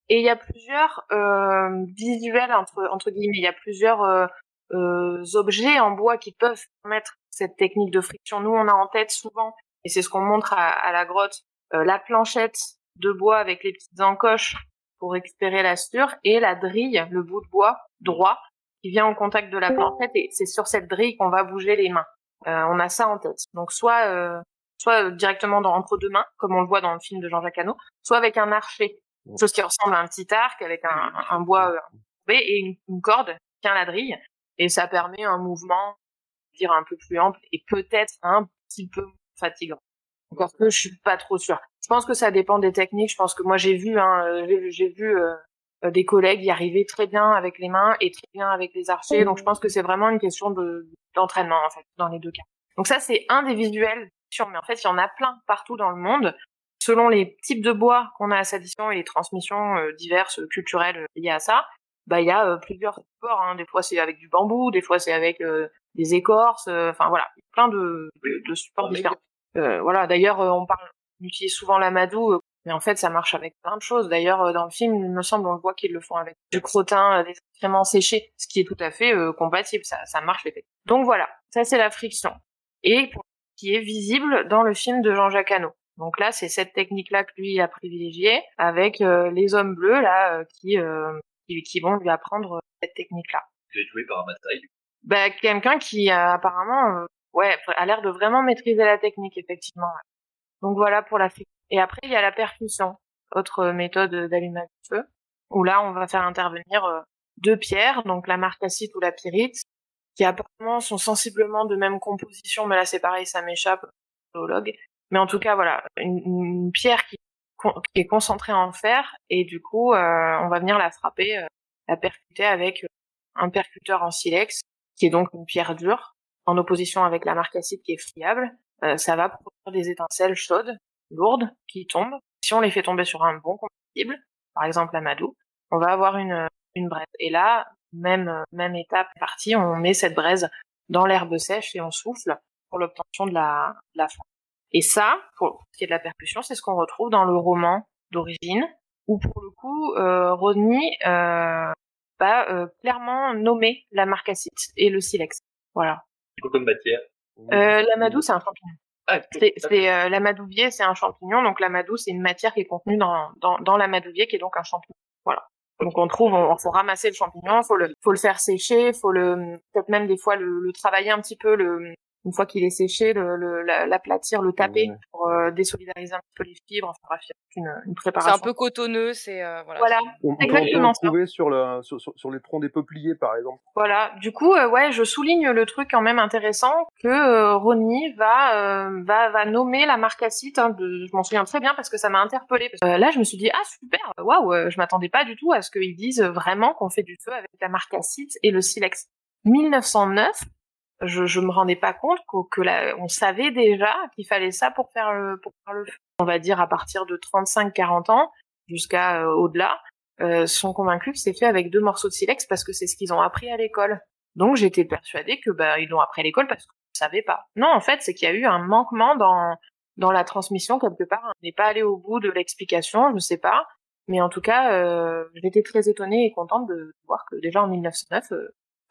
Et il y a plusieurs euh, visuels entre entre guillemets, il y a plusieurs euh, euh, objets en bois qui peuvent permettre cette technique de friction. Nous, on a en tête souvent, et c'est ce qu'on montre à, à la grotte, euh, la planchette de bois avec les petites encoches pour récupérer la suture, et la drille, le bout de bois droit qui vient en contact de la planchette, et c'est sur cette drille qu'on va bouger les mains. Euh, on a ça en tête. Donc soit euh, soit directement dans, entre deux mains, comme on le voit dans le film de Jean-Jacques Hano, soit avec un archet, quelque chose qui ressemble à un petit arc avec un, un bois euh, courbé et une, une corde qui tient la drille, et ça permet un mouvement, dire un peu plus ample et peut-être un petit peu fatigant. Encore que je suis pas trop sûre. Je pense que ça dépend des techniques. Je pense que moi j'ai vu, hein, j'ai, j'ai vu euh, des collègues y arriver très bien avec les mains et très bien avec les archers. Donc je pense que c'est vraiment une question de d'entraînement en fait dans les deux cas. Donc ça c'est un des visuels, mais en fait il y en a plein partout dans le monde. Selon les types de bois qu'on a à sa disposition et les transmissions euh, diverses culturelles liées à ça, bah il y a euh, plusieurs supports. Hein. Des fois c'est avec du bambou, des fois c'est avec euh, des écorces. Enfin euh, voilà, plein de, de, de supports différents. Euh, voilà, d'ailleurs, euh, on parle, on utilise souvent l'amadou, euh, mais en fait, ça marche avec plein de choses. D'ailleurs, euh, dans le film, il me semble, on le voit qu'ils le font avec du crottin, euh, des excréments séchés, ce qui est tout à fait euh, compatible, ça, ça marche effectivement. Donc voilà, ça c'est la friction. Et pour ce qui est visible dans le film de Jean-Jacques Hano. Donc là, c'est cette technique-là que lui a privilégiée, avec euh, les hommes bleus là, euh, qui, euh, qui qui vont lui apprendre cette technique-là. Vous êtes joué par un Maasai. Bah, quelqu'un qui a apparemment euh, ouais, a l'air de vraiment maîtriser la technique, effectivement. Donc voilà pour la friction. Et après, il y a la percussion, autre méthode d'allumage du feu, où là, on va faire intervenir euh, deux pierres, donc la marcassite ou la pyrite, qui apparemment sont sensiblement de même composition, mais là, c'est pareil, ça m'échappe, géologue. Mais en tout cas, voilà, une, une pierre qui, qui est concentrée en fer, et du coup, euh, on va venir la frapper, euh, la percuter avec un percuteur en silex, qui est donc une pierre dure, en opposition avec la marcassite qui est friable. Euh, ça va produire des étincelles chaudes, lourdes, qui tombent. Si on les fait tomber sur un bon combustible, par exemple l'amadou, on va avoir une, une braise. Et là, même, même étape partie, on met cette braise dans l'herbe sèche et on souffle pour l'obtention de la, de la flamme. Et ça, pour ce qui est de la percussion, c'est ce qu'on retrouve dans le roman d'origine, où pour le coup, euh, Rodney euh, va euh, clairement nommer la marcassite et le silex. Voilà. C'est quoi comme matière? Euh, l'amadou, c'est un champignon. Ah, c'est, c'est euh, l'amadouvier, c'est un champignon. Donc l'amadou, c'est une matière qui est contenue dans dans, dans l'amadouvier, qui est donc un champignon. Voilà. Donc on trouve, on, on faut ramasser le champignon, faut le faut le faire sécher, faut le peut-être même des fois le, le travailler un petit peu, le une fois qu'il est séché, le, le l'aplatir, le taper ouais. pour euh, désolidariser un petit peu les fibres, enfin bref, une, une préparation. C'est un peu cotonneux, c'est euh, voilà. Voilà, on, exactement. On peut le trouver sur, le, sur, sur les troncs des peupliers, par exemple. Voilà, du coup, euh, ouais, je souligne le truc quand même intéressant que euh, Rodney va euh, va va nommer la marcassite. Hein, de, je m'en souviens très bien parce que ça m'a interpellée. Euh, là, je me suis dit ah super, waouh, euh, je m'attendais pas du tout à ce qu'ils disent vraiment qu'on fait du feu avec la marcassite et le silex. mille neuf cent neuf. Je, je me rendais pas compte que, que la, on savait déjà qu'il fallait ça pour faire le, pour faire le feu. On va dire à partir de trente-cinq quarante ans jusqu'à euh, au-delà, euh, sont convaincus que c'est fait avec deux morceaux de silex parce que c'est ce qu'ils ont appris à l'école. Donc j'étais persuadée que bah ils l'ont appris à l'école parce qu'on ne savait pas. Non, en fait, c'est qu'il y a eu un manquement dans dans la transmission quelque part. On n'est pas allé au bout de l'explication, je sais pas. Mais en tout cas, euh, j'étais très étonnée et contente de voir que déjà en mille neuf cent neuf, euh,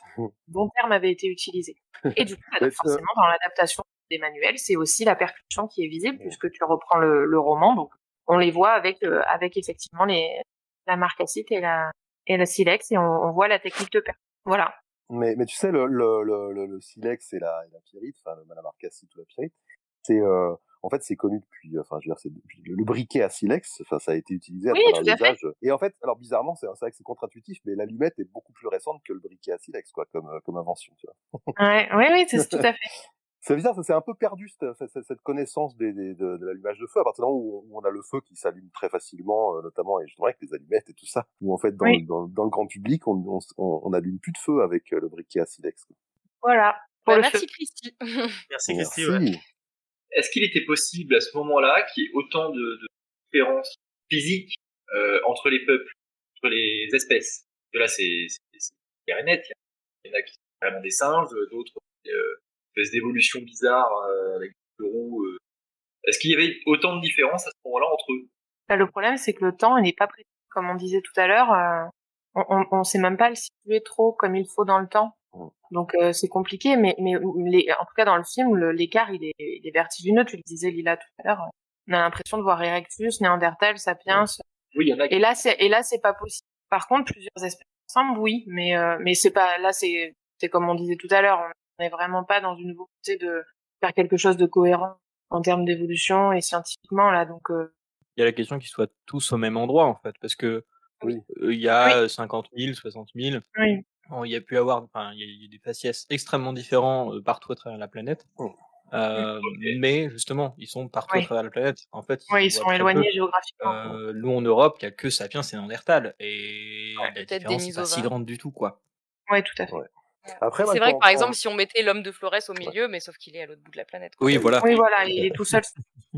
bon terme avait été utilisé. Et du coup, bah, forcément, dans l'adaptation des manuels, c'est aussi la percussion qui est visible, puisque tu reprends le, le roman, donc on les voit avec euh, avec effectivement les la marcassite et la et le silex, et on, on voit la technique de percussion. Voilà. Mais mais tu sais, le le le, le, le silex et la, et la pyrite, enfin la marcassite ou la pyrite, c'est euh, en fait c'est connu depuis, enfin je veux dire, c'est depuis le, le briquet à silex, enfin ça a été utilisé à oui, travers l'usage. Et en fait, alors bizarrement, c'est, c'est vrai que c'est contre-intuitif, mais l'allumette est beaucoup plus récente que le briquet à silex, quoi, comme comme invention, tu vois. Ouais, oui, oui, c'est tout à fait. C'est bizarre, ça s'est un peu perdu cette, cette, cette connaissance des, des, de, de l'allumage de feu, à partir du moment où on a le feu qui s'allume très facilement, euh, notamment et justement avec les allumettes et tout ça, où en fait dans, oui. le, dans, dans le grand public, on, on, on, on allume plus de feu avec euh, le briquet à silex. Voilà. Bah, merci Christy. Merci Christy. Merci. Ouais. Est-ce qu'il était possible à ce moment-là qu'il y ait autant de, de différences physiques euh, entre les peuples, entre les espèces? Parce que là, c'est, c'est, c'est clair et net. Il y en a qui sont vraiment des singes, d'autres euh, espèces d'évolutions bizarres euh, avec des roues. Euh. Est-ce qu'il y avait autant de différences à ce moment-là entre eux? Là, le problème, c'est que le temps, il n'est pas précis comme on disait tout à l'heure, euh, on, on, on sait même pas le situer trop comme il faut dans le temps. Donc euh, c'est compliqué, mais, mais les, en tout cas dans le film, le, l'écart il est, il est vertigineux. Tu le disais Lila tout à l'heure. On a l'impression de voir Erectus, Néandertal, Sapiens. Oui, il y en a qui... Et là c'est et là c'est pas possible. Par contre, plusieurs espèces ensemble, oui, mais euh, mais c'est pas là c'est c'est comme on disait tout à l'heure. On n'est vraiment pas dans une volonté de faire quelque chose de cohérent en termes d'évolution et scientifiquement là. Donc euh... il y a la question qu'ils soient tous au même endroit en fait, parce que Oui. euh, il y a Oui. cinquante mille, soixante mille. Oui. Bon, il y a pu avoir, enfin, il y a, il y a des faciès extrêmement différents euh, partout à travers la planète. Mm. Euh, Okay. Mais justement, ils sont partout Oui. à travers la planète. En fait, ils, Oui, ils se sont voient très éloignés peu. géographiquement. Euh, nous en Europe, il y a que Sapiens et Néandertal, et Ouais, la peut-être différence n'est pas si Denisova. grande du tout, quoi. Oui, tout à fait. Ouais. Ouais. Après, Et c'est moi, vrai quand, que par quand- exemple, si on mettait l'homme de Flores au milieu, mais sauf qu'il est à l'autre bout de la planète, quoi. Oui, voilà. Oui, voilà, il est tout seul.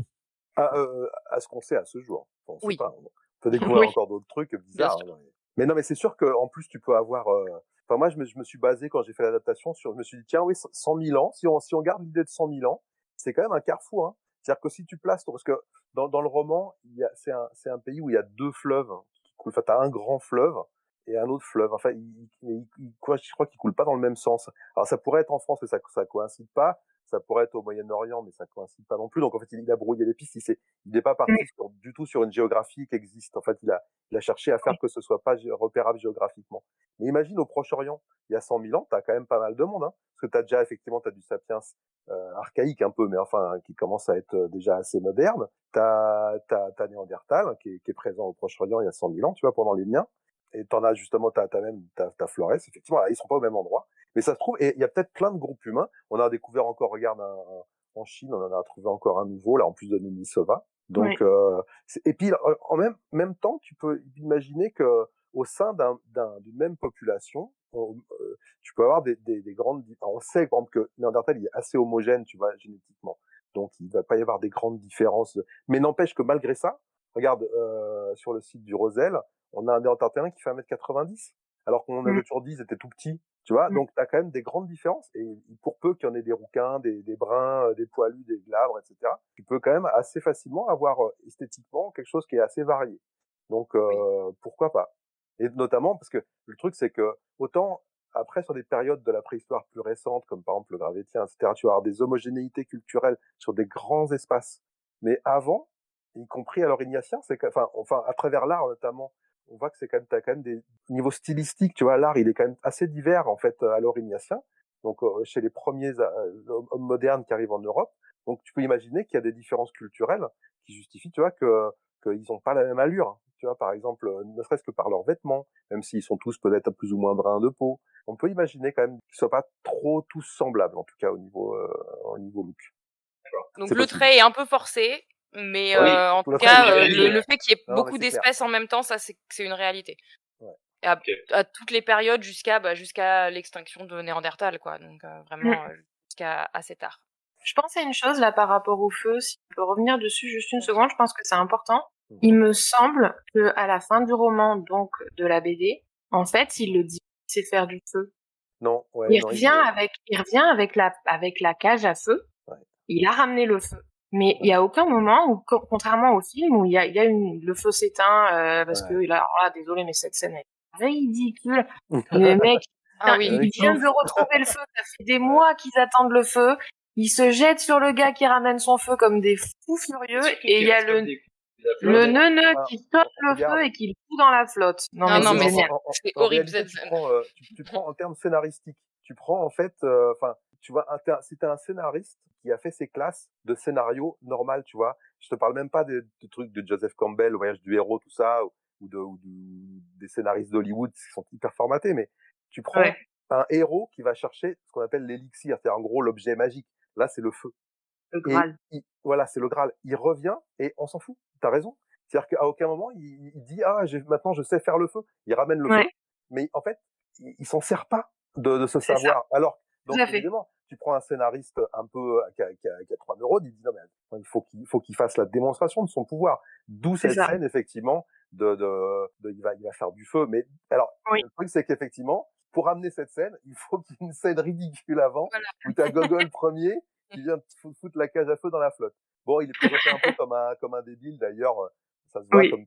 à, euh, à ce qu'on sait à ce jour, on ne sait Oui. pas. On peut découvrir Oui. encore d'autres trucs Bien bizarres. sûr. hein. Mais non, mais c'est sûr qu'en plus, tu peux avoir. euh, Enfin, moi, je me, je me suis basé quand j'ai fait l'adaptation sur. Je me suis dit, tiens, oui, cent mille ans. Si on, si on garde l'idée de cent mille ans, c'est quand même un carrefour. Hein. C'est-à-dire que si tu places, parce que dans, dans le roman, il y a, c'est un, c'est un pays où il y a deux fleuves qui coulent. Enfin, t'as un grand fleuve et un autre fleuve. Enfin, il, il, il, quoi, je crois qu'ils coulent pas dans le même sens. Alors, ça pourrait être en France, mais ça, ça coïncide pas. Ça pourrait être au Moyen-Orient, mais ça coïncide pas non plus. Donc, en fait, il, il a brouillé les pistes. Il s'est, il n'est pas parti sur, du tout sur une géographie qui existe. En fait, il a, il a cherché à faire que ce soit pas gé- repérable géographiquement. Mais imagine au Proche-Orient, il y a cent mille ans, t'as quand même pas mal de monde, hein. Parce que t'as déjà, effectivement, t'as du Sapiens, euh, archaïque un peu, mais enfin, hein, qui commence à être euh, déjà assez moderne. T'as, t'as, t'as Néandertal, hein, qui est, qui est présent au Proche-Orient il y a cent mille ans, tu vois, pendant les miens. Et t'en as justement, t'as, t'as même, t'as, t'as Flores, effectivement, là, ils sont pas au même endroit. Mais ça se trouve, et il y a peut-être plein de groupes humains. On a découvert encore, regarde, un, un, en Chine, on en a trouvé encore un nouveau, là, en plus de Denisova. Donc, Oui. euh, c'est, et puis, en même, même temps, tu peux imaginer que, au sein d'un, d'un, d'une même population, on, euh, tu peux avoir des, des, des grandes, on sait, par exemple, que Néandertal, il est assez homogène, tu vois, génétiquement. Donc, il va pas y avoir des grandes différences. Mais n'empêche que malgré ça, regarde, euh, sur le site du Rosel, on a un Néandertalien qui fait un mètre quatre-vingt-dix, alors qu'on en avait Mm. toujours dit, ils étaient tout petits, tu vois. Mm. Donc, t'as quand même des grandes différences. Et pour peu qu'il y en ait des rouquins, des, des bruns, des poilus, des glabres, et cetera, tu peux quand même assez facilement avoir euh, esthétiquement quelque chose qui est assez varié. Donc, euh, Oui. pourquoi pas? Et notamment parce que le truc, c'est que autant après sur des périodes de la préhistoire plus récentes, comme par exemple le Gravétien, et cetera, tu vas avoir des homogénéités culturelles sur des grands espaces. Mais avant, y compris à l'Orignacien, c'est que, enfin, enfin, à travers l'art notamment, on voit que c'est quand même, t'as quand même des niveaux stylistiques, tu vois, l'art, il est quand même assez divers, en fait, à l'Orignacien. Donc, euh, chez les premiers euh, hommes modernes qui arrivent en Europe. Donc, tu peux imaginer qu'il y a des différences culturelles qui justifient, tu vois, que, qu'ils n'ont pas la même allure. Tu vois, par exemple, ne serait-ce que par leurs vêtements, même s'ils sont tous peut-être plus ou moins bruns de peau. On peut imaginer quand même qu'ils soient pas trop tous semblables, en tout cas, au niveau, euh, au niveau look. Donc C'est le possible. trait est un peu forcé, mais Oui, euh, en tout tout le trait cas, est euh, bien le, fait. le fait qu'il y ait Non, mais beaucoup c'est clair. d'espèces en même temps, ça c'est c'est une réalité. Ouais. Et à, Ok. à toutes les périodes jusqu'à bah, jusqu'à l'extinction de Néandertal, quoi. Donc euh, Mm. vraiment euh, jusqu'à assez tard. Je pense à une chose là par rapport au feu, si on peut revenir dessus juste une Bien sûr. seconde, je pense que c'est important. Mhm. Il me semble que à la fin du roman, donc de la B D, en fait, il le dit, c'est faire du feu. Non, ouais, Il non, revient avec, il revient avec la, avec la cage à feu. Ouais. Il a ramené le feu. Mais il Ouais. y a aucun moment où, co- contrairement au film, où il y a, il y a une, le feu s'éteint, euh, parce Ouais. que là, alors là, désolé, mais cette scène est ridicule. Le mec, Ah putain, oui. il Avec vient tout. de retrouver le feu. Ça fait des Ouais. mois qu'ils attendent le feu. Ils se jettent sur le gars qui ramène son feu comme des fous furieux. Surtout Et il qu'il y a reste comme le, des la le flotte. neuneu Voilà. qui sort le Regarde. feu et qui le fout dans la flotte. Non, Non, mais non, c'est En, mais en, génial. en, en, c'est en horrible réalité, cette tu scène. prends, euh, tu, tu prends en termes scénaristiques. Tu prends en fait, euh, enfin, tu vois, un, t'es- si t'es un scénariste qui a fait ses classes de scénario normal, tu vois. Je te parle même pas des, des trucs de Joseph Campbell, le voyage du héros, tout ça, ou, ou de, ou du- des scénaristes d'Hollywood qui sont hyper formatés, mais tu prends Ouais. un héros qui va chercher ce qu'on appelle l'élixir, c'est en gros l'objet magique. Là, c'est le feu. Le Et Graal. il, voilà, c'est le Graal. Il revient et on s'en fout. T'as raison. C'est-à-dire qu'à aucun moment il, il dit ah j'ai, maintenant je sais faire le feu. Il ramène le Ouais. feu, mais en fait il, il s'en sert pas de, de ce C'est ça. savoir. Alors Tout donc à fait. évidemment tu prends un scénariste un peu qui a, qui a, qui a trois neurones, il dit non mais attends, il faut qu'il faut qu'il fasse la démonstration de son pouvoir. D'où C'est cette ça. scène effectivement de, de, de il va il va faire du feu. Mais alors Oui. le truc c'est qu'effectivement pour amener cette scène il faut qu'il y ait une scène ridicule avant Voilà. où t'as Gogol premier qui vient de fou- foutre la cage à feu dans la flotte. Bon, il est présenté un peu comme un comme un débile d'ailleurs, ça se voit Oui. comme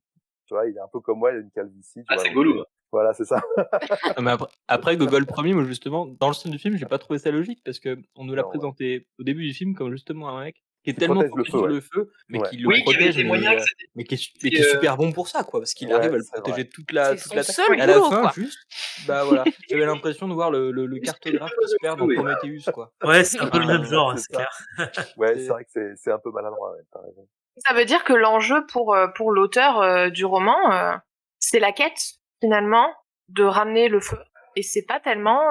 tu vois, il est un peu comme moi, il a une calvitie, tu Ah, vois. c'est Donc, Gollum. euh, voilà, c'est ça. Non, mais après, après Gogol premier, moi justement, dans le style du film, j'ai pas trouvé ça logique parce que on nous l'a Non, ouais. présenté au début du film comme justement un mec qui est Qui tellement protège le focus feu, sur ouais. le feu, mais Ouais. qui le Oui, qui avait protège, été mais, témoignage, euh, c'était mais qui est, su- mais c'était, qui est euh, super bon pour ça, quoi, parce qu'il Ouais, arrive à le c'est vrai. protéger toute la, C'est toute son l'attaque. seul Et à la boulot, fin, quoi. juste, bah voilà, j'avais l'impression de voir le, le, le cartographe qui se perd dans Oui. Prometheus, quoi. Ouais, c'est un peu le même Euh, genre, hein, c'est c'est ça. clair. Ouais, c'est- c'est vrai que c'est, c'est un peu maladroit, ouais, t'as raison. Ça veut dire que l'enjeu pour, euh, pour l'auteur euh, du roman, euh, c'est la quête, finalement, de ramener le feu. Et c'est pas tellement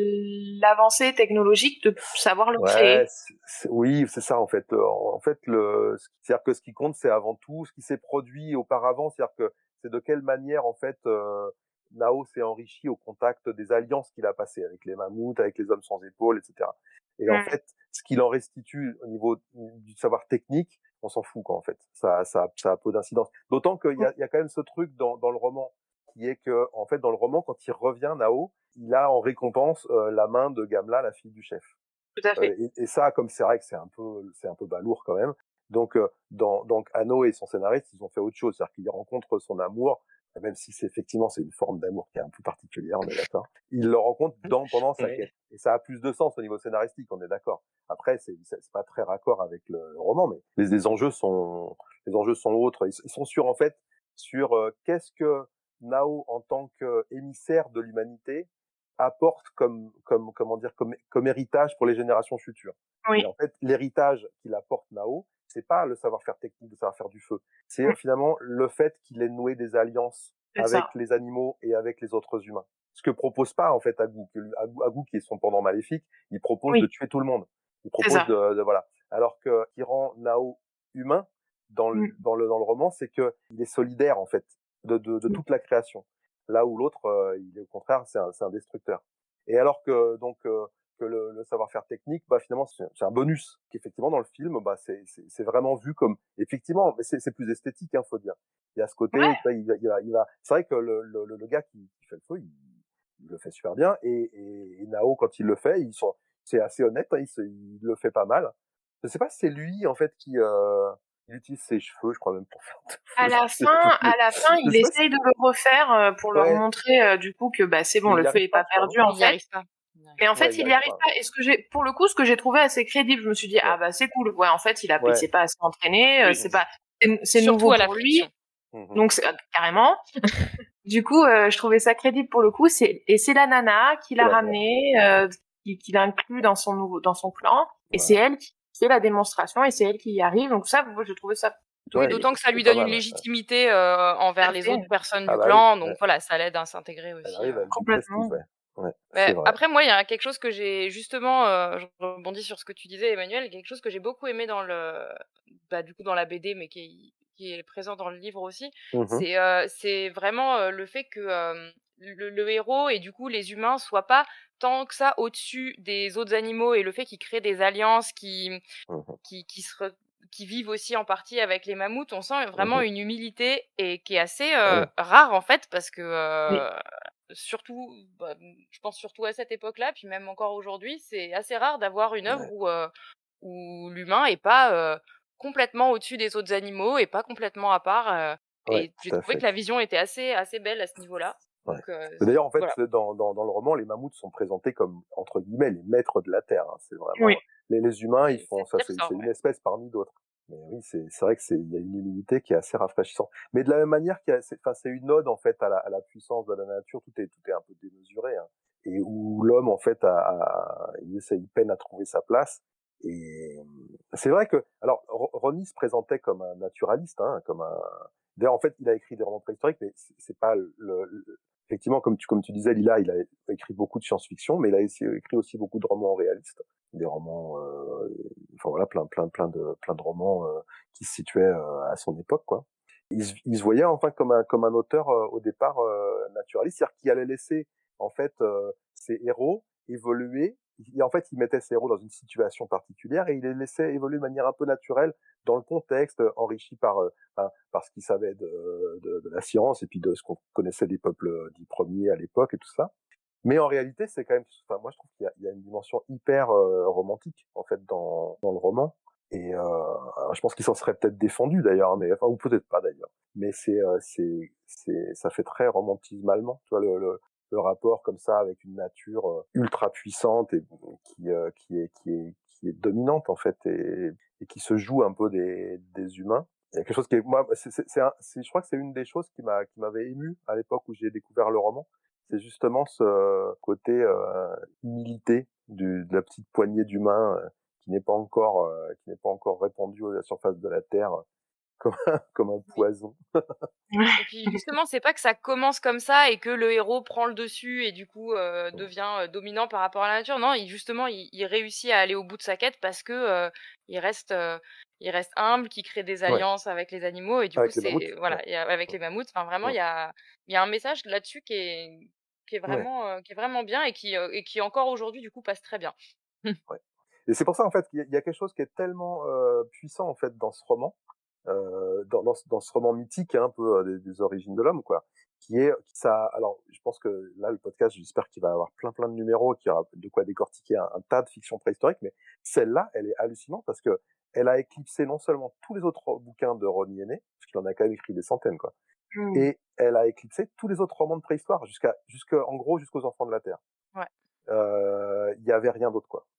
l'avancée technologique de savoir le Ouais, créer. c'est- c'est- oui, c'est ça en fait. Euh, En en fait, le, c'est-à-dire que ce qui compte, c'est avant tout ce qui s'est produit auparavant. C'est-à-dire que c'est de quelle manière en fait euh, Nao s'est enrichi au contact des alliances qu'il a passées avec les mammouths, avec les hommes sans épaules, et cetera. Et en Mm. fait, ce qu'il en restitue au niveau du savoir technique, on s'en fout quoi en fait. Ça, ça, ça a peu d'incidence. D'autant qu'il y a, il y a quand même ce truc dans, dans le roman qui est que en fait dans le roman, quand il revient Nao, il a en récompense euh, la main de Gamla, la fille du chef. Tout à fait. Euh, et, et ça, comme c'est vrai que c'est un peu, c'est un peu balourd quand même. Donc, euh, dans, donc Hanno et son scénariste, ils ont fait autre chose, c'est-à-dire qu'il rencontre son amour, même si c'est effectivement c'est une forme d'amour qui est un peu particulière, on est d'accord. Il le rencontre dans pendant sa Ouais. quête, et ça a plus de sens au niveau scénaristique, on est d'accord. Après, c'est, c'est c'est pas très raccord avec le, le roman, mais les, les enjeux sont, les enjeux sont autres. Ils, ils sont sur en fait sur euh, qu'est-ce que Nao en tant qu'émissaire de l'humanité apporte comme, comme, comment dire, comme, comme héritage pour les générations futures. Oui. Et en fait, l'héritage qu'il apporte Nao, c'est pas le savoir-faire technique, le savoir-faire du feu. C'est Mm. finalement le fait qu'il ait noué des alliances C'est avec ça. les animaux et avec les autres humains. Ce que propose pas, en fait, Agu. Que lui- Agu, Agu, qui est son pendant maléfique, il propose Oui. de tuer tout le monde. Il C'est propose ça. de, de voilà. Alors que, qui rend Nao humain dans le, Mm. dans le, dans le roman, c'est que il est solidaire, en fait, de, de, de Mm. toute la création. Là où l'autre, euh, il est au contraire, c'est un, c'est un destructeur. Et alors que donc euh, que le, le savoir-faire technique, bah finalement c'est, c'est un bonus. Qu'effectivement dans le film, bah c'est, c'est, c'est vraiment vu comme effectivement, mais c'est, c'est plus esthétique, hein, faut dire. Il y a ce côté, Ouais. tu vois, il, va- il, va, il va. C'est vrai que le, le, le gars qui, qui fait le feu, il, il le fait super bien. Et, et, et Nao quand il le fait, ils sont, c'est assez honnête, hein, il, se, il le fait pas mal. Je sais pas si c'est lui en fait qui euh, il utilise ses cheveux, je crois même pour faire. À la fin, à la fin, Je il sais pas si- essaye de le refaire euh, pour leur Ouais. montrer euh, du coup que bah c'est bon, Mais il le y feu arrive est pas pas, je crois, perdu en Il y fait. arrive pas. Mais en Ouais, fait, il y il y arrive arrive pas. pas. Et ce que j'ai, pour le coup, ce que j'ai trouvé assez crédible, je me suis dit ah Ouais. bah c'est cool. Ouais, en fait, il a, il Ouais. s'est pas assez entraîné, euh, Oui. c'est pas, c'est, c'est Surtout nouveau à la pour lui. friction. Mhm. Donc c'est, euh, carrément. Du coup, euh, je trouvais ça crédible pour le coup. C'est et c'est la nana qui l'a C'est la ramené, euh, qui, qui l'a inclus dans son nouveau, dans son clan. Et Voilà. c'est elle qui fait la démonstration et c'est elle qui y arrive. Donc ça, moi, je trouvais ça. Oui, Ouais, d'autant que ça c'est lui pas donne une mal, ouais. légitimité euh, envers Tout à les fait. autres personnes Ah du bah clan, oui, donc ouais. voilà, ça l'aide à s'intégrer Elle aussi. arrive euh. avec du Complètement. prestige, ouais. Ouais, Mais c'est vrai. après, moi, il y a quelque chose que j'ai justement, euh, je rebondis sur ce que tu disais, Emmanuel, quelque chose que j'ai beaucoup aimé dans le, bah, du coup, dans la B D, mais qui est, qui est présent dans le livre aussi. Mhm. C'est, euh, c'est vraiment euh, le fait que euh, le, le héros et du coup les humains soient pas tant que ça au-dessus des autres animaux et le fait qu'ils créent des alliances, qui, Mhm. qui, qui se re- qui vivent aussi en partie avec les mammouths, on sent vraiment Mhm. une humilité et qui est assez Ah euh, oui. rare en fait parce que Oui. euh, surtout, bah, je pense surtout à cette époque-là, puis même encore aujourd'hui, c'est assez rare d'avoir une œuvre Ouais. où, euh, où l'humain est pas euh, complètement au-dessus des autres animaux et pas complètement à part. euh, Ouais, et j'ai tout à trouvé fait. que la vision était assez, assez belle à ce niveau-là. Ouais. Donc, euh, Mais D'ailleurs, en fait, voilà. dans, dans, dans le roman, les mammouths sont présentés comme, entre guillemets, les maîtres de la Terre. Hein. C'est vraiment... Oui. Les, les humains, ils C'est font c'est ça, dire c'est ça, c'est une ouais. espèce parmi d'autres. Mais oui, c'est c'est vrai que c'est il y a une humilité qui est assez rafraîchissante. Mais de la même manière, qu'il y a- c'est enfin, c'est une ode, en fait, à la, à la puissance de la nature. Tout est, tout est un peu démesuré. Hein. Et où l'homme, en fait, a, a, il, essaie, il peine à trouver sa place. Et c'est vrai que... Alors, Ro- Ronnie se présentait comme un naturaliste, hein, comme un... D'ailleurs, en fait, il a écrit des romans préhistoriques, mais c'est c'est pas le, le, effectivement, comme tu, comme tu disais, Lila, il a écrit beaucoup de science-fiction, mais il a écrit aussi beaucoup de romans réalistes, des romans, euh, enfin voilà, plein, plein, plein de, plein de romans euh, qui se situaient euh, à son époque, quoi. Il se, il se voyait enfin comme un, comme un auteur euh, au départ euh, naturaliste, c'est-à-dire qu'il allait laisser en fait euh, ses héros évoluer. Et en fait, il mettait ses héros dans une situation particulière et il les laissait évoluer de manière un peu naturelle dans le contexte, enrichi par euh, Hein, parce qu'il savait de, de, de la science et puis de ce qu'on connaissait des peuples dits premiers à l'époque et tout ça. Mais en réalité, c'est quand même, enfin, moi je trouve qu'il y a, il y a une dimension hyper euh, romantique en fait dans, dans le roman. Et euh, alors, je pense qu'il s'en serait peut-être défendu d'ailleurs, mais enfin ou peut-être pas d'ailleurs. Mais c'est euh, c'est c'est ça fait très romantisme allemand, tu vois le, le le rapport comme ça avec une nature euh, ultra puissante et qui euh, qui est qui est qui est dominante en fait et, et qui se joue un peu des des humains. Il y a quelque chose qui est moi c'est c'est, c'est, un, c'est je crois que c'est une des choses qui m'a qui m'avait ému à l'époque où j'ai découvert le roman. C'est justement ce côté euh, humilité du, de la petite poignée d'humains euh, qui n'est pas encore euh, qui n'est pas encore répandu à la surface de la terre euh, comme un, comme un poison. Et puis justement, c'est pas que ça commence comme ça et que le héros prend le dessus et du coup euh, devient euh, dominant par rapport à la nature. Non, il, justement, il, il réussit à aller au bout de sa quête parce que euh, il reste euh, il reste humble, qu'il crée des Ouais. alliances avec les animaux et du Avec coup les mammouths. c'est voilà, Ouais. et avec les mammouths. Enfin vraiment, il Ouais. y a il y a un message là-dessus qui est qui est Ouais. vraiment euh, qui est vraiment bien et qui euh, et qui encore aujourd'hui du coup passe très bien. Ouais. Et c'est pour ça en fait qu'il y a, il y a quelque chose qui est tellement euh, puissant en fait dans ce roman, euh, dans, dans, ce- dans ce roman mythique hein, un peu euh, des, des origines de l'homme quoi, qui est ça. Alors je pense que là le podcast, j'espère qu'il va avoir plein plein de numéros, qu'il y aura de quoi décortiquer un, un tas de fictions préhistoriques, mais celle-là, elle est hallucinante parce que elle a éclipsé non seulement tous les autres bouquins de Ron Yenné, parce qu'il en a quand même écrit des centaines quoi, Mm. et elle a éclipsé tous les autres romans de préhistoire jusqu'à jusqu'à en gros jusqu'aux Enfants de la Terre. Ouais. Euh, Il y avait rien d'autre quoi.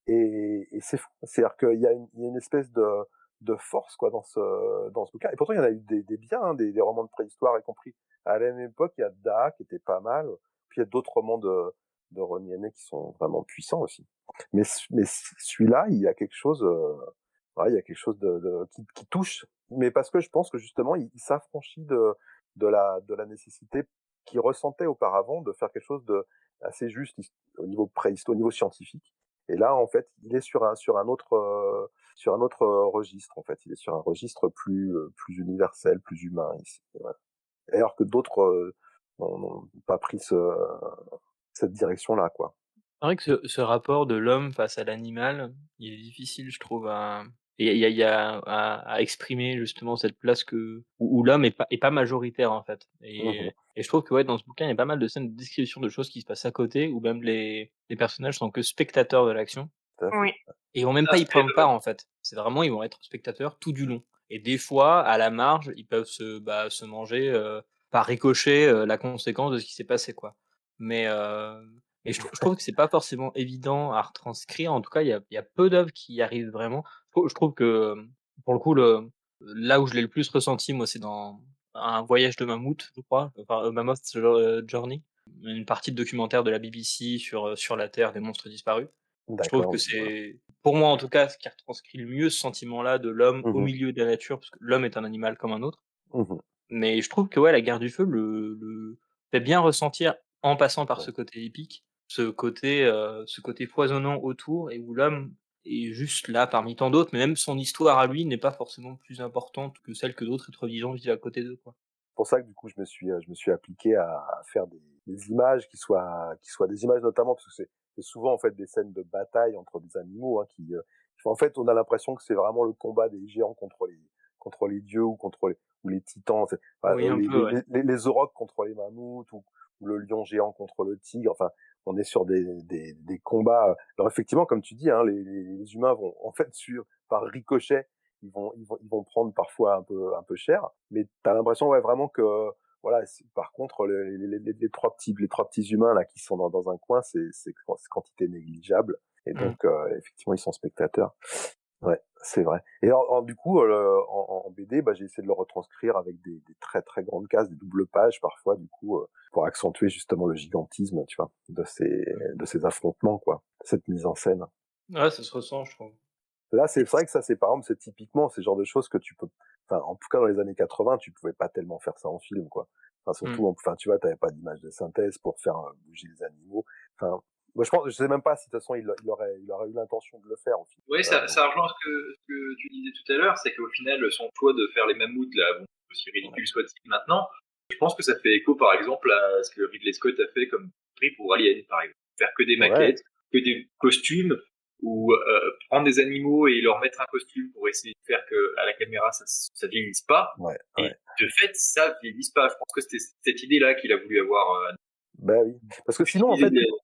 Et, et c'est fou. C'est-à-dire qu'il y a une, il y a une espèce de, de force quoi dans ce dans ce bouquin. Et pourtant il y en a eu des, des biens, hein, des, des romans de préhistoire, y compris à la même époque. Il y a Da qui était pas mal. Puis il y a d'autres romans de de Ron Yenné qui sont vraiment puissants aussi. Mais mais celui-là, il y a quelque chose, euh, ouais, il y a quelque chose de, de qui, qui touche. Mais parce que je pense que justement, il, il s'affranchit de de la de la nécessité qu'il ressentait auparavant de faire quelque chose de assez juste au niveau préhistoire, au niveau scientifique. Et là, en fait, il est sur un sur un autre euh, sur un autre euh, registre. En fait, il est sur un registre plus euh, plus universel, plus humain ici. Voilà. Alors que d'autres euh, n'ont n'ont pas pris ce, cette direction-là, quoi. C'est vrai que ce ce rapport de l'homme face à l'animal, il est difficile, je trouve, à il y a il y a il y a à à exprimer justement cette place que où où l'homme est pas est pas majoritaire, en fait. Mmh. Et et je trouve que, ouais, dans ce bouquin, il y a pas mal de scènes de description de choses qui se passent à côté, où même les les personnages sont que spectateurs de l'action Tout à fait. Oui. et ils vont même Ça, pas y c'est prendre part, en fait. C'est vraiment, ils vont être spectateurs tout du long. Et des fois, à la marge, ils peuvent se bah, se manger, heu, par ricochet, heu, la conséquence de ce qui s'est passé, quoi. Mais heu et je trouve je trouve que c'est pas forcément évident à retranscrire. En tout cas, il y a il y a peu d'œuvres qui y arrivent vraiment. Je trouve je trouve que, hem, pour le coup, le là où je l'ai le plus ressenti, moi, c'est dans Un voyage de mammouth, je crois, enfin, A Mammoth Jour Journey, une partie de documentaire de la B B C sur, heu, sur la Terre, des monstres disparus. Je trouve D'accord. que Oui, voilà. c'est, pour moi en tout cas, ce qui retranscrit le mieux ce sentiment-là de l'homme au Mmh. milieu de la nature, parce que l'homme est un animal comme un autre. Mmh. Mais je trouve que, ouais, La Guerre du Feu le le fait bien ressentir en passant par Ouais. ce côté épique, ce côté, heu, ce côté foisonnant autour et où l'homme est juste là parmi tant d'autres, mais même son histoire à lui n'est pas forcément plus importante que celle que d'autres êtres vivants vivent à côté d'eux, quoi. C'est pour ça que du coup, je me suis, euh, je me suis appliqué à, à faire des, des images qui soient, qui soient des images notamment parce que c'est, c'est souvent en fait des scènes de bataille entre des animaux hein, qui, euh, en fait, on a l'impression que c'est vraiment le combat des géants contre les, contre les dieux ou contre les, ou les titans, c'est- enfin, Oui, euh, un les, peu, ouais. les, les, les aurochs contre les mammouths ou, ou le lion géant contre le tigre. Enfin, on est sur des, des, des combats. Alors effectivement, comme tu dis, hein, les, les, les humains vont en fait sur par ricochet ils vont ils vont ils vont prendre parfois un peu un peu cher mais t'as l'impression ouais vraiment que voilà c'est- par contre les, les, les, les trois petits les trois petits humains là qui sont dans, dans un coin c'est c'est c'est quantité négligeable et Mmh. donc euh, effectivement ils sont spectateurs ouais c'est vrai et en, en- du coup euh, en, en B D bah j'ai essayé de le retranscrire avec des, des très très grandes cases des doubles pages parfois du coup euh, pour accentuer justement le gigantisme tu vois de ces de ces affrontements quoi cette mise en scène. Ouais, ça se ressent, je trouve. Là, c'est vrai que ça, c'est par exemple, c'est typiquement ces genres de choses que tu peux, enfin, en tout cas dans les années quatre-vingts, tu pouvais pas tellement faire ça en film, quoi. Enfin, Mmh. surtout, en- enfin, tu vois, t'avais pas d'image de synthèse pour faire euh, bouger les animaux. Enfin, moi, je pense, je sais même pas si de toute façon il, il aurait, il aurait eu l'intention de le faire en film. Oui, Voilà, ça, donc, ça rejoint ce que, ce que tu disais tout à l'heure, c'est qu'au final, son choix de faire les mammouths, là, bon, aussi ridicule soit-il maintenant, je pense que ça fait écho, par exemple, à ce que Ridley Scott a fait comme prix pour Alien, par exemple. Faire que des ouais, maquettes, que des costumes, ou euh, prendre des animaux et leur mettre un costume pour essayer de faire que à la caméra ça, ça vieillisse pas. ouais, Et ouais. de fait, ça vieillisse pas. Je pense que c'était cette idée-là qu'il a voulu avoir. Euh, Ben oui. Parce que sinon, en fait, utiliser des-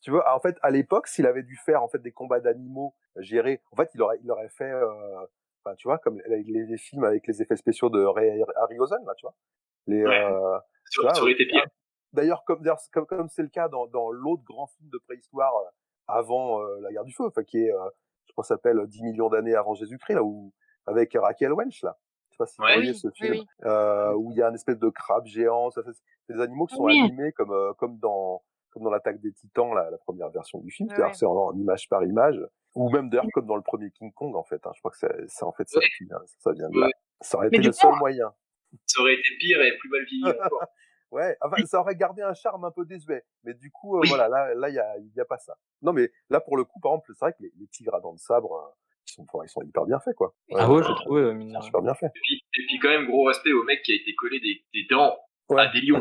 tu veux, en fait, à l'époque, s'il avait dû faire en fait des combats d'animaux gérés, en fait, il aurait, il aurait fait, euh, enfin, tu vois, comme les, les, les films avec les effets spéciaux de Ray Harryhausen, là, tu vois. Les, Ouais. euh, Ça, tu vois, ça aurait été pire. ah, d'ailleurs, comme d'ailleurs, comme comme c'est le cas dans dans l'autre grand film de préhistoire euh, avant euh, la guerre du feu, enfin qui est, euh, je crois, ça s'appelle dix millions d'années avant Jésus-Christ, là, où avec Raquel Welch, là. Je sais pas si vous Ouais. voyez Oui, ce oui, film, oui. euh, où il y a un espèce de crabe géant, ça, c'est c'est des animaux qui sont Oui. animés comme euh, comme dans comme dans l'attaque des Titans, la, la première version du film, Ouais, c'est-à-dire ouais. c'est en, en image par image, ou même d'ailleurs comme dans le premier King Kong, en fait. Hein, je crois que c'est c'est en fait ça Ouais. qui vient, ça vient de Ouais. là. Ça aurait Mais été du le coup, seul moyen. Ça aurait été pire et plus mal vieilli encore. Ouais, enfin, ça aurait gardé un charme un peu désuet. Mais du coup, euh, Oui. voilà, là, là, il y a, il y a pas ça. Non, mais là, pour le coup, par exemple, c'est vrai que les, les tigres à dents de sabre, euh, ils sont, enfin, ils sont hyper bien faits, quoi. Ah Ouais, ouais, j'ai trouvé, euh, mine ils de sont rien. super bien faits. Et puis, et puis quand même, gros respect au mec qui a été collé des, des dents Ouais. à des lions.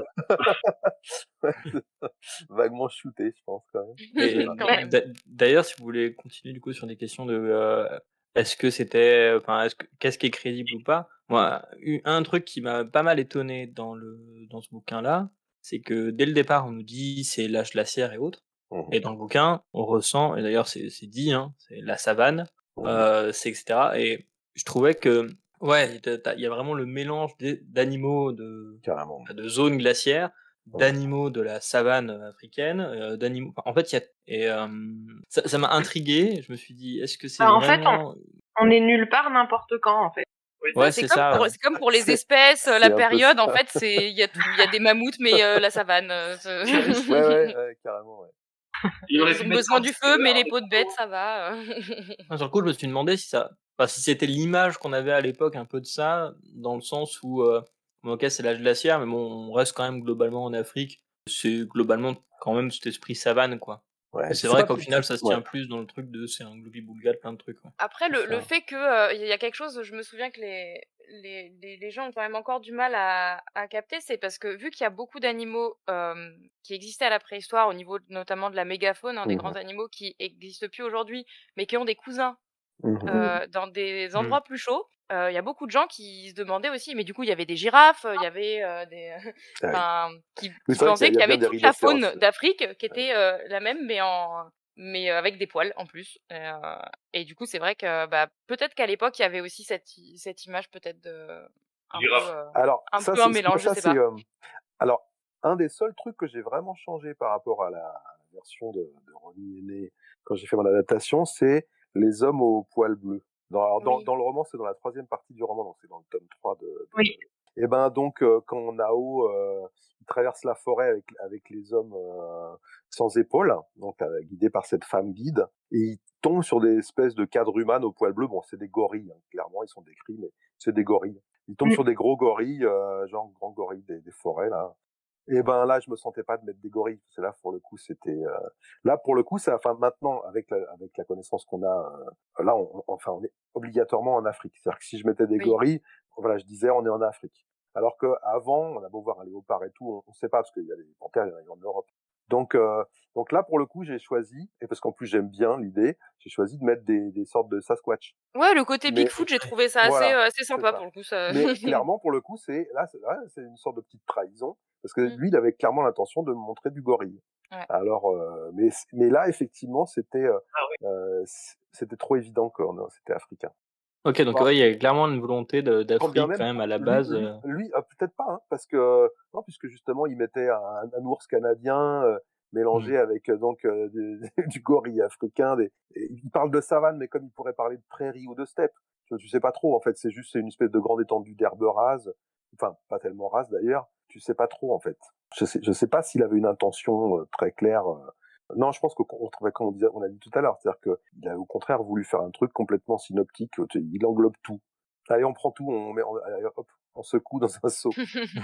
Vaguement shooté, je pense, quand même. Mais Quand même. d'a- d'ailleurs, si vous voulez continuer du coup sur des questions de euh, est-ce que c'était, enfin, est-ce que qu'est-ce qui est crédible ou pas, moi, eu- un truc qui m'a pas mal étonné dans le dans ce bouquin-là, c'est que dès le départ, on nous dit c'est l'âge glaciaire et autres, Mhm. et dans le bouquin, on ressent, et d'ailleurs c'est c'est dit, hein, c'est la savane, Mhm. euh, c'est et cetera. Et je trouvais que ouais, t'as- t'as- il y a vraiment le mélange des- d'animaux de Carrément. de zones glaciaires, Ouais. d'animaux de la savane africaine, euh, d'animaux. enfin, en fait, il y a et euh, ça ça m'a intrigué. Je me suis dit, est-ce que c'est Bah, en fait, vraiment on est nulle part n'importe quand, en fait. Oui. ouais, C'est c'est comme ça. pour, Ouais. c'est comme pour les C'est- espèces, euh, c'est la un peu période, ça. en fait, c'est, il y a tout, il y a des mammouths, mais euh, la savane. euh, c'est- Ouais, ouais, ouais, carrément, ouais. Il aurait Ils pu ont mettre besoin ça du en feu, mais spoiler, les peaux de bêtes, ça va. euh. Ah, sur le coup, je me suis demandé si ça, enfin, si c'était l'image qu'on avait à l'époque, un peu de ça, dans le sens où, euh, bon, ok, c'est l'âge glaciaire, mais bon, on reste quand même globalement en Afrique. C'est globalement quand même cet esprit savane, quoi. Ouais, Et je c'est sais vrai pas, qu'au tu- final, tu- ça se ouais. tient plus dans le truc de c'est un gloubi-boulga de plein de trucs. Ouais. Après, le, C'est le ça. fait que euh, il y a quelque chose, je me souviens que les, les, les, les gens ont quand même encore du mal à, à capter, c'est parce que vu qu'il y a beaucoup d'animaux euh, qui existaient à la préhistoire, au niveau de- notamment de la mégafaune, hein, des Mhm. grands animaux qui existent plus aujourd'hui, mais qui ont des cousins Mhm. euh, dans des Mm. endroits plus chauds, euh, il y a beaucoup de gens qui se demandaient aussi, mais du coup, il y avait des girafes, il y avait euh, des, Ah oui. enfin, qui, Oui, qui c'est vrai qu'il y a, pensaient il qu'il y y a bien avait des toute la rhinocéros. faune d'Afrique qui était euh, la même, mais en mais euh, avec des poils en plus. Et, euh, et du coup, c'est vrai que bah, peut-être qu'à l'époque, il y avait aussi cette, i- cette image peut-être de un peu, Girafe. euh, Alors, un ça, peu un c'est, mélange, je ça, sais c'est, pas. euh, alors, un des seuls trucs que j'ai vraiment changé par rapport à la, à la version de, de Ronnie Aîné quand j'ai fait mon adaptation, c'est les hommes aux poils bleus. Dans, alors, dans, Oui. dans le roman, c'est dans la troisième partie du roman, donc c'est dans le tome trois de, de... Oui. Et ben, donc, euh, quand Nao, euh, il traverse la forêt avec, avec les hommes, euh, sans épaules, donc, euh, guidé par cette femme guide, et il tombe sur des espèces de quadrumanes aux poils bleus. Bon, c'est des gorilles, hein, clairement, ils sont décrits, mais c'est des gorilles. Il tombe Mm. sur des gros gorilles, euh, genre grands gorilles des, des forêts, là. Et ben là, je me sentais pas de mettre des gorilles. C'est là, pour le coup, c'était euh... là pour le coup, ça. Enfin, maintenant, avec la, avec la connaissance qu'on a, euh, là, on, on- enfin, on est obligatoirement en Afrique. C'est-à-dire que si je mettais des Oui. gorilles, voilà, je disais, on est en Afrique. Alors que avant, on a beau voir un léopard et tout, on, on sait pas parce qu'il y a des panthères, il y en a en Europe. Donc, euh, donc là, pour le coup, j'ai choisi, et parce qu'en plus j'aime bien l'idée, j'ai choisi de mettre des, des sortes de Sasquatch. Ouais, le côté Mais Bigfoot, j'ai trouvé ça assez, voilà, euh, assez c'est sympa ça. pour le coup. Ça... Mais clairement, pour le coup, c'est là, c'est, là, c'est une sorte de petite trahison parce que Mm. lui, il avait clairement l'intention de me montrer du gorille. Ouais. Alors, euh, mais mais là, effectivement, c'était euh, Ah oui. euh, c'était trop évident que non, c'était africain. Ok, donc Bon, ouais, il y a clairement une volonté de- quand bien d'Afrique même, quand même à la lui, base. lui, euh, lui euh, peut-être pas, hein, parce que non, puisque justement, il mettait un, un ours canadien euh, mélangé mm. avec euh, donc euh, du, du gorille africain. Des, et il parle de savane, mais comme il pourrait parler de prairie ou de steppe, tu, tu sais pas trop. En fait, c'est juste c'est une espèce de grande étendue d'herbe rase, enfin pas tellement rase d'ailleurs. Tu sais pas trop en fait. Je sais, je sais pas s'il avait une intention euh, très claire. euh. Non, je pense qu'on trouvait, comme on, disait, on a dit tout à l'heure, c'est-à-dire qu'il a au contraire voulu faire un truc complètement synoptique. Tu sais, il englobe tout. Allez, on prend tout, on met, on, allez, hop, on secoue dans un seau.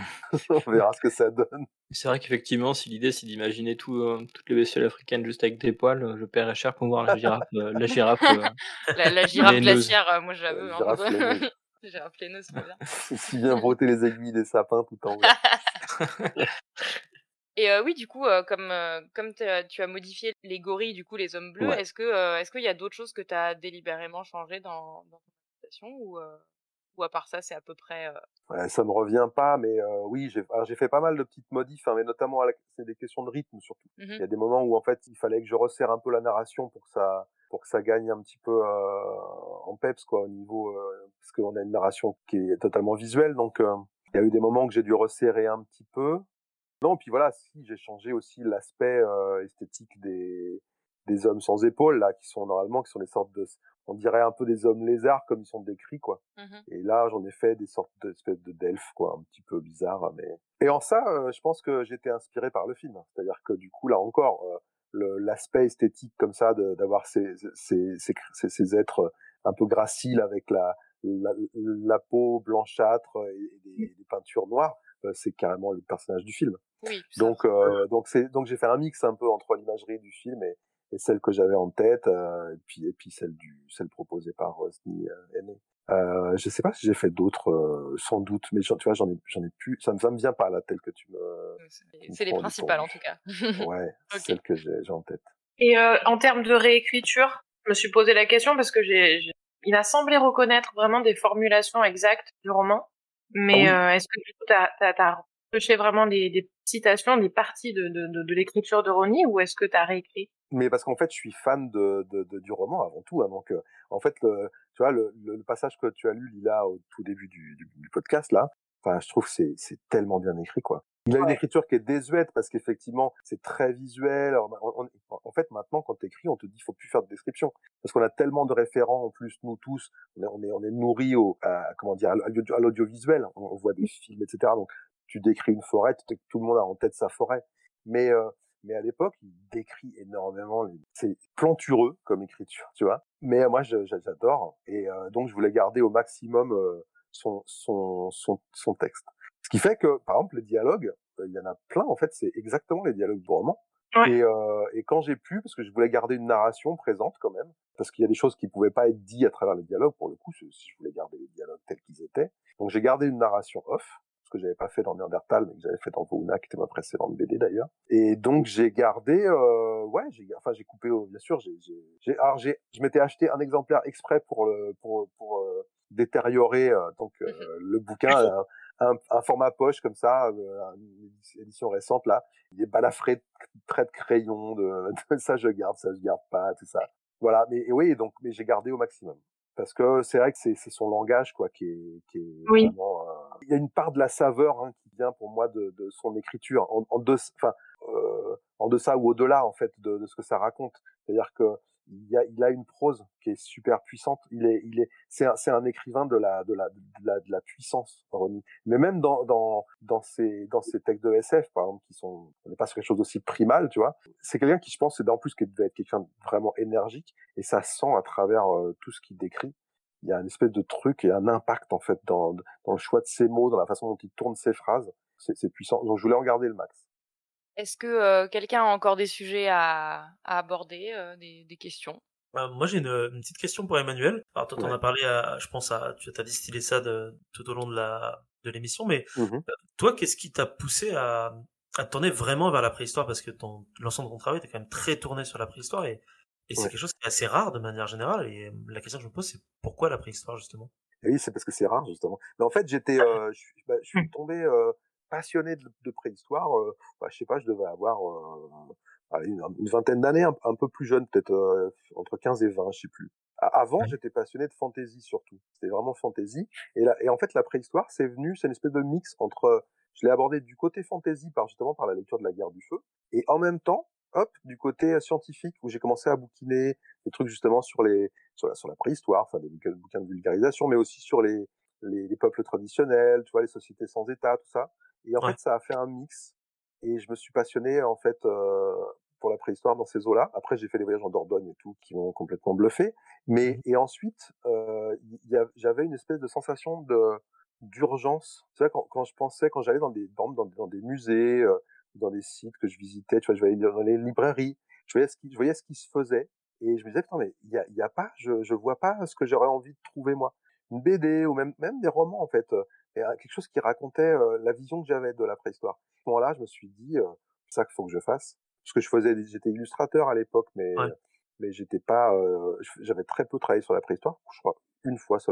On verra ce que ça donne. C'est vrai qu'effectivement, si l'idée c'est d'imaginer tout, euh, toutes les bestioles africaines juste avec des poils, euh, je paierais cher pour voir la girafe, euh, la girafe euh, la, la girafe laineuse. glaciaire, euh, moi je la Euh, veux. Hein. girafe laineuse. Girafe laineuse, trop bien. Si vient broter les aiguilles des sapins tout en haut. Et euh, oui, du coup, euh, comme euh, comme t'as- tu as modifié les gorilles, du coup, les hommes bleus, Ouais. est-ce que euh, est-ce qu'il y a d'autres choses que tu as délibérément changé dans, dans ton adaptation ou, euh, ou à part ça, c'est à peu près. Euh... Ouais, ça me revient pas, mais euh, oui, j'ai, alors, j'ai fait pas mal de petites modifs, hein, mais notamment à la, c'est des questions de rythme surtout. Mm-hmm. Il y a des moments où en fait il fallait que je resserre un peu la narration pour que ça, pour que ça gagne un petit peu euh, en peps quoi, au niveau, euh, parce qu'on a une narration qui est totalement visuelle, donc euh, il y a eu des moments que j'ai dû resserrer un petit peu. Non, puis voilà, si j'ai changé aussi l'aspect euh, esthétique des des hommes sans épaules là, qui sont normalement qui sont des sortes de, on dirait un peu des hommes lézards comme ils sont décrits quoi. Mm-hmm. Et là, j'en ai fait des sortes d'espèces de d'elfes quoi, un petit peu bizarres, mais et en ça, euh, je pense que j'étais inspiré par le film. C'est-à-dire que du coup là encore, euh, le, l'aspect esthétique comme ça de, d'avoir ces ces, ces ces ces êtres un peu graciles avec la la, la peau blanchâtre et des, des peintures noires, euh, c'est carrément le personnage du film. Oui. Donc euh, donc c'est donc j'ai fait un mix un peu entre l'imagerie du film et et celle que j'avais en tête, euh, et puis et puis celle du celle proposée par Rosny euh, Aîné. Euh, je sais pas si j'ai fait d'autres, euh, sans doute, mais tu vois, j'en ai j'en ai plus, ça me ça me vient pas à la telle que tu me. C'est, c'est les principales en tout cas. Ouais, c'est okay. Celle que j'ai, j'ai en tête. Et euh, en termes de réécriture, je me suis posé la question parce que j'ai, j'ai... il a semblé reconnaître vraiment des formulations exactes du roman, mais ah oui. euh, est-ce que du coup t'as t'as t'as pioché vraiment des, des citations, des parties de de de, de l'écriture de Ronny, ou est-ce que t'as réécrit? Mais parce qu'en fait, je suis fan de, de, de du roman avant tout. Hein, donc, euh, en fait, le, tu vois, le, le, le passage que tu as lu, Lila, au tout début du, du, du podcast, là, enfin, je trouve que c'est, c'est tellement bien écrit, quoi. Il a ouais. une écriture qui est désuète parce qu'effectivement, c'est très visuel. Alors, on, on, en fait, maintenant, quand t'écris, on te dit, faut plus faire de description parce qu'on a tellement de référents en plus, nous tous, on est, on est, on est nourris au, à, comment dire, à l'audiovisuel. On, on voit des films, et cetera. Donc, tu décris une forêt, tout le monde a en tête sa forêt, mais euh, mais à l'époque, il décrit énormément. Les... C'est plantureux comme écriture, tu vois. Mais moi, je, j'adore. Et euh, donc, je voulais garder au maximum euh, son, son, son, son texte. Ce qui fait que, par exemple, les dialogues, euh, il y en a plein. En fait, c'est exactement les dialogues du roman. Ouais. Et, euh, et quand j'ai pu, parce que je voulais garder une narration présente quand même, parce qu'il y a des choses qui pouvaient pas être dites à travers les dialogues, pour le coup, si je voulais garder les dialogues tels qu'ils étaient. Donc, j'ai gardé une narration off, que j'avais pas fait dans Néandertal, mais que j'avais fait dans Vouna, qui était ma précédente B D d'ailleurs. Et donc j'ai gardé, euh, ouais, j'ai, enfin j'ai coupé, bien sûr, j'ai, j'ai, j'ai, alors j'ai, je m'étais acheté un exemplaire exprès pour le, pour, pour euh, détériorer euh, donc euh, le bouquin, un, un, un format poche comme ça, euh, une édition récente là, il est balafré de traits de crayon, de, de ça je garde, ça je garde pas, tout ça. Voilà, mais et oui, donc mais j'ai gardé au maximum. Parce que c'est vrai que c'est, c'est son langage quoi qui est, qui est oui. vraiment. Euh... Il y a une part de la saveur hein, qui vient pour moi de, de son écriture, en, en deux, enfin, euh, en deçà ou au-delà en fait de, de ce que ça raconte. C'est-à-dire que il y a, il a une prose qui est super puissante. Il est, il est, c'est un, c'est un écrivain de la, de la, de la, de la puissance, Ronny. Mais même dans, dans, dans ces, dans ces textes de S F par exemple qui sont, on n'est pas sur quelque chose d'aussi primal, tu vois. C'est quelqu'un qui, je pense, c'est en plus qui devait être quelqu'un de vraiment énergique et ça sent à travers euh, tout ce qu'il décrit. Il y a une espèce de truc et un impact en fait dans, dans le choix de ses mots, dans la façon dont il tourne ses phrases. C'est, c'est puissant. Donc je voulais en garder le max. Est-ce que euh, quelqu'un a encore des sujets à, à aborder, euh, des, des questions? euh, Moi j'ai une, une petite question pour Emmanuel. Alors toi t'en ouais. as parlé, à, je pense à, tu as distillé ça de, tout au long de la de l'émission, mais mm-hmm. toi qu'est-ce qui t'a poussé à, à te tourner vraiment vers la préhistoire, parce que ton l'ensemble de ton travail était quand même très tourné sur la préhistoire et Et c'est ouais. quelque chose qui est assez rare de manière générale. Et la question que je me pose, c'est pourquoi la préhistoire, justement? Et oui, c'est parce que c'est rare, justement. Mais en fait, j'étais, euh, je, bah, je suis tombé euh, passionné de, de préhistoire. Euh, bah, je sais pas, je devais avoir euh, une, une vingtaine d'années, un, un peu plus jeune, peut-être euh, entre quinze et vingt, je sais plus. Avant, ouais. j'étais passionné de fantasy surtout. C'était vraiment fantasy. Et, là, et en fait, la préhistoire, c'est venu, c'est une espèce de mix entre, je l'ai abordé du côté fantasy par justement par la lecture de la Guerre du Feu, et en même temps, hop, du côté scientifique où j'ai commencé à bouquiner des trucs justement sur les sur la, sur la préhistoire, enfin des bouquins, bouquins de vulgarisation, mais aussi sur les, les les peuples traditionnels, tu vois, les sociétés sans État, tout ça. Et en ouais. fait, ça a fait un mix. Et je me suis passionné en fait euh, pour la préhistoire dans ces eaux-là. Après, j'ai fait des voyages en Dordogne et tout qui m'ont complètement bluffé. Mais mmh. et ensuite, euh, y a, j'avais une espèce de sensation de d'urgence. Tu vois, quand, quand je pensais, quand j'allais dans des dans, dans, dans des musées, euh, dans des sites que je visitais, tu vois, je voyais dans les librairies, je voyais ce qui, je voyais ce qui se faisait, et je me disais, putain, mais il y a, il y a pas, je, je vois pas ce que j'aurais envie de trouver moi. Une B D ou même, même des romans en fait, euh, quelque chose qui racontait euh, la vision que j'avais de la préhistoire. À ce moment-là, je me suis dit, euh, c'est ça qu'il faut que je fasse, parce que je faisais, j'étais illustrateur à l'époque, mais ouais. mais j'étais pas, euh, j'avais très peu travaillé sur la préhistoire, je crois une fois seulement.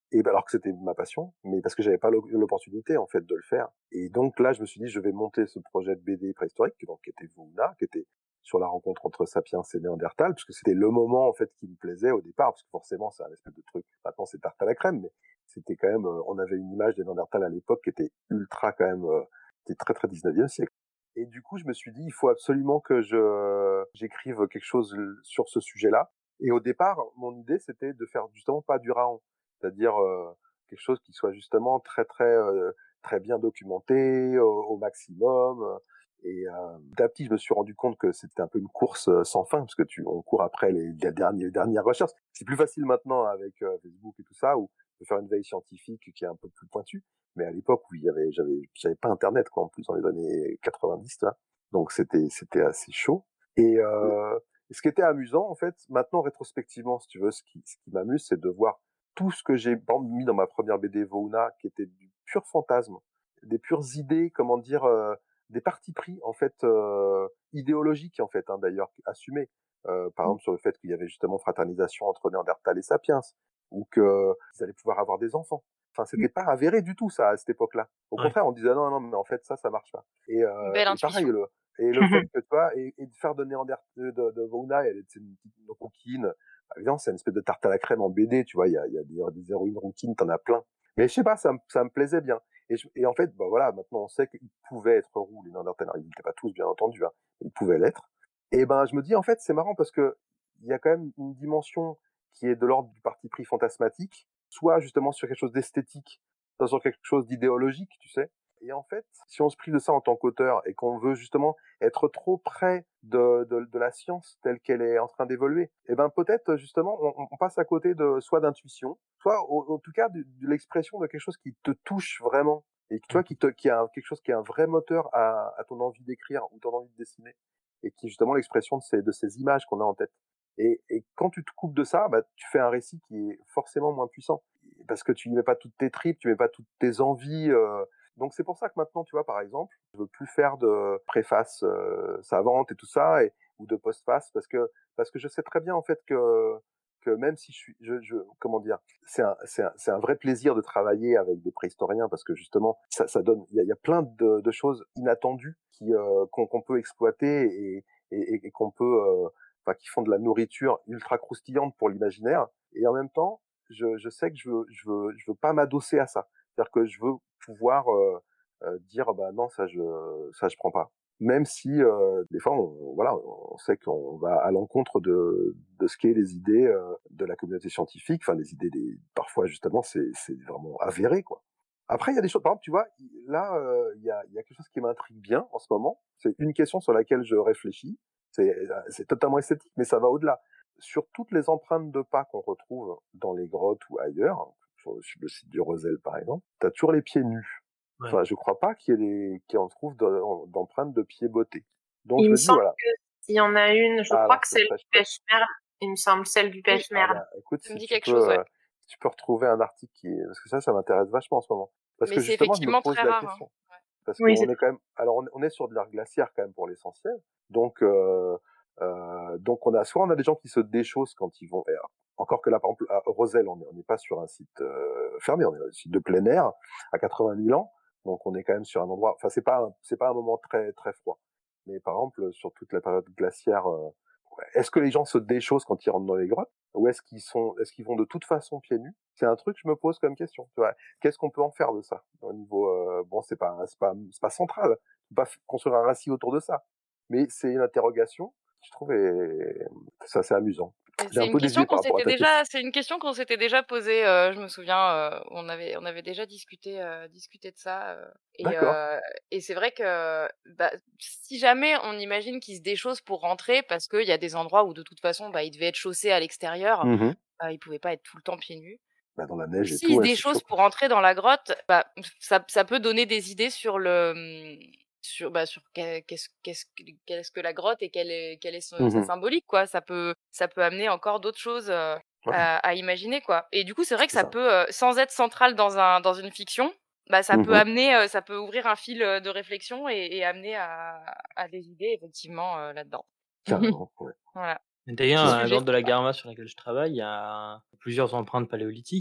Et ben, alors que c'était ma passion, mais parce que j'avais pas l'o- l'opportunité en fait de le faire. Et donc là, je me suis dit, je vais monter ce projet de B D préhistorique, donc qui était Vouna, qui était sur la rencontre entre Sapiens et Néandertal, parce que c'était le moment en fait qui me plaisait au départ, parce que forcément c'est un espèce de truc. Maintenant c'est tarte à la crème, mais c'était quand même, euh, on avait une image des Néandertal à l'époque qui était ultra quand même, euh, qui était très très dix-neuvième siècle. Et du coup, je me suis dit, il faut absolument que je j'écrive quelque chose sur ce sujet-là. Et au départ, mon idée, c'était de faire justement pas du Raon, c'est-à-dire euh, quelque chose qui soit justement très très euh, très bien documenté au, au maximum. euh, Et euh, petit à petit, je me suis rendu compte que c'était un peu une course euh, sans fin, parce que tu on court après les, les dernières, les dernières recherches. C'est plus facile maintenant avec euh, Facebook et tout ça, où tu peux faire une veille scientifique qui est un peu plus pointue. Mais à l'époque où il y avait, j'avais, j'avais pas Internet, quoi, en plus dans les années quatre-vingt-dix, là. Donc c'était, c'était assez chaud. Et, euh, et ce qui était amusant, en fait, maintenant rétrospectivement, si tu veux, ce qui, ce qui m'amuse, c'est de voir tout ce que j'ai par exemple, mis dans ma première B D Vouna, qui était du pur fantasme, des pures idées, comment dire, euh, des partis pris en fait euh, idéologiques en fait, hein, d'ailleurs assumés. Euh, par exemple sur le fait qu'il y avait justement fraternisation entre Néandertal et Sapiens, ou que ils allaient pouvoir avoir des enfants. Enfin, c'était pas avéré du tout ça à cette époque-là. Au Ouais. contraire, on disait non, non, mais en fait ça, ça marche pas. Et, euh, Belle et pareil, intuition. le et le fait que tu vois, et, et de faire de Néandertal, de, de, de Vouna, elle est une petite une rouquine. Par exemple, c'est une espèce de tarte à la crème en B D, tu vois, il y a, il y a des, des héroïnes rouquines, t'en as plein. Mais je sais pas, ça me, ça me plaisait bien. Et, je, et en fait, bah voilà, maintenant on sait qu'ils pouvaient être roux, les Néandertal. Alors, ils n'étaient pas tous, bien entendu, hein, ils pouvaient l'être. Et ben, je me dis, en fait, c'est marrant parce que il y a quand même une dimension qui est de l'ordre du parti pris fantasmatique, soit justement sur quelque chose d'esthétique, soit sur quelque chose d'idéologique, tu sais. Et en fait, si on se prive de ça en tant qu'auteur et qu'on veut justement être trop près de, de, de la science telle qu'elle est en train d'évoluer, eh ben peut-être justement on, on passe à côté de soit d'intuition, soit au, en tout cas de, de l'expression de quelque chose qui te touche vraiment et tu vois qui te qui a un, quelque chose qui est un vrai moteur à, à ton envie d'écrire ou ton envie de dessiner et qui est justement l'expression de ces de ces images qu'on a en tête. Et, et quand tu te coupes de ça, bah, tu fais un récit qui est forcément moins puissant parce que tu y mets pas toutes tes tripes, tu mets pas toutes tes envies. Euh, donc c'est pour ça que maintenant, tu vois, par exemple, je veux plus faire de préface euh, savante et tout ça, et, ou de postface, parce que parce que je sais très bien en fait que que même si je suis, je, je comment dire, c'est un c'est un c'est un vrai plaisir de travailler avec des préhistoriens parce que justement ça ça donne, il y a, y a plein de, de choses inattendues qui euh, qu'on qu'on peut exploiter et et, et qu'on peut euh, enfin qui font de la nourriture ultra croustillante pour l'imaginaire, et en même temps je je sais que je veux je veux je veux pas m'adosser à ça. C'est-à-dire que je veux pouvoir euh, euh, dire bah non ça je ça je prends pas. Même si euh, des fois on voilà on sait qu'on va à l'encontre de de ce qu'est les idées euh, de la communauté scientifique, enfin les idées des parfois justement c'est c'est vraiment avéré quoi. Après il y a des choses par exemple tu vois là euh, il y a il y a quelque chose qui m'intrigue bien en ce moment, c'est une question sur laquelle je réfléchis, c'est c'est totalement esthétique mais ça va au-delà. Sur toutes les empreintes de pas qu'on retrouve dans les grottes ou ailleurs, sur, sur le site du Roselle par exemple, t'as toujours les pieds nus. Ouais. Enfin, je crois pas qu'il y ait des, qu'il en trouve de- d'empreintes de pieds bottés. Donc Il je me me dis semble voilà. que s'il y en a une, je Ah, crois alors, que ce c'est serait le chouette. pêche-merle. Il me semble celle du Oui, Ah pêche-merle. bah, écoute, ça me si dit tu quelque peux, chose, ouais. euh, si tu peux retrouver un article qui, est- parce que ça, ça m'intéresse vachement en ce moment. Parce Mais que c'est justement, je me effectivement pose très la rare. Hein. question. Parce Oui, qu'on c'est est quand même, alors on est, on est sur de l'art glaciaire quand même pour l'essentiel. Donc, euh, euh, donc on a, soit on a des gens qui se déchaussent quand ils vont, et alors, encore que là, par exemple, à Roselle, on n'est on n'est pas sur un site euh, fermé, on est sur un site de plein air à quatre-vingt mille ans. Donc on est quand même sur un endroit, enfin c'est pas, un- c'est pas un moment très très froid. Mais par exemple, sur toute la période glaciaire, euh, est-ce que les gens se déchaussent quand ils rentrent dans les grottes, ou est-ce qu'ils sont, est-ce qu'ils vont de toute façon pieds nus? C'est un truc que je me pose comme question. Tu vois, qu'est-ce qu'on peut en faire de ça au niveau, euh, bon, c'est pas, c'est pas, c'est pas central. On peut pas f- construire un récit autour de ça, mais c'est une interrogation. Je trouve et c'est assez amusant. Mais J'ai c'est un une peu question dévié par qu'on rapport à s'était ta question. déjà, c'est une question qu'on s'était déjà posée. Euh, je me souviens, euh, on avait, on avait déjà discuté, euh, discuté de ça. euh, et D'accord. euh, et c'est vrai que bah, si jamais on imagine qu'ils se déchaussent pour rentrer, parce qu'il y a des endroits où de toute façon, bah, ils devaient être chaussés à l'extérieur, Mhm. bah, ils pouvaient pas être tout le temps pieds nus. Bah, dans la neige et S'ils tout, se ouais, c'est chaud, déchaussent quoi. pour entrer dans la grotte, bah, ça, ça peut donner des idées sur le, mmh, sur, bah, sur qu'est- qu'est-ce, qu'est-ce, que- qu'est-ce que la grotte et quelle est, quelle est son- sa Mhm. symbolique, quoi. Ça peut, ça peut amener encore d'autres choses euh, Ouais, à, à imaginer, quoi. Et du coup, c'est vrai que c'est ça ça. peut, euh, sans être central dans un, dans une fiction, bah, ça peut Mhm. amener, euh, ça peut ouvrir un fil euh, de réflexion et, et amener à, à des idées, effectivement, euh, là-dedans. Carrément, ouais. Voilà. D'ailleurs, Petit à la sujet grotte de la sympa. Garma sur laquelle je travaille, il y a plusieurs empreintes paléolithiques.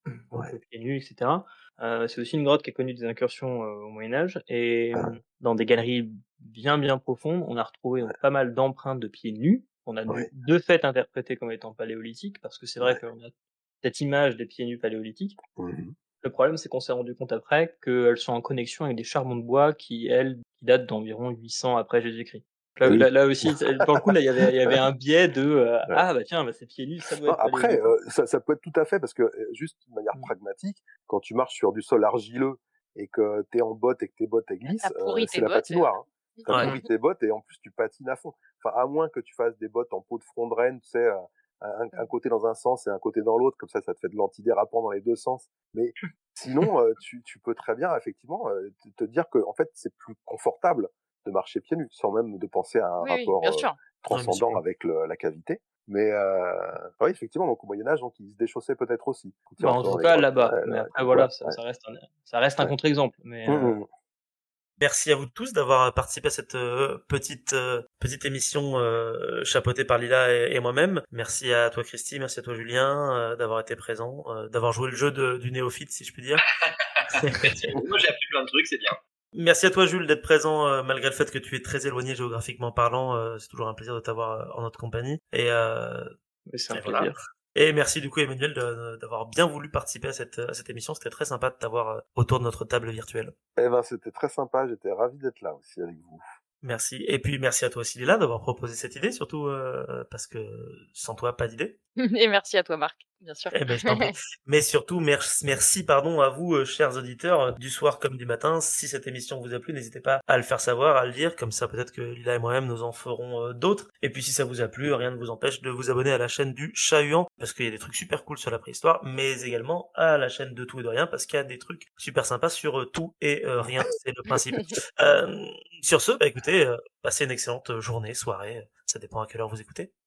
donc Ouais. euh, pieds nus, et cetera. Euh, c'est aussi une grotte qui a connu des incursions euh, au Moyen Âge et Ah. euh, dans des galeries bien bien profondes, on a retrouvé donc, pas mal d'empreintes de pieds nus qu'on a de, Ouais. de fait interprétées comme étant paléolithiques parce que c'est vrai Ouais. qu'on a cette image des pieds nus paléolithiques. Mhm. Le problème, c'est qu'on s'est rendu compte après qu'elles sont en connexion avec des charbons de bois qui, elles, qui datent d'environ huit cents après Jésus-Christ. Là, Oui. là, là aussi, pour le coup, là, il y avait, il y avait un biais de euh, Ouais. ah bah tiens, bah, ces pieds nus, ça doit Non, être après, paléolithique. euh, ça, ça peut être tout à fait parce que euh, juste de manière Mm. pragmatique, quand tu marches sur du sol argileux et que t'es en bottes et que tes bottes elles T'as glissent, euh, pourri c'est tes la bottes. patinoire. Hein. T'as Ouais. pourri tes bottes et en plus tu patines à fond. Enfin, à moins que tu fasses des bottes en peau de front de renne, tu sais, euh, un, un côté dans un sens et un côté dans l'autre, comme ça, ça te fait de l'antidérapant dans les deux sens. Mais sinon, euh, tu, tu peux très bien, effectivement, euh, te, te dire que en fait, c'est plus confortable de marcher pieds nus, sans même de penser à un Oui, oui, rapport bien euh, sûr. Ouais, bien sûr. transcendant avec le, la cavité. Mais euh, oui, effectivement, donc au Moyen Âge, donc ils se déchaussaient peut-être aussi. Quand ils Bah, en rentraient tout dans les cas, grottes. là-bas. Ouais, Mais ouais, après, comme voilà, quoi, ça, ouais, ça reste un, ça reste un ouais. contre-exemple. Mais Hum, euh, hum. Merci à vous tous d'avoir participé à cette euh, petite euh, petite émission euh, chapeautée par Lila et, et moi-même. Merci à toi Christy, merci à toi Julien euh, d'avoir été présent, euh, d'avoir joué le jeu de, du néophyte si je puis dire. Merci beaucoup. Moi, j'ai appris plein de trucs, c'est bien. Merci à toi Jules d'être présent euh, malgré le fait que tu es très éloigné géographiquement parlant. Euh, c'est toujours un plaisir de t'avoir euh, en notre compagnie. Et, euh, mais c'est un et voilà. plaisir. Et merci du coup Emmanuel de- d'avoir bien voulu participer à cette, à cette émission. C'était très sympa de t'avoir euh, autour de notre table virtuelle. Eh ben, c'était très sympa. J'étais ravi d'être là aussi avec vous. Merci. Et puis merci à toi aussi Lila d'avoir proposé cette idée, surtout euh, parce que sans toi pas d'idée. Et merci à toi, Marc, bien sûr. Eh ben, je t'en prie. Mais surtout, merci, merci, pardon, à vous, euh, chers auditeurs, euh, du soir comme du matin. Si cette émission vous a plu, n'hésitez pas à le faire savoir, à le dire, comme ça peut-être que Lila et moi-même nous en ferons euh, d'autres. Et puis si ça vous a plu, rien ne vous empêche de vous abonner à la chaîne du Chat-Huant, parce qu'il y a des trucs super cool sur la préhistoire, mais également à la chaîne de Tout et de Rien, parce qu'il y a des trucs super sympas sur euh, tout et euh, rien, c'est le principe. Euh, sur ce, bah écoutez, euh, passez une excellente journée, soirée, ça dépend à quelle heure vous écoutez.